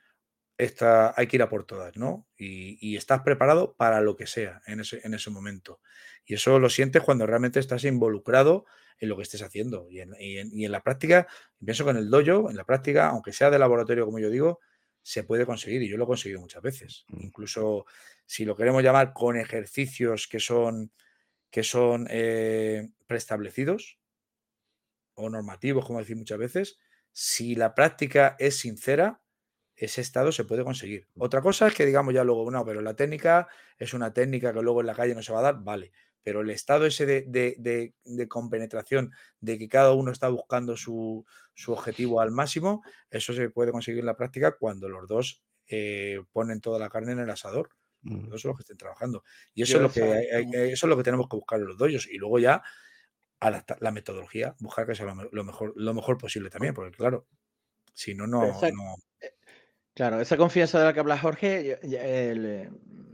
esta, hay que ir a por todas, ¿no? Y, y estás preparado para lo que sea en ese, en ese momento. Y eso lo sientes cuando realmente estás involucrado en lo que estés haciendo. Y en, y en- y en la práctica, pienso que en el dojo, en la práctica, aunque sea de laboratorio, como yo digo, se puede conseguir. Y yo lo he conseguido muchas veces. mm, Incluso si lo queremos llamar con ejercicios que son, que son eh, preestablecidos o normativos, como decir muchas veces, si la práctica es sincera, ese estado se puede conseguir. Otra cosa es que digamos ya luego, no, pero la técnica es una técnica que luego en la calle no se va a dar, vale. Pero el estado ese de, de, de, de compenetración, de que cada uno está buscando su, su objetivo al máximo, eso se puede conseguir en la práctica cuando los dos eh, ponen toda la carne en el asador. Los dos son los que estén trabajando. Y eso, es lo, que hay, hay, eso es lo que tenemos que buscar en los dojos. Y luego ya adaptar la metodología, buscar que sea lo, lo, mejor, lo mejor posible también, porque claro, si no, no, esa, no... Claro, esa confianza de la que habla Jorge, el,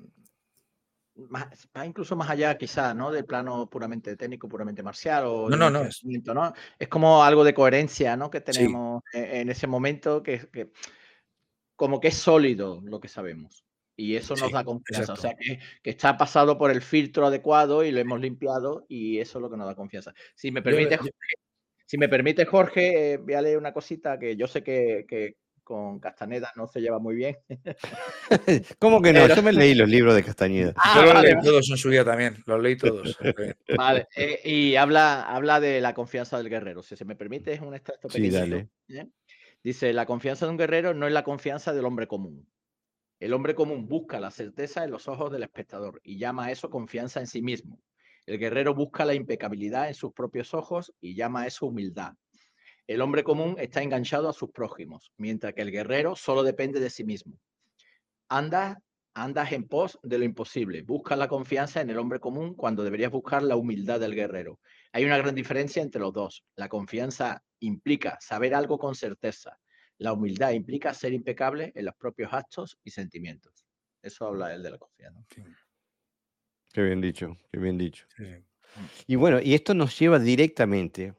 más, va incluso más allá quizás, ¿no? Del plano puramente técnico, puramente marcial o no, de no, un no, entrenamiento, ¿no? Es como algo de coherencia, ¿no? Que sí. tenemos en, en ese momento que, que como que es sólido lo que sabemos. Y eso nos Sí, da confianza. exacto. O sea, que, que está pasado por el filtro adecuado y lo hemos limpiado y eso es lo que nos da confianza. Si me permite, yo, yo... si me permite Jorge, eh, voy a leer una cosita que yo sé que, que con Castaneda no se lleva muy bien. ¿Cómo que no? Pero... Yo me leí los libros de Castañeda. Ah, yo los vale, leí vale. todos en su día también, los leí todos. Vale, eh, y habla, habla de la confianza del guerrero. Si se me permite, es un extracto Sí, pequeñito. dale. ¿eh? Dice, la confianza de un guerrero no es la confianza del hombre común. El hombre común busca la certeza en los ojos del espectador y llama a eso confianza en sí mismo. El guerrero busca la impecabilidad en sus propios ojos y llama a eso humildad. El hombre común está enganchado a sus prójimos, mientras que el guerrero solo depende de sí mismo. Andas, andas en pos de lo imposible. Buscas la confianza en el hombre común cuando deberías buscar la humildad del guerrero. Hay una gran diferencia entre los dos. La confianza implica saber algo con certeza. La humildad implica ser impecable en los propios actos y sentimientos. Eso habla él de la confianza. Sí. Qué bien dicho, qué bien dicho. Sí, sí. Y bueno, y esto nos lleva directamente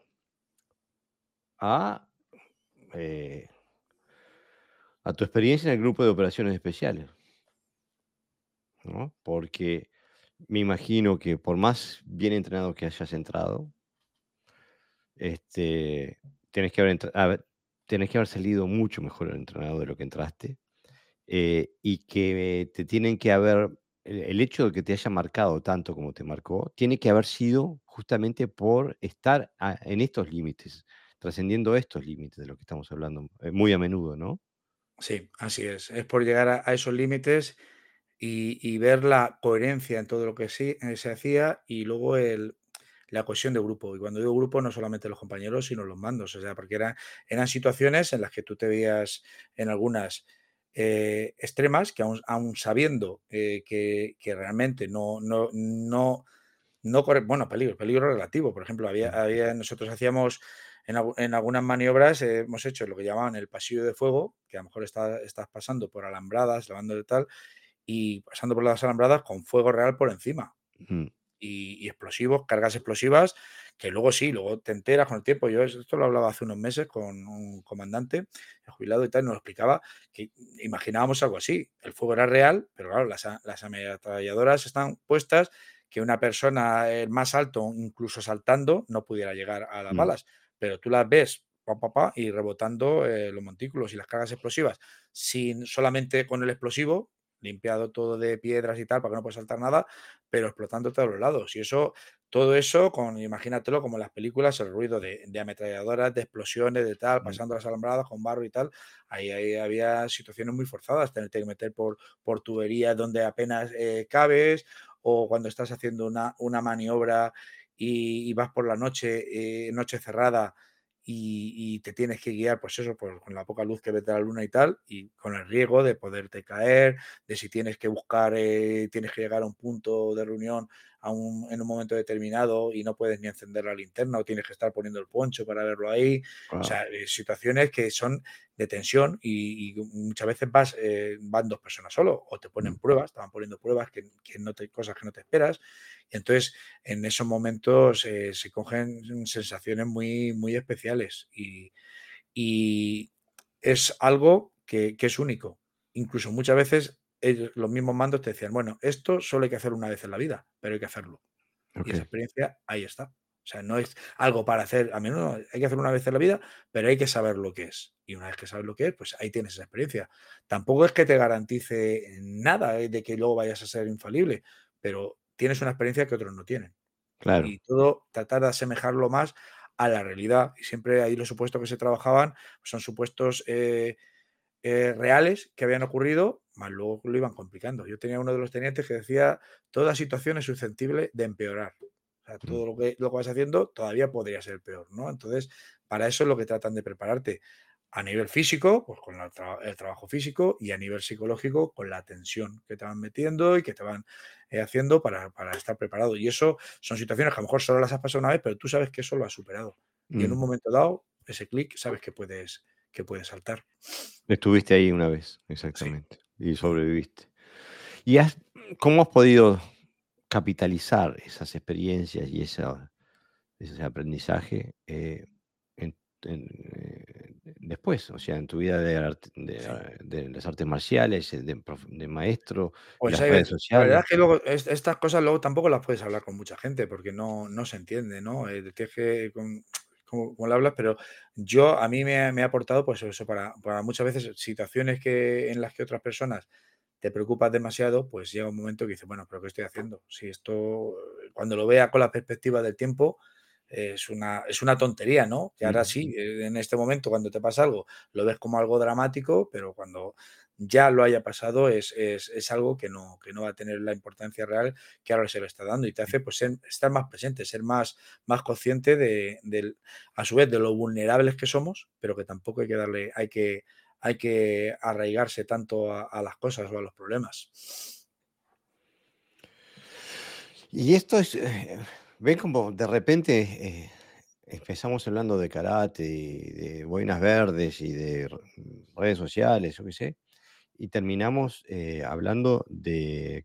a, eh, a tu experiencia en el grupo de operaciones especiales, ¿no? Porque me imagino que por más bien entrenado que hayas entrado, este, tenés que haber, entra- a ver, tenés que haber salido mucho mejor entrenado de lo que entraste, eh, y que te tienen que haber, el, el hecho de que te haya marcado tanto como te marcó, tiene que haber sido justamente por estar a- en estos límites, trascendiendo estos límites de lo que estamos hablando eh, muy a menudo, ¿no? Sí, así es. Es por llegar a, a esos límites y, y ver la coherencia en todo lo que sí, eh, se hacía y luego el, la cohesión de grupo. Y cuando digo grupo, no solamente los compañeros, sino los mandos. O sea, porque era, eran situaciones en las que tú te veías en algunas eh, extremas que aún, aún sabiendo eh, que, que realmente no, no, no, no corre, bueno, peligro, peligro relativo. Por ejemplo, había, Mm. había nosotros hacíamos en, algu- en algunas maniobras, eh, hemos hecho lo que llamaban el pasillo de fuego, que a lo mejor está- estás pasando por alambradas, lavando de tal, y pasando por las alambradas con fuego real por encima. Ujú. Y, y explosivos, cargas explosivas, que luego sí, luego te enteras con el tiempo. Yo esto lo hablaba hace unos meses con un comandante jubilado y tal, y nos lo explicaba que imaginábamos algo así. El fuego era real, pero claro, las, a- las ametralladoras están puestas que una persona el más alto, incluso saltando, no pudiera llegar a las Mm. balas. Pero tú las ves pa, pa, pa, y rebotando eh, los montículos y las cargas explosivas, sin solamente con el explosivo, limpiado todo de piedras y tal, para que no pueda saltar nada, pero explotando todos los lados. Y eso, todo eso, con, imagínatelo como en las películas, el ruido de, de ametralladoras, de explosiones, de tal, Mm. pasando las alambradas con barro y tal. Ahí, ahí había situaciones muy forzadas, tenerte que meter por, por tuberías donde apenas eh, cabes, o cuando estás haciendo una, una maniobra y, y vas por la noche, eh, noche cerrada, y, y te tienes que guiar, pues eso, pues con la poca luz que ves de la luna y tal, y con el riesgo de poderte caer, de si tienes que buscar, eh, tienes que llegar a un punto de reunión a un, en un momento determinado y no puedes ni encender la linterna o tienes que estar poniendo el poncho para verlo ahí. Wow. O sea, eh, situaciones que son de tensión y, y muchas veces vas, eh, van dos personas solo o te ponen Mm. pruebas, estaban poniendo pruebas, que, que no te, cosas que no te esperas. Y entonces, en esos momentos eh, se cogen sensaciones muy, muy especiales y, y es algo que, que es único. Incluso muchas veces ellos, los mismos mandos te decían, bueno, esto solo hay que hacer una vez en la vida, pero hay que hacerlo. Y esa Ok. experiencia ahí está. O sea, no es algo para hacer a menudo, hay que hacer una vez en la vida, pero hay que saber lo que es. Y una vez que sabes lo que es, pues ahí tienes esa experiencia. Tampoco es que te garantice nada eh, de que luego vayas a ser infalible, pero tienes una experiencia que otros no tienen. Claro. Y todo tratar de asemejarlo más a la realidad. Y siempre ahí los supuestos que se trabajaban son supuestos eh, eh, reales que habían ocurrido, más luego lo iban complicando. Yo tenía uno de los tenientes que decía, toda situación es susceptible de empeorar. O sea, todo lo que, lo que vas haciendo todavía podría ser peor, ¿no? Entonces, para eso es lo que tratan de prepararte. A nivel físico, pues con la tra el trabajo físico, y a nivel psicológico, con la tensión que te van metiendo y que te van eh, haciendo para, para estar preparado. Y eso son situaciones que a lo mejor solo las has pasado una vez, pero tú sabes que eso lo has superado. Y en un Mm. momento dado, ese clic, sabes que puedes, que puedes saltar. Estuviste ahí una vez, Sí. exactamente, y Mm. sobreviviste. ¿Y has, cómo has podido capitalizar esas experiencias y esa, ese aprendizaje eh, en, en, eh, después, o sea, en tu vida de, arte- de, Sí. ah, de las artes marciales, eh, de, prof- de maestro, Pues las hay redes veces, la verdad sociales? es que luego es- estas cosas luego tampoco las puedes hablar con mucha gente porque no, no se entiende, ¿no? Eh, tienes que con- como, como lo hablas, pero yo a mí me, ha me ha aportado pues eso para, para muchas veces situaciones que en las que otras personas te preocupas demasiado, pues llega un momento que dices, bueno, pero ¿qué estoy haciendo? Si esto, eh, cuando lo vea con la perspectiva del tiempo, eh, es una, es una tontería, ¿no? Que ahora sí, Mm, eh, en este momento cuando te pasa algo, lo ves como algo dramático, pero cuando ya lo haya pasado es, es, es algo que no, que no va a tener la importancia real que ahora se le está dando y te hace pues ser- estar más presente, ser más, más consciente de, del- a su vez de lo vulnerables que somos, pero que tampoco hay que darle, hay que, hay que arraigarse tanto a, a las cosas o a los problemas. Y esto es, eh, ven como de repente eh, empezamos hablando de karate y de boinas verdes y de r- redes sociales, yo qué sé, y terminamos eh, hablando de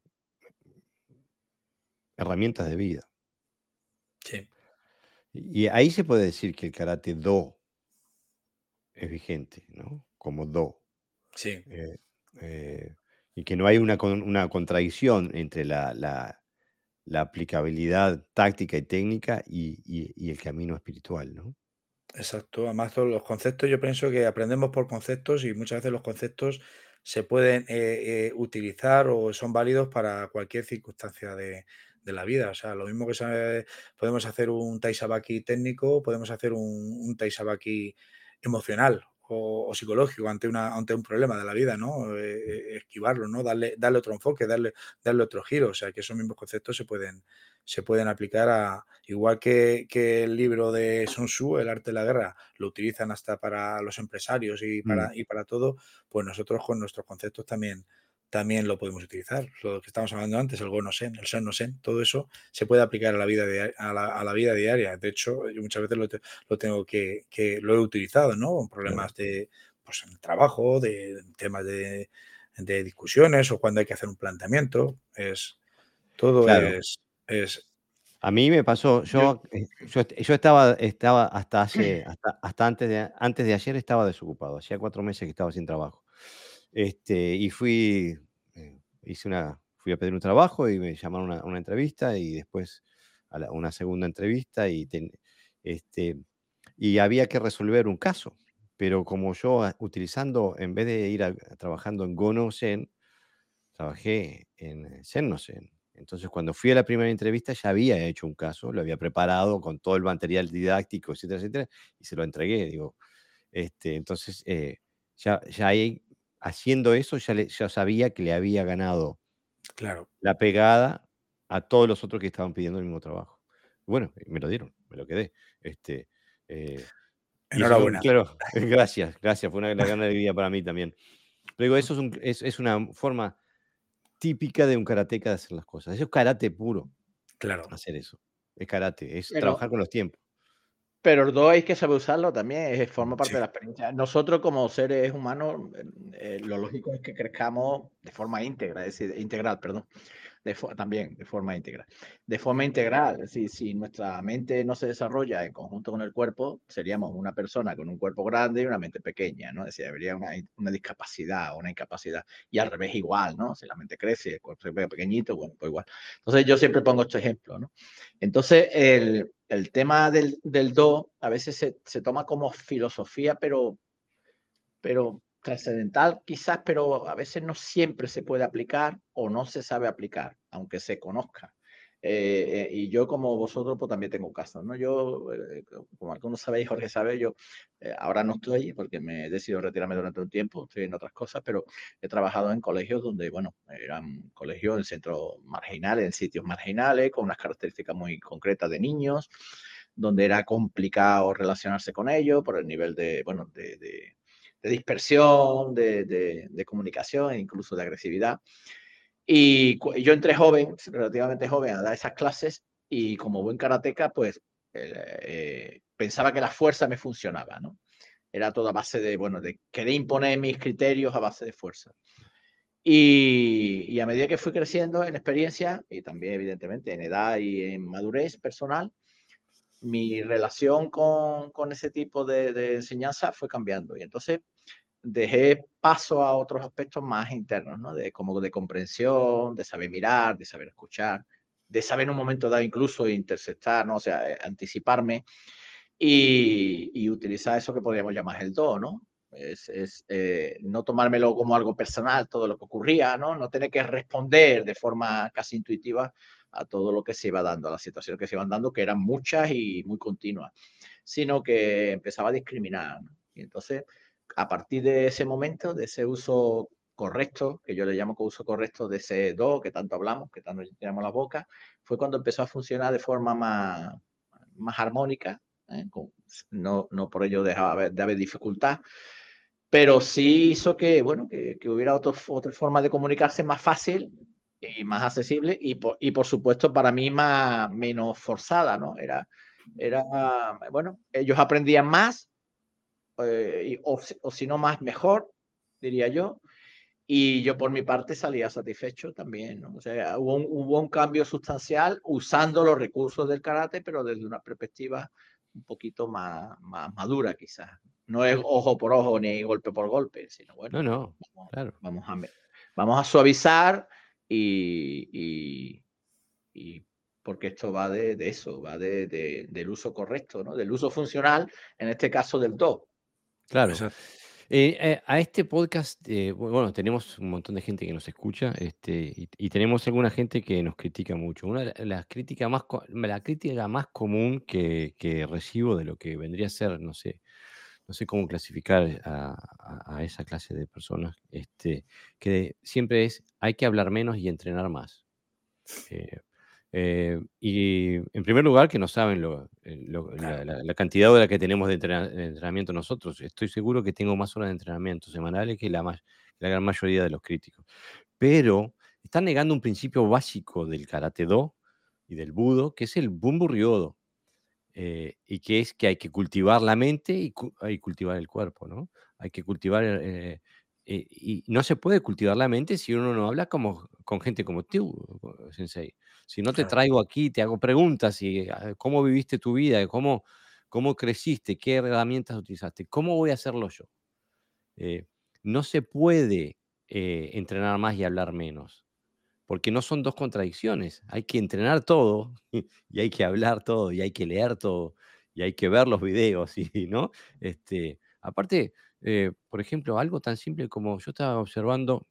herramientas de vida. Sí, Y ahí se puede decir que el karate do es vigente, ¿no? Como do. sí. eh, eh, y que no hay una, con- una contradicción entre la, la- la aplicabilidad táctica y técnica y, y- y el camino espiritual, ¿no? Exacto, además todos los conceptos, yo pienso que aprendemos por conceptos y muchas veces los conceptos se pueden eh, eh, utilizar o son válidos para cualquier circunstancia de, de la vida. O sea, lo mismo que sabe- podemos hacer un Tai Sabaki técnico, podemos hacer un, un Tai Sabaki emocional o, o psicológico ante, una, ante un problema de la vida, ¿no? Eh, eh, esquivarlo, ¿no? Darle, darle otro enfoque, darle, darle otro giro. O sea, que esos mismos conceptos se pueden, se pueden aplicar a, igual que, que el libro de Sun Tzu, El arte de la guerra, lo utilizan hasta para los empresarios y Mm, para, y para todo, pues nosotros con nuestros conceptos también, también lo podemos utilizar. Lo que estábamos hablando antes, el Go-no-sen, el Sen-no-sen, todo eso se puede aplicar a la vida, dia- a la, a la vida diaria. De hecho, yo muchas veces lo, te- lo tengo que, que lo he utilizado, ¿no? Con claro, problemas de, pues, en el trabajo, de temas de, de discusiones o cuando hay que hacer un planteamiento. Es, todo claro. es, es A mí me pasó, yo, yo, eh, yo, est- yo estaba, estaba hasta hace, hasta, hasta antes de, antes de ayer estaba desocupado, hacía cuatro meses que estaba sin trabajo. Este, y fui, eh, hice una, fui a pedir un trabajo y me llamaron a una, una entrevista y después a la- una segunda entrevista y, ten- este, y había que resolver un caso. Pero como yo ah, utilizando, en vez de ir a- trabajando en GoNoCen, trabajé en Zen-no-Zen. Entonces, cuando fui a la primera entrevista, ya había hecho un caso, lo había preparado con todo el material didáctico, etcétera, etcétera, y se lo entregué. Digo, este, entonces, eh, ya, ya ahí, haciendo eso, ya, le- ya sabía que le había ganado claro. la pegada a todos los otros que estaban pidiendo el mismo trabajo. Bueno, me lo dieron, me lo quedé. Este, eh, y eso es un, Enhorabuena. claro, gracias, gracias, fue una, una gran alegría para mí también. Pero digo, eso es, un- es, es una forma típica de un karateca de hacer las cosas. Eso es karate puro, Claro, hacer eso. Es karate, es Pero trabajar con los tiempos. pero el do hay que saber usarlo también, es forma sí, parte de la experiencia. Nosotros como seres humanos, eh, lo lógico es que crezcamos de forma íntegra, es decir, integral, perdón. De fo- también, de forma íntegra. De forma integral, es decir, si nuestra mente no se desarrolla en conjunto con el cuerpo, seríamos una persona con un cuerpo grande y una mente pequeña, ¿no? Es decir, habría una, una discapacidad o una incapacidad. Y al revés igual, ¿no? Si la mente crece y el cuerpo se ve pequeñito, bueno, pues igual. Entonces yo siempre pongo este ejemplo, ¿no? Entonces el, el tema del, del do a veces se, se toma como filosofía, pero pero trascendental quizás, pero a veces no siempre se puede aplicar o no se sabe aplicar, aunque se conozca. Eh, eh, y yo, como vosotros, pues también tengo casos, ¿no? Yo, eh, como algunos sabéis, Jorge sabe, yo eh, ahora no estoy porque me he decidido retirarme durante un tiempo, estoy en otras cosas, pero he trabajado en colegios donde, bueno, eran colegios en centros marginales, en sitios marginales, con unas características muy concretas de niños, donde era complicado relacionarse con ellos por el nivel de, bueno, de, de, de dispersión, de, de, de comunicación e incluso de agresividad. Y yo entré joven, relativamente joven, a dar esas clases y como buen karateca, pues eh, eh, pensaba que la fuerza me funcionaba, ¿no? Era toda a base de, bueno, de querer imponer mis criterios a base de fuerza. Y, y a medida que fui creciendo en experiencia y también evidentemente en edad y en madurez personal, mi relación con, con ese tipo de, de enseñanza fue cambiando. Y entonces dejé paso a otros aspectos más internos, ¿no? De, como de comprensión, de saber mirar, de saber escuchar, de saber en un momento dado incluso interceptar, ¿no? O sea, eh, anticiparme y, y utilizar eso que podríamos llamar el do, ¿no? Es, es eh, no tomármelo como algo personal, todo lo que ocurría, ¿no? No tener que responder de forma casi intuitiva a todo lo que se iba dando, a las situaciones que se iban dando, que eran muchas y muy continuas, sino que empezaba a discriminar, ¿no? Y entonces, a partir de ese momento, de ese uso correcto, que yo le llamo uso correcto de ese do, que tanto hablamos, que tanto tenemos la boca, fue cuando empezó a funcionar de forma más, más armónica, ¿eh? No, no por ello dejaba de haber dificultad, pero sí hizo que, bueno, que, que hubiera otro, otra forma de comunicarse más fácil y más accesible y por, y por supuesto para mí más, menos forzada, ¿no? Era, era, bueno, ellos aprendían más, eh, y, o, o si no más, mejor, diría yo, y yo por mi parte salía satisfecho también, ¿no? O sea, hubo un, hubo un cambio sustancial usando los recursos del karate, pero desde una perspectiva un poquito más, más madura quizás. No es ojo por ojo ni golpe por golpe, sino bueno, No, no, vamos, claro. vamos, a, vamos a suavizar y, y, y porque esto va de, de eso, va de, de, del uso correcto, ¿no? Del uso funcional, en este caso del do. Claro. Exacto. Eh, eh, a este podcast, eh, bu- bueno, tenemos un montón de gente que nos escucha, este, y, y tenemos alguna gente que nos critica mucho. Una de la- las críticas más, co- la crítica más común que, que recibo de lo que vendría a ser, no sé, no sé cómo clasificar a, a- a esa clase de personas, este, que siempre es, hay que hablar menos y entrenar más. Eh, eh, y en primer lugar, que no saben lo, eh, lo- la, Claro. la- la cantidad de hora que tenemos de, entrena- de entrenamiento nosotros. Estoy seguro que tengo más horas de entrenamiento semanales que la, ma- la gran mayoría de los críticos. Pero están negando un principio básico del Karate Do y del Budo, que es el Bumbu Ryodo, eh, y que es que hay que cultivar la mente y, cu- y cultivar el cuerpo, ¿no? Hay que cultivar, eh, eh, y no se puede cultivar la mente si uno no habla como, con gente como tú, Sensei. Si no te Claro. traigo aquí, te hago preguntas y ah, cómo viviste tu vida, cómo, cómo creciste, qué herramientas utilizaste, cómo voy a hacerlo yo. Eh, no se puede eh, entrenar más y hablar menos, porque no son dos contradicciones. Hay que entrenar todo y hay que hablar todo y hay que leer todo y hay que ver los videos y, ¿no? Este, aparte, eh, por ejemplo, algo tan simple como yo estaba observando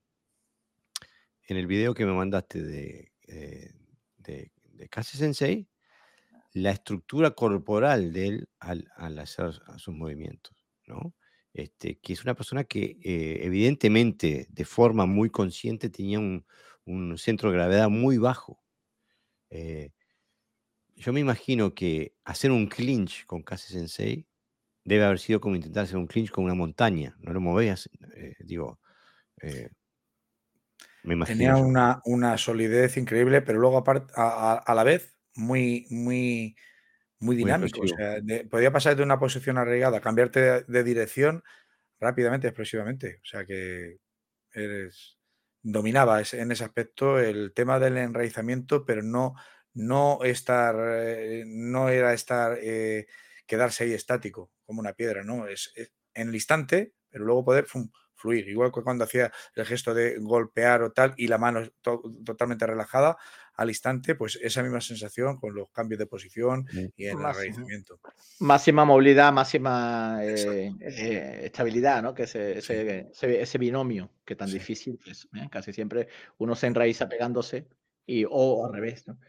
en el video que me mandaste de, eh, de, de Kase Sensei, la estructura corporal de él al, al hacer a sus movimientos, ¿no? Este, que es una persona que eh, evidentemente de forma muy consciente tenía un, un centro de gravedad muy bajo. Eh, yo me imagino que hacer un clinch con Kase Sensei debe haber sido como intentar hacer un clinch con una montaña. No lo movías, eh, digo, eh, me imagino Tenía yo. una, una solidez increíble, pero luego aparte, a, a- a la vez muy, muy, muy Muy dinámico. O expresivo. sea, de- podía pasar de una posición arraigada a cambiarte de, de dirección rápidamente, expresivamente. O sea que eres, dominaba ese- en ese aspecto el tema del enraizamiento, pero no, no estar, eh, no era estar, eh, quedarse ahí estático como una piedra, ¿no? Es, es en el instante, pero luego poder fum, fluir. Igual que cuando hacía el gesto de golpear o tal y la mano to- totalmente relajada, al instante, pues esa misma sensación con los cambios de posición Mm. y el Máximo. enraizamiento. Máxima movilidad, máxima eh, Exacto. eh, estabilidad, ¿no? Que ese, Sí, ese, ese, ese binomio que tan sí. difícil es, ¿eh? Casi siempre uno se enraiza pegándose y, o al revés, ¿no?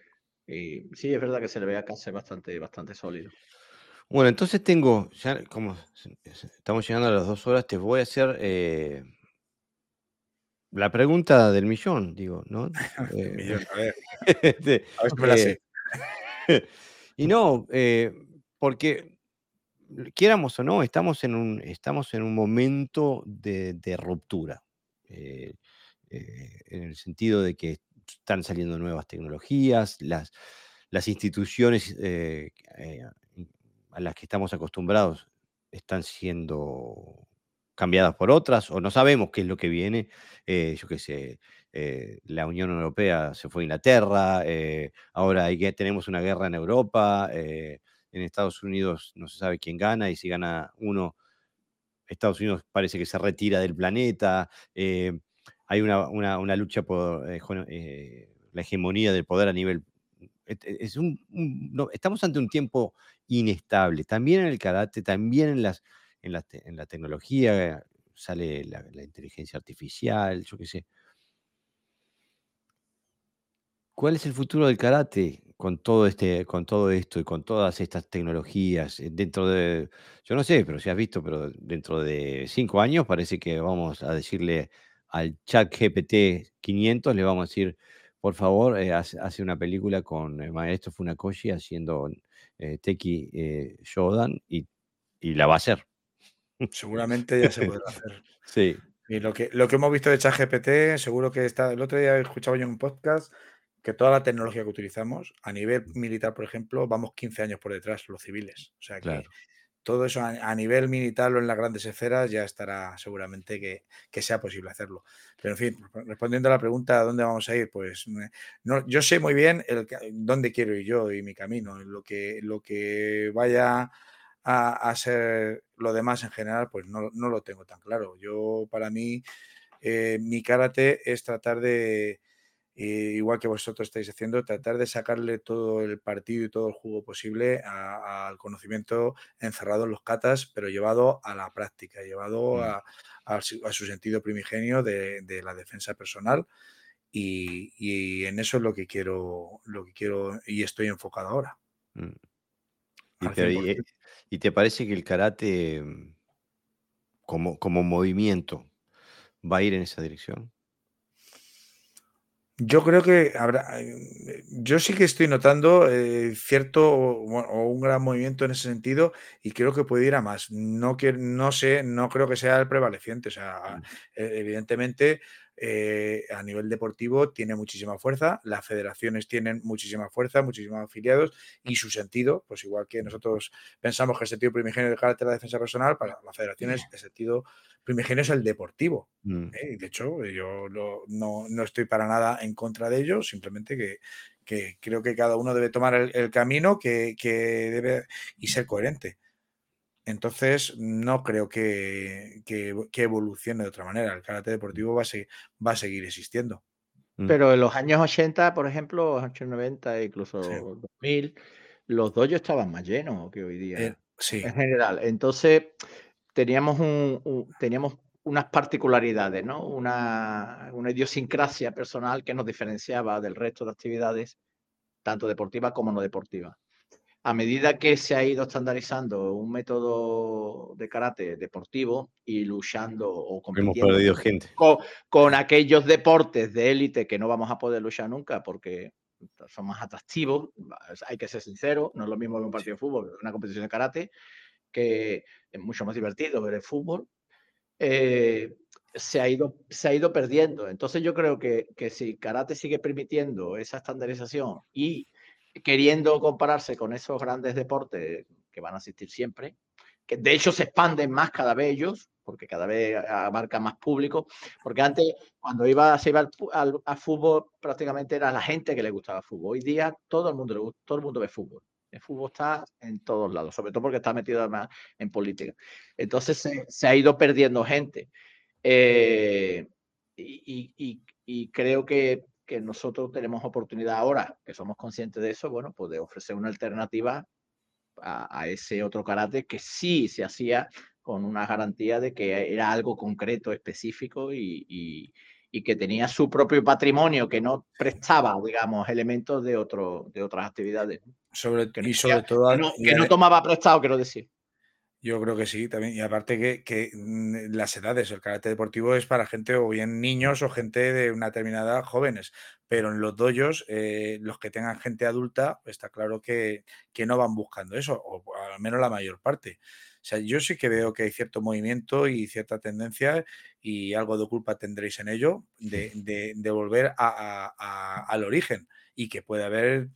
Y sí, es verdad que se le ve acá ser bastante, bastante sólido. Bueno, entonces tengo, ya como estamos llegando a las dos horas, te voy a hacer eh, la pregunta del millón, digo, ¿no? El Eh, millón, a ver, este, a ver si me la eh, sé. y no, eh, porque quieramos o no, estamos en un, estamos en un momento de, de ruptura, eh, eh, en el sentido de que están saliendo nuevas tecnologías, las, las instituciones eh, eh, a las que estamos acostumbrados están siendo cambiadas por otras, o no sabemos qué es lo que viene. Eh, yo qué sé, eh, la Unión Europea se fue a Inglaterra, eh, ahora hay que, tenemos una guerra en Europa, eh, en Estados Unidos no se sabe quién gana, y si gana uno, Estados Unidos parece que se retira del planeta. eh, hay una, una- una lucha por eh, jo- eh, la hegemonía del poder a nivel... et- Es un, un- no, estamos ante un tiempo inestable, también en el karate, también en, las, en, la, te- en la tecnología, sale la, la inteligencia artificial, yo qué sé. ¿Cuál es el futuro del karate con todo este, con todo esto y con todas estas tecnologías? Eh, Dentro de, yo no sé, pero si has visto, pero dentro de cinco años parece que vamos a decirle al chat G P T quinientos, le vamos a decir, por favor, eh, haz- hace una película con el maestro Funakoshi haciendo eh, Teki eh, Shodan, y, y la va a hacer. Seguramente ya se podrá hacer. Sí, Y lo que, lo que hemos visto de ChatGPT, seguro que está. El otro día escuchaba yo en un podcast que toda la tecnología que utilizamos, a nivel militar, por ejemplo, vamos quince años por detrás, los civiles. O sea que claro. todo eso a, a nivel militar o en las grandes esferas ya estará seguramente que, que sea posible hacerlo. Pero en fin, respondiendo a la pregunta, ¿a dónde vamos a ir? Pues me- no, yo sé muy bien el, ca- dónde quiero ir yo y mi camino. Lo que, lo que vaya a, a ser lo demás en general, pues no, no lo tengo tan claro. Yo, para mí, eh, mi karate es tratar de, eh, igual que vosotros estáis haciendo, tratar de sacarle todo el partido y todo el jugo posible a- al conocimiento encerrado en los katas, pero llevado a la práctica, llevado Mm. a, a su, a su sentido primigenio de, de la defensa personal. Y, y en eso es lo que quiero, lo que quiero y estoy enfocado ahora, Mm. Y, al pero, y, eh, cien por ciento. ¿y te parece que el karate mm, como, como movimiento va a ir en esa dirección? Yo creo que habrá, eh, yo sí que estoy notando eh, cierto o, bueno, o un gran movimiento en ese sentido y creo que puede ir a más. No, que, no sé, no creo que sea el prevaleciente. O sea, Mm. eh, evidentemente eh, a nivel deportivo tiene muchísima fuerza, las federaciones tienen muchísima fuerza, muchísimos afiliados y su sentido, pues igual que nosotros pensamos que el sentido primigenio del carácter de la defensa personal, para las federaciones el sentido primigenio es el deportivo. Mm. ¿eh? Y de hecho, yo lo- no, no estoy para nada en contra de ello, simplemente que, que creo que cada uno debe tomar el, el camino que, que debe y ser coherente. Entonces, no creo que, que- que evolucione de otra manera. El karate deportivo va a, se- va a seguir existiendo. Mm. Pero en los años ochenta, por ejemplo, los años noventa, Sí. incluso dos mil, los dojos estaban más llenos que hoy Eh, día, sí. en general. Entonces, teníamos un un teníamos unas particularidades, ¿no? Una una idiosincrasia personal que nos diferenciaba del resto de actividades, tanto deportivas como no deportivas. A medida que se ha ido estandarizando un método de karate deportivo y luchando o Hemos compitiendo perdido con gente. co con aquellos deportes de élite que no vamos a poder luchar nunca porque son más atractivos, hay que ser sincero, no es lo mismo que un Sí. partido de fútbol, una competición de karate, que es mucho más divertido ver el fútbol, eh, se ha ido se ha ido perdiendo. Entonces, yo creo que que si karate sigue permitiendo esa estandarización y queriendo compararse con esos grandes deportes que van a existir siempre, que de hecho se expanden más cada vez ellos, porque cada vez abarca más público, porque antes cuando iba se iba al fu al a fútbol prácticamente era la gente que le gustaba el fútbol. Hoy día todo el mundo le gusta, todo el mundo ve fútbol. El fútbol está en todos lados, sobre todo porque está metido además en política. Entonces se se ha ido perdiendo gente. Eh, y, y- y- y creo que, que nosotros tenemos oportunidad ahora, que somos conscientes de eso, bueno, pues de ofrecer una alternativa a, a ese otro karate que sí se hacía con una garantía de que era algo concreto, específico y, y- y que tenía su propio patrimonio que no prestaba, digamos, elementos de, otro, de otras actividades. Sobre, Que no, y sobre todo... que no, que no tomaba prestado, quiero decir. Yo creo que sí, también. Y aparte que, que las edades, el karate deportivo es para gente o bien niños o gente de una determinada edad, jóvenes. Pero en los dojos, eh, los que tengan gente adulta, está claro que, que no van buscando eso, o al menos la mayor parte. O sea, yo sí que veo que hay cierto movimiento y cierta tendencia, y algo de culpa tendréis en ello, de, de, de volver a, a, a, al origen, y que puede haber...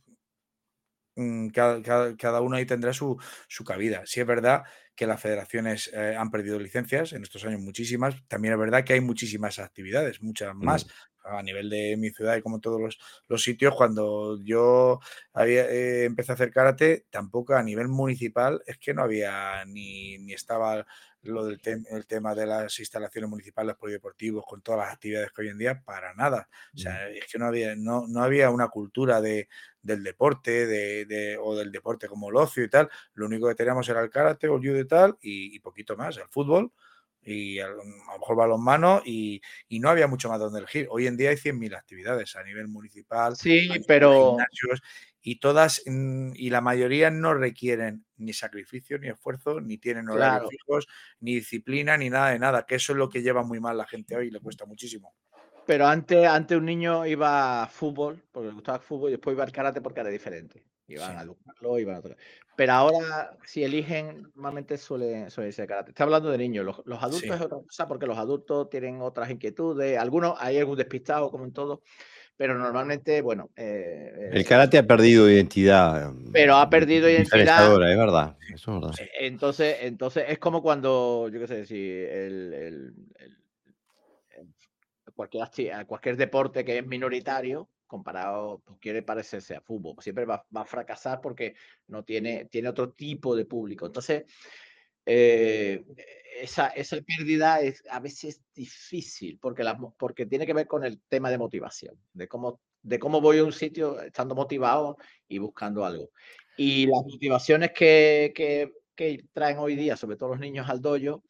Cada, cada, cada uno ahí tendrá su, su cabida. Sí es verdad que las federaciones eh, han perdido licencias en estos años, muchísimas. También es verdad que hay muchísimas actividades, muchas más. Mm. A nivel de mi ciudad y como en todos los, los sitios, cuando yo había, eh, empecé a hacer karate, tampoco a nivel municipal es que no había ni, ni estaba lo del te el tema de las instalaciones municipales polideportivos con todas las actividades que hoy en día, para nada. O sea, es que no había, no, no había una cultura de, del deporte de, de, o del deporte como el ocio y tal. Lo único que teníamos era el karate o el judo y tal, y, y poquito más, el fútbol y a, a lo mejor balonmano, y, y no había mucho más donde elegir. Hoy en día hay cien mil actividades a nivel municipal, sí, pero gimnasios, y todas, y la mayoría no requieren ni sacrificio, ni esfuerzo, ni tienen horarios claro. fijos, ni disciplina, ni nada de nada, que eso es lo que lleva muy mal la gente hoy y le cuesta muchísimo. Pero antes, antes un niño iba a fútbol, porque le gustaba el fútbol, y después iba al karate porque era diferente. Iban sí. a educarlo, iban a otro. Pero ahora, si eligen, normalmente suele, suele ser karate. Estoy hablando de niños. Los, los adultos sí. es otra cosa, porque los adultos tienen otras inquietudes. Algunos, hay algún despistado, como en todo. Pero normalmente, bueno... Eh, el karate ha perdido identidad. Pero ha perdido identidad. Es verdad, eso es verdad. Entonces, entonces es como cuando, yo qué sé, si el, el, el, el cualquier, cualquier deporte que es minoritario, comparado, pues quiere parecerse a fútbol, siempre va, va a fracasar porque no tiene, tiene otro tipo de público. Entonces, eh, esa, esa pérdida es a veces difícil porque, la, porque tiene que ver con el tema de motivación, de cómo, de cómo voy a un sitio estando motivado y buscando algo. Y las motivaciones que, que, que traen hoy día, sobre todo los niños al dojo,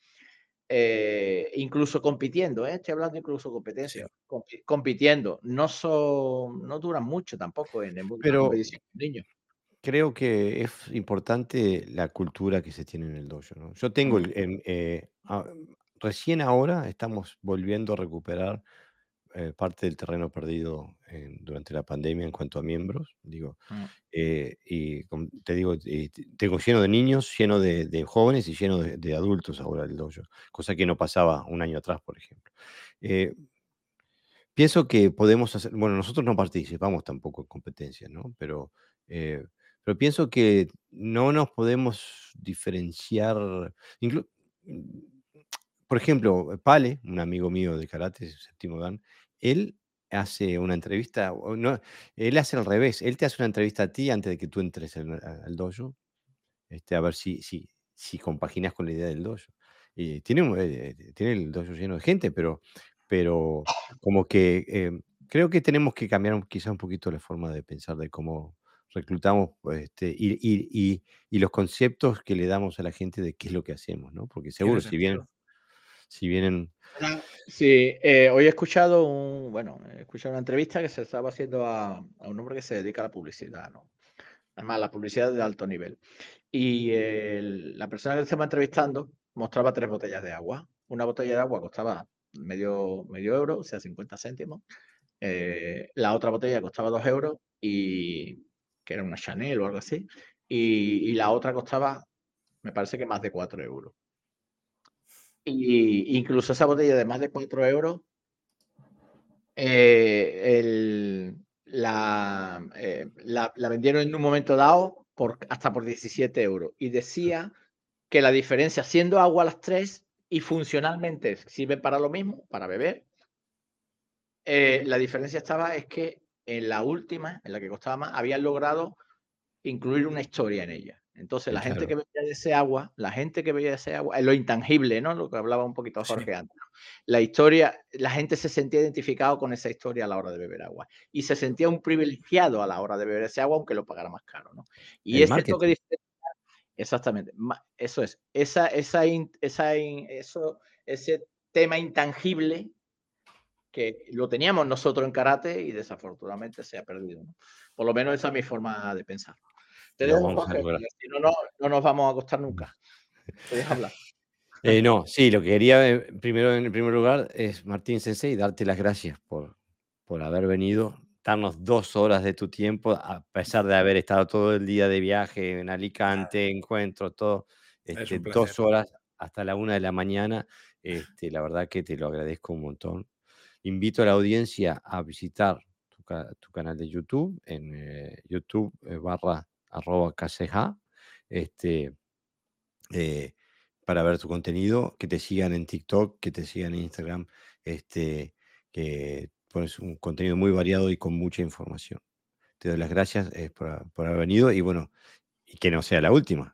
eh, incluso compitiendo, ¿eh? Estoy hablando incluso competencia, sí. comp compitiendo, no son, no duran mucho tampoco en el mundo de la competición de niños. Creo que es importante la cultura que se tiene en el dojo, ¿no? Yo tengo, Mm. el, en, eh, a, recién ahora estamos volviendo a recuperar eh, parte del terreno perdido en, durante la pandemia en cuanto a miembros, digo, mm. eh, y como te digo, eh, tengo lleno de niños, lleno de, de jóvenes y lleno de, de adultos ahora el dojo, cosa que no pasaba un año atrás, por ejemplo. Eh, pienso que podemos hacer, bueno, nosotros no participamos tampoco en competencias, ¿no? Pero, eh, pero pienso que no nos podemos diferenciar, inclu por ejemplo, Pale, un amigo mío de karate, séptimo dan, él hace una entrevista, no, él hace al revés, él te hace una entrevista a ti antes de que tú entres al, al dojo, este, a ver si, si, si compaginas con la idea del dojo. Y tiene, eh, tiene el dojo lleno de gente, pero, pero como que eh, creo que tenemos que cambiar un, quizá un poquito la forma de pensar de cómo reclutamos este, y, y, y, y los conceptos que le damos a la gente de qué es lo que hacemos, ¿no? Porque seguro, si bien... Si vienen... Sí, eh, hoy he escuchado un, bueno, he escuchado una entrevista que se estaba haciendo a, a un hombre que se dedica a la publicidad, ¿no? Además, la publicidad de alto nivel. Y el, la persona que se estaba entrevistando mostraba tres botellas de agua. Una botella de agua costaba medio, medio euro, o sea, cincuenta céntimos. Eh, la otra botella costaba dos euros, y que era una Chanel o algo así. Y, y la otra costaba, me parece que más de cuatro euros. Y incluso esa botella de más de cuatro euros, eh, el, la, eh, la, la vendieron en un momento dado por, hasta por diecisiete euros. Y decía que la diferencia, siendo agua las tres y funcionalmente sirven para lo mismo, para beber, eh, la diferencia estaba es que en la última, en la que costaba más, habían logrado incluir una historia en ella. Entonces, la claro. gente que bebía de ese agua, la gente que bebía de ese agua, es lo intangible, ¿no? Lo que hablaba un poquito Jorge sí. antes. ¿No? La historia, la gente se sentía identificado con esa historia a la hora de beber agua. Y se sentía un privilegiado a la hora de beber ese agua, aunque lo pagara más caro, ¿no? Y el ese marketing. toque diferencial, exactamente, eso es, esa, esa, esa, eso, ese tema intangible que lo teníamos nosotros en karate y desafortunadamente se ha perdido, ¿no? Por lo menos esa es mi forma de pensar. Te Lo dejo, vamos a Jorge, lograr. porque si no, no, no nos vamos a acostar nunca. Te dejo hablar. Eh, no, sí, lo que quería eh, primero, en primer lugar, es, Martín Sensei, darte las gracias por, por haber venido, darnos dos horas de tu tiempo, a pesar de haber estado todo el día de viaje en Alicante, encuentro, todo, Es este, un placer. dos horas hasta la una de la mañana. Este, la verdad que te lo agradezco un montón. Invito a la audiencia a visitar tu, ca- tu canal de YouTube, en eh, YouTube eh, barra arroba kch, este, eh, para ver tu contenido, que te sigan en TikTok, que te sigan en Instagram, este, que pones un contenido muy variado y con mucha información. Te doy las gracias eh, por, por haber venido y bueno, y que no sea la última.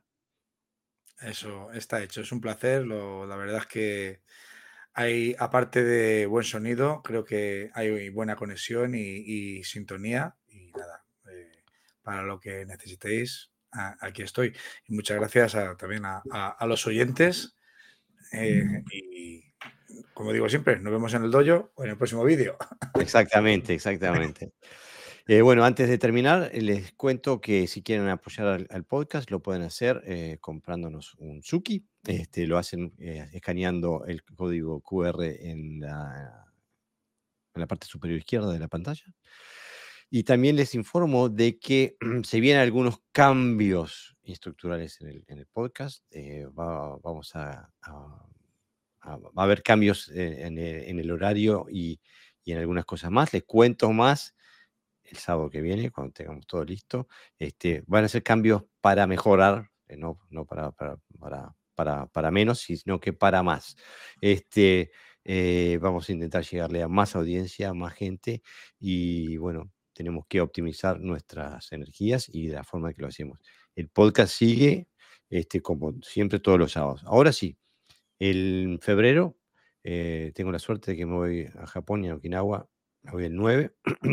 Eso está hecho, es un placer. Lo- la verdad es que hay, aparte de buen sonido, creo que hay buena conexión y, y sintonía. Y nada, eh, para lo que necesitéis, a- aquí estoy. Y muchas gracias a- también a, a- a los oyentes. eh, y como digo siempre, nos vemos en el dojo o en el próximo vídeo. Exactamente, exactamente. Eh, bueno, antes de terminar, eh, les cuento que si quieren apoyar al, al podcast, lo pueden hacer eh, comprándonos un Suki. Este, lo hacen eh, escaneando el código Q R en la, en la parte superior izquierda de la pantalla. Y también les informo de que se vienen algunos cambios estructurales en el, en el podcast. Eh, va- vamos a, a- a- va a haber cambios eh, en, el, en el horario y, y en algunas cosas más. Les cuento más el sábado que viene, cuando tengamos todo listo. Este, van a ser cambios para mejorar, eh, no, no para, para, para, para, para menos, sino que para más. Este, eh, vamos a intentar llegarle a más audiencia, a más gente y bueno, tenemos que optimizar nuestras energías y de la forma que lo hacemos. El podcast sigue este, como siempre todos los sábados. Ahora sí, en febrero eh, tengo la suerte de que me voy a Japón y a Okinawa, me voy el nueve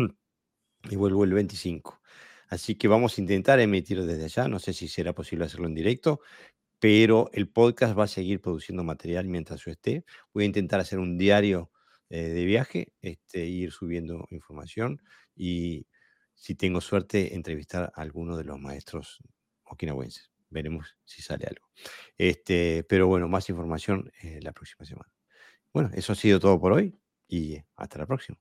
y vuelvo el veinticinco. Así que vamos a intentar emitir desde allá. No sé si será posible hacerlo en directo, pero el podcast va a seguir produciendo material mientras yo esté. Voy a intentar hacer un diario eh, de viaje, este, ir subiendo información y, si tengo suerte, entrevistar a alguno de los maestros okinawenses. Veremos si sale algo. Este, pero bueno, más información eh, la próxima semana. Bueno, eso ha sido todo por hoy y hasta la próxima.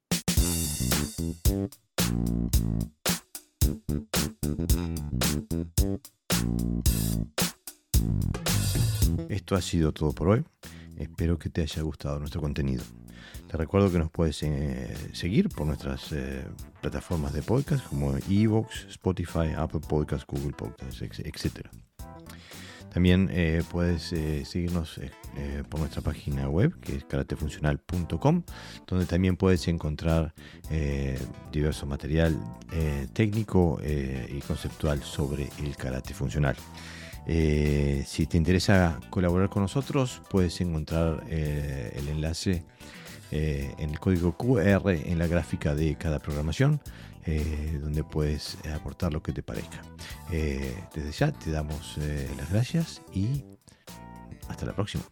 Esto ha sido todo por hoy. Espero que te haya gustado nuestro contenido. Te recuerdo que nos puedes eh, seguir por nuestras eh, plataformas de podcast como iVoox, Spotify, Apple Podcasts, Google Podcasts, etcétera. También eh, puedes eh, seguirnos eh, eh, por nuestra página web, que es karate funcional punto com, donde también puedes encontrar eh, diverso material eh, técnico eh, y conceptual sobre el karate funcional. Eh, si te interesa colaborar con nosotros, puedes encontrar eh, el enlace eh, en el código Q R en la gráfica de cada programación, eh, donde puedes aportar lo que te parezca. Eh, desde ya te damos eh, las gracias y hasta la próxima.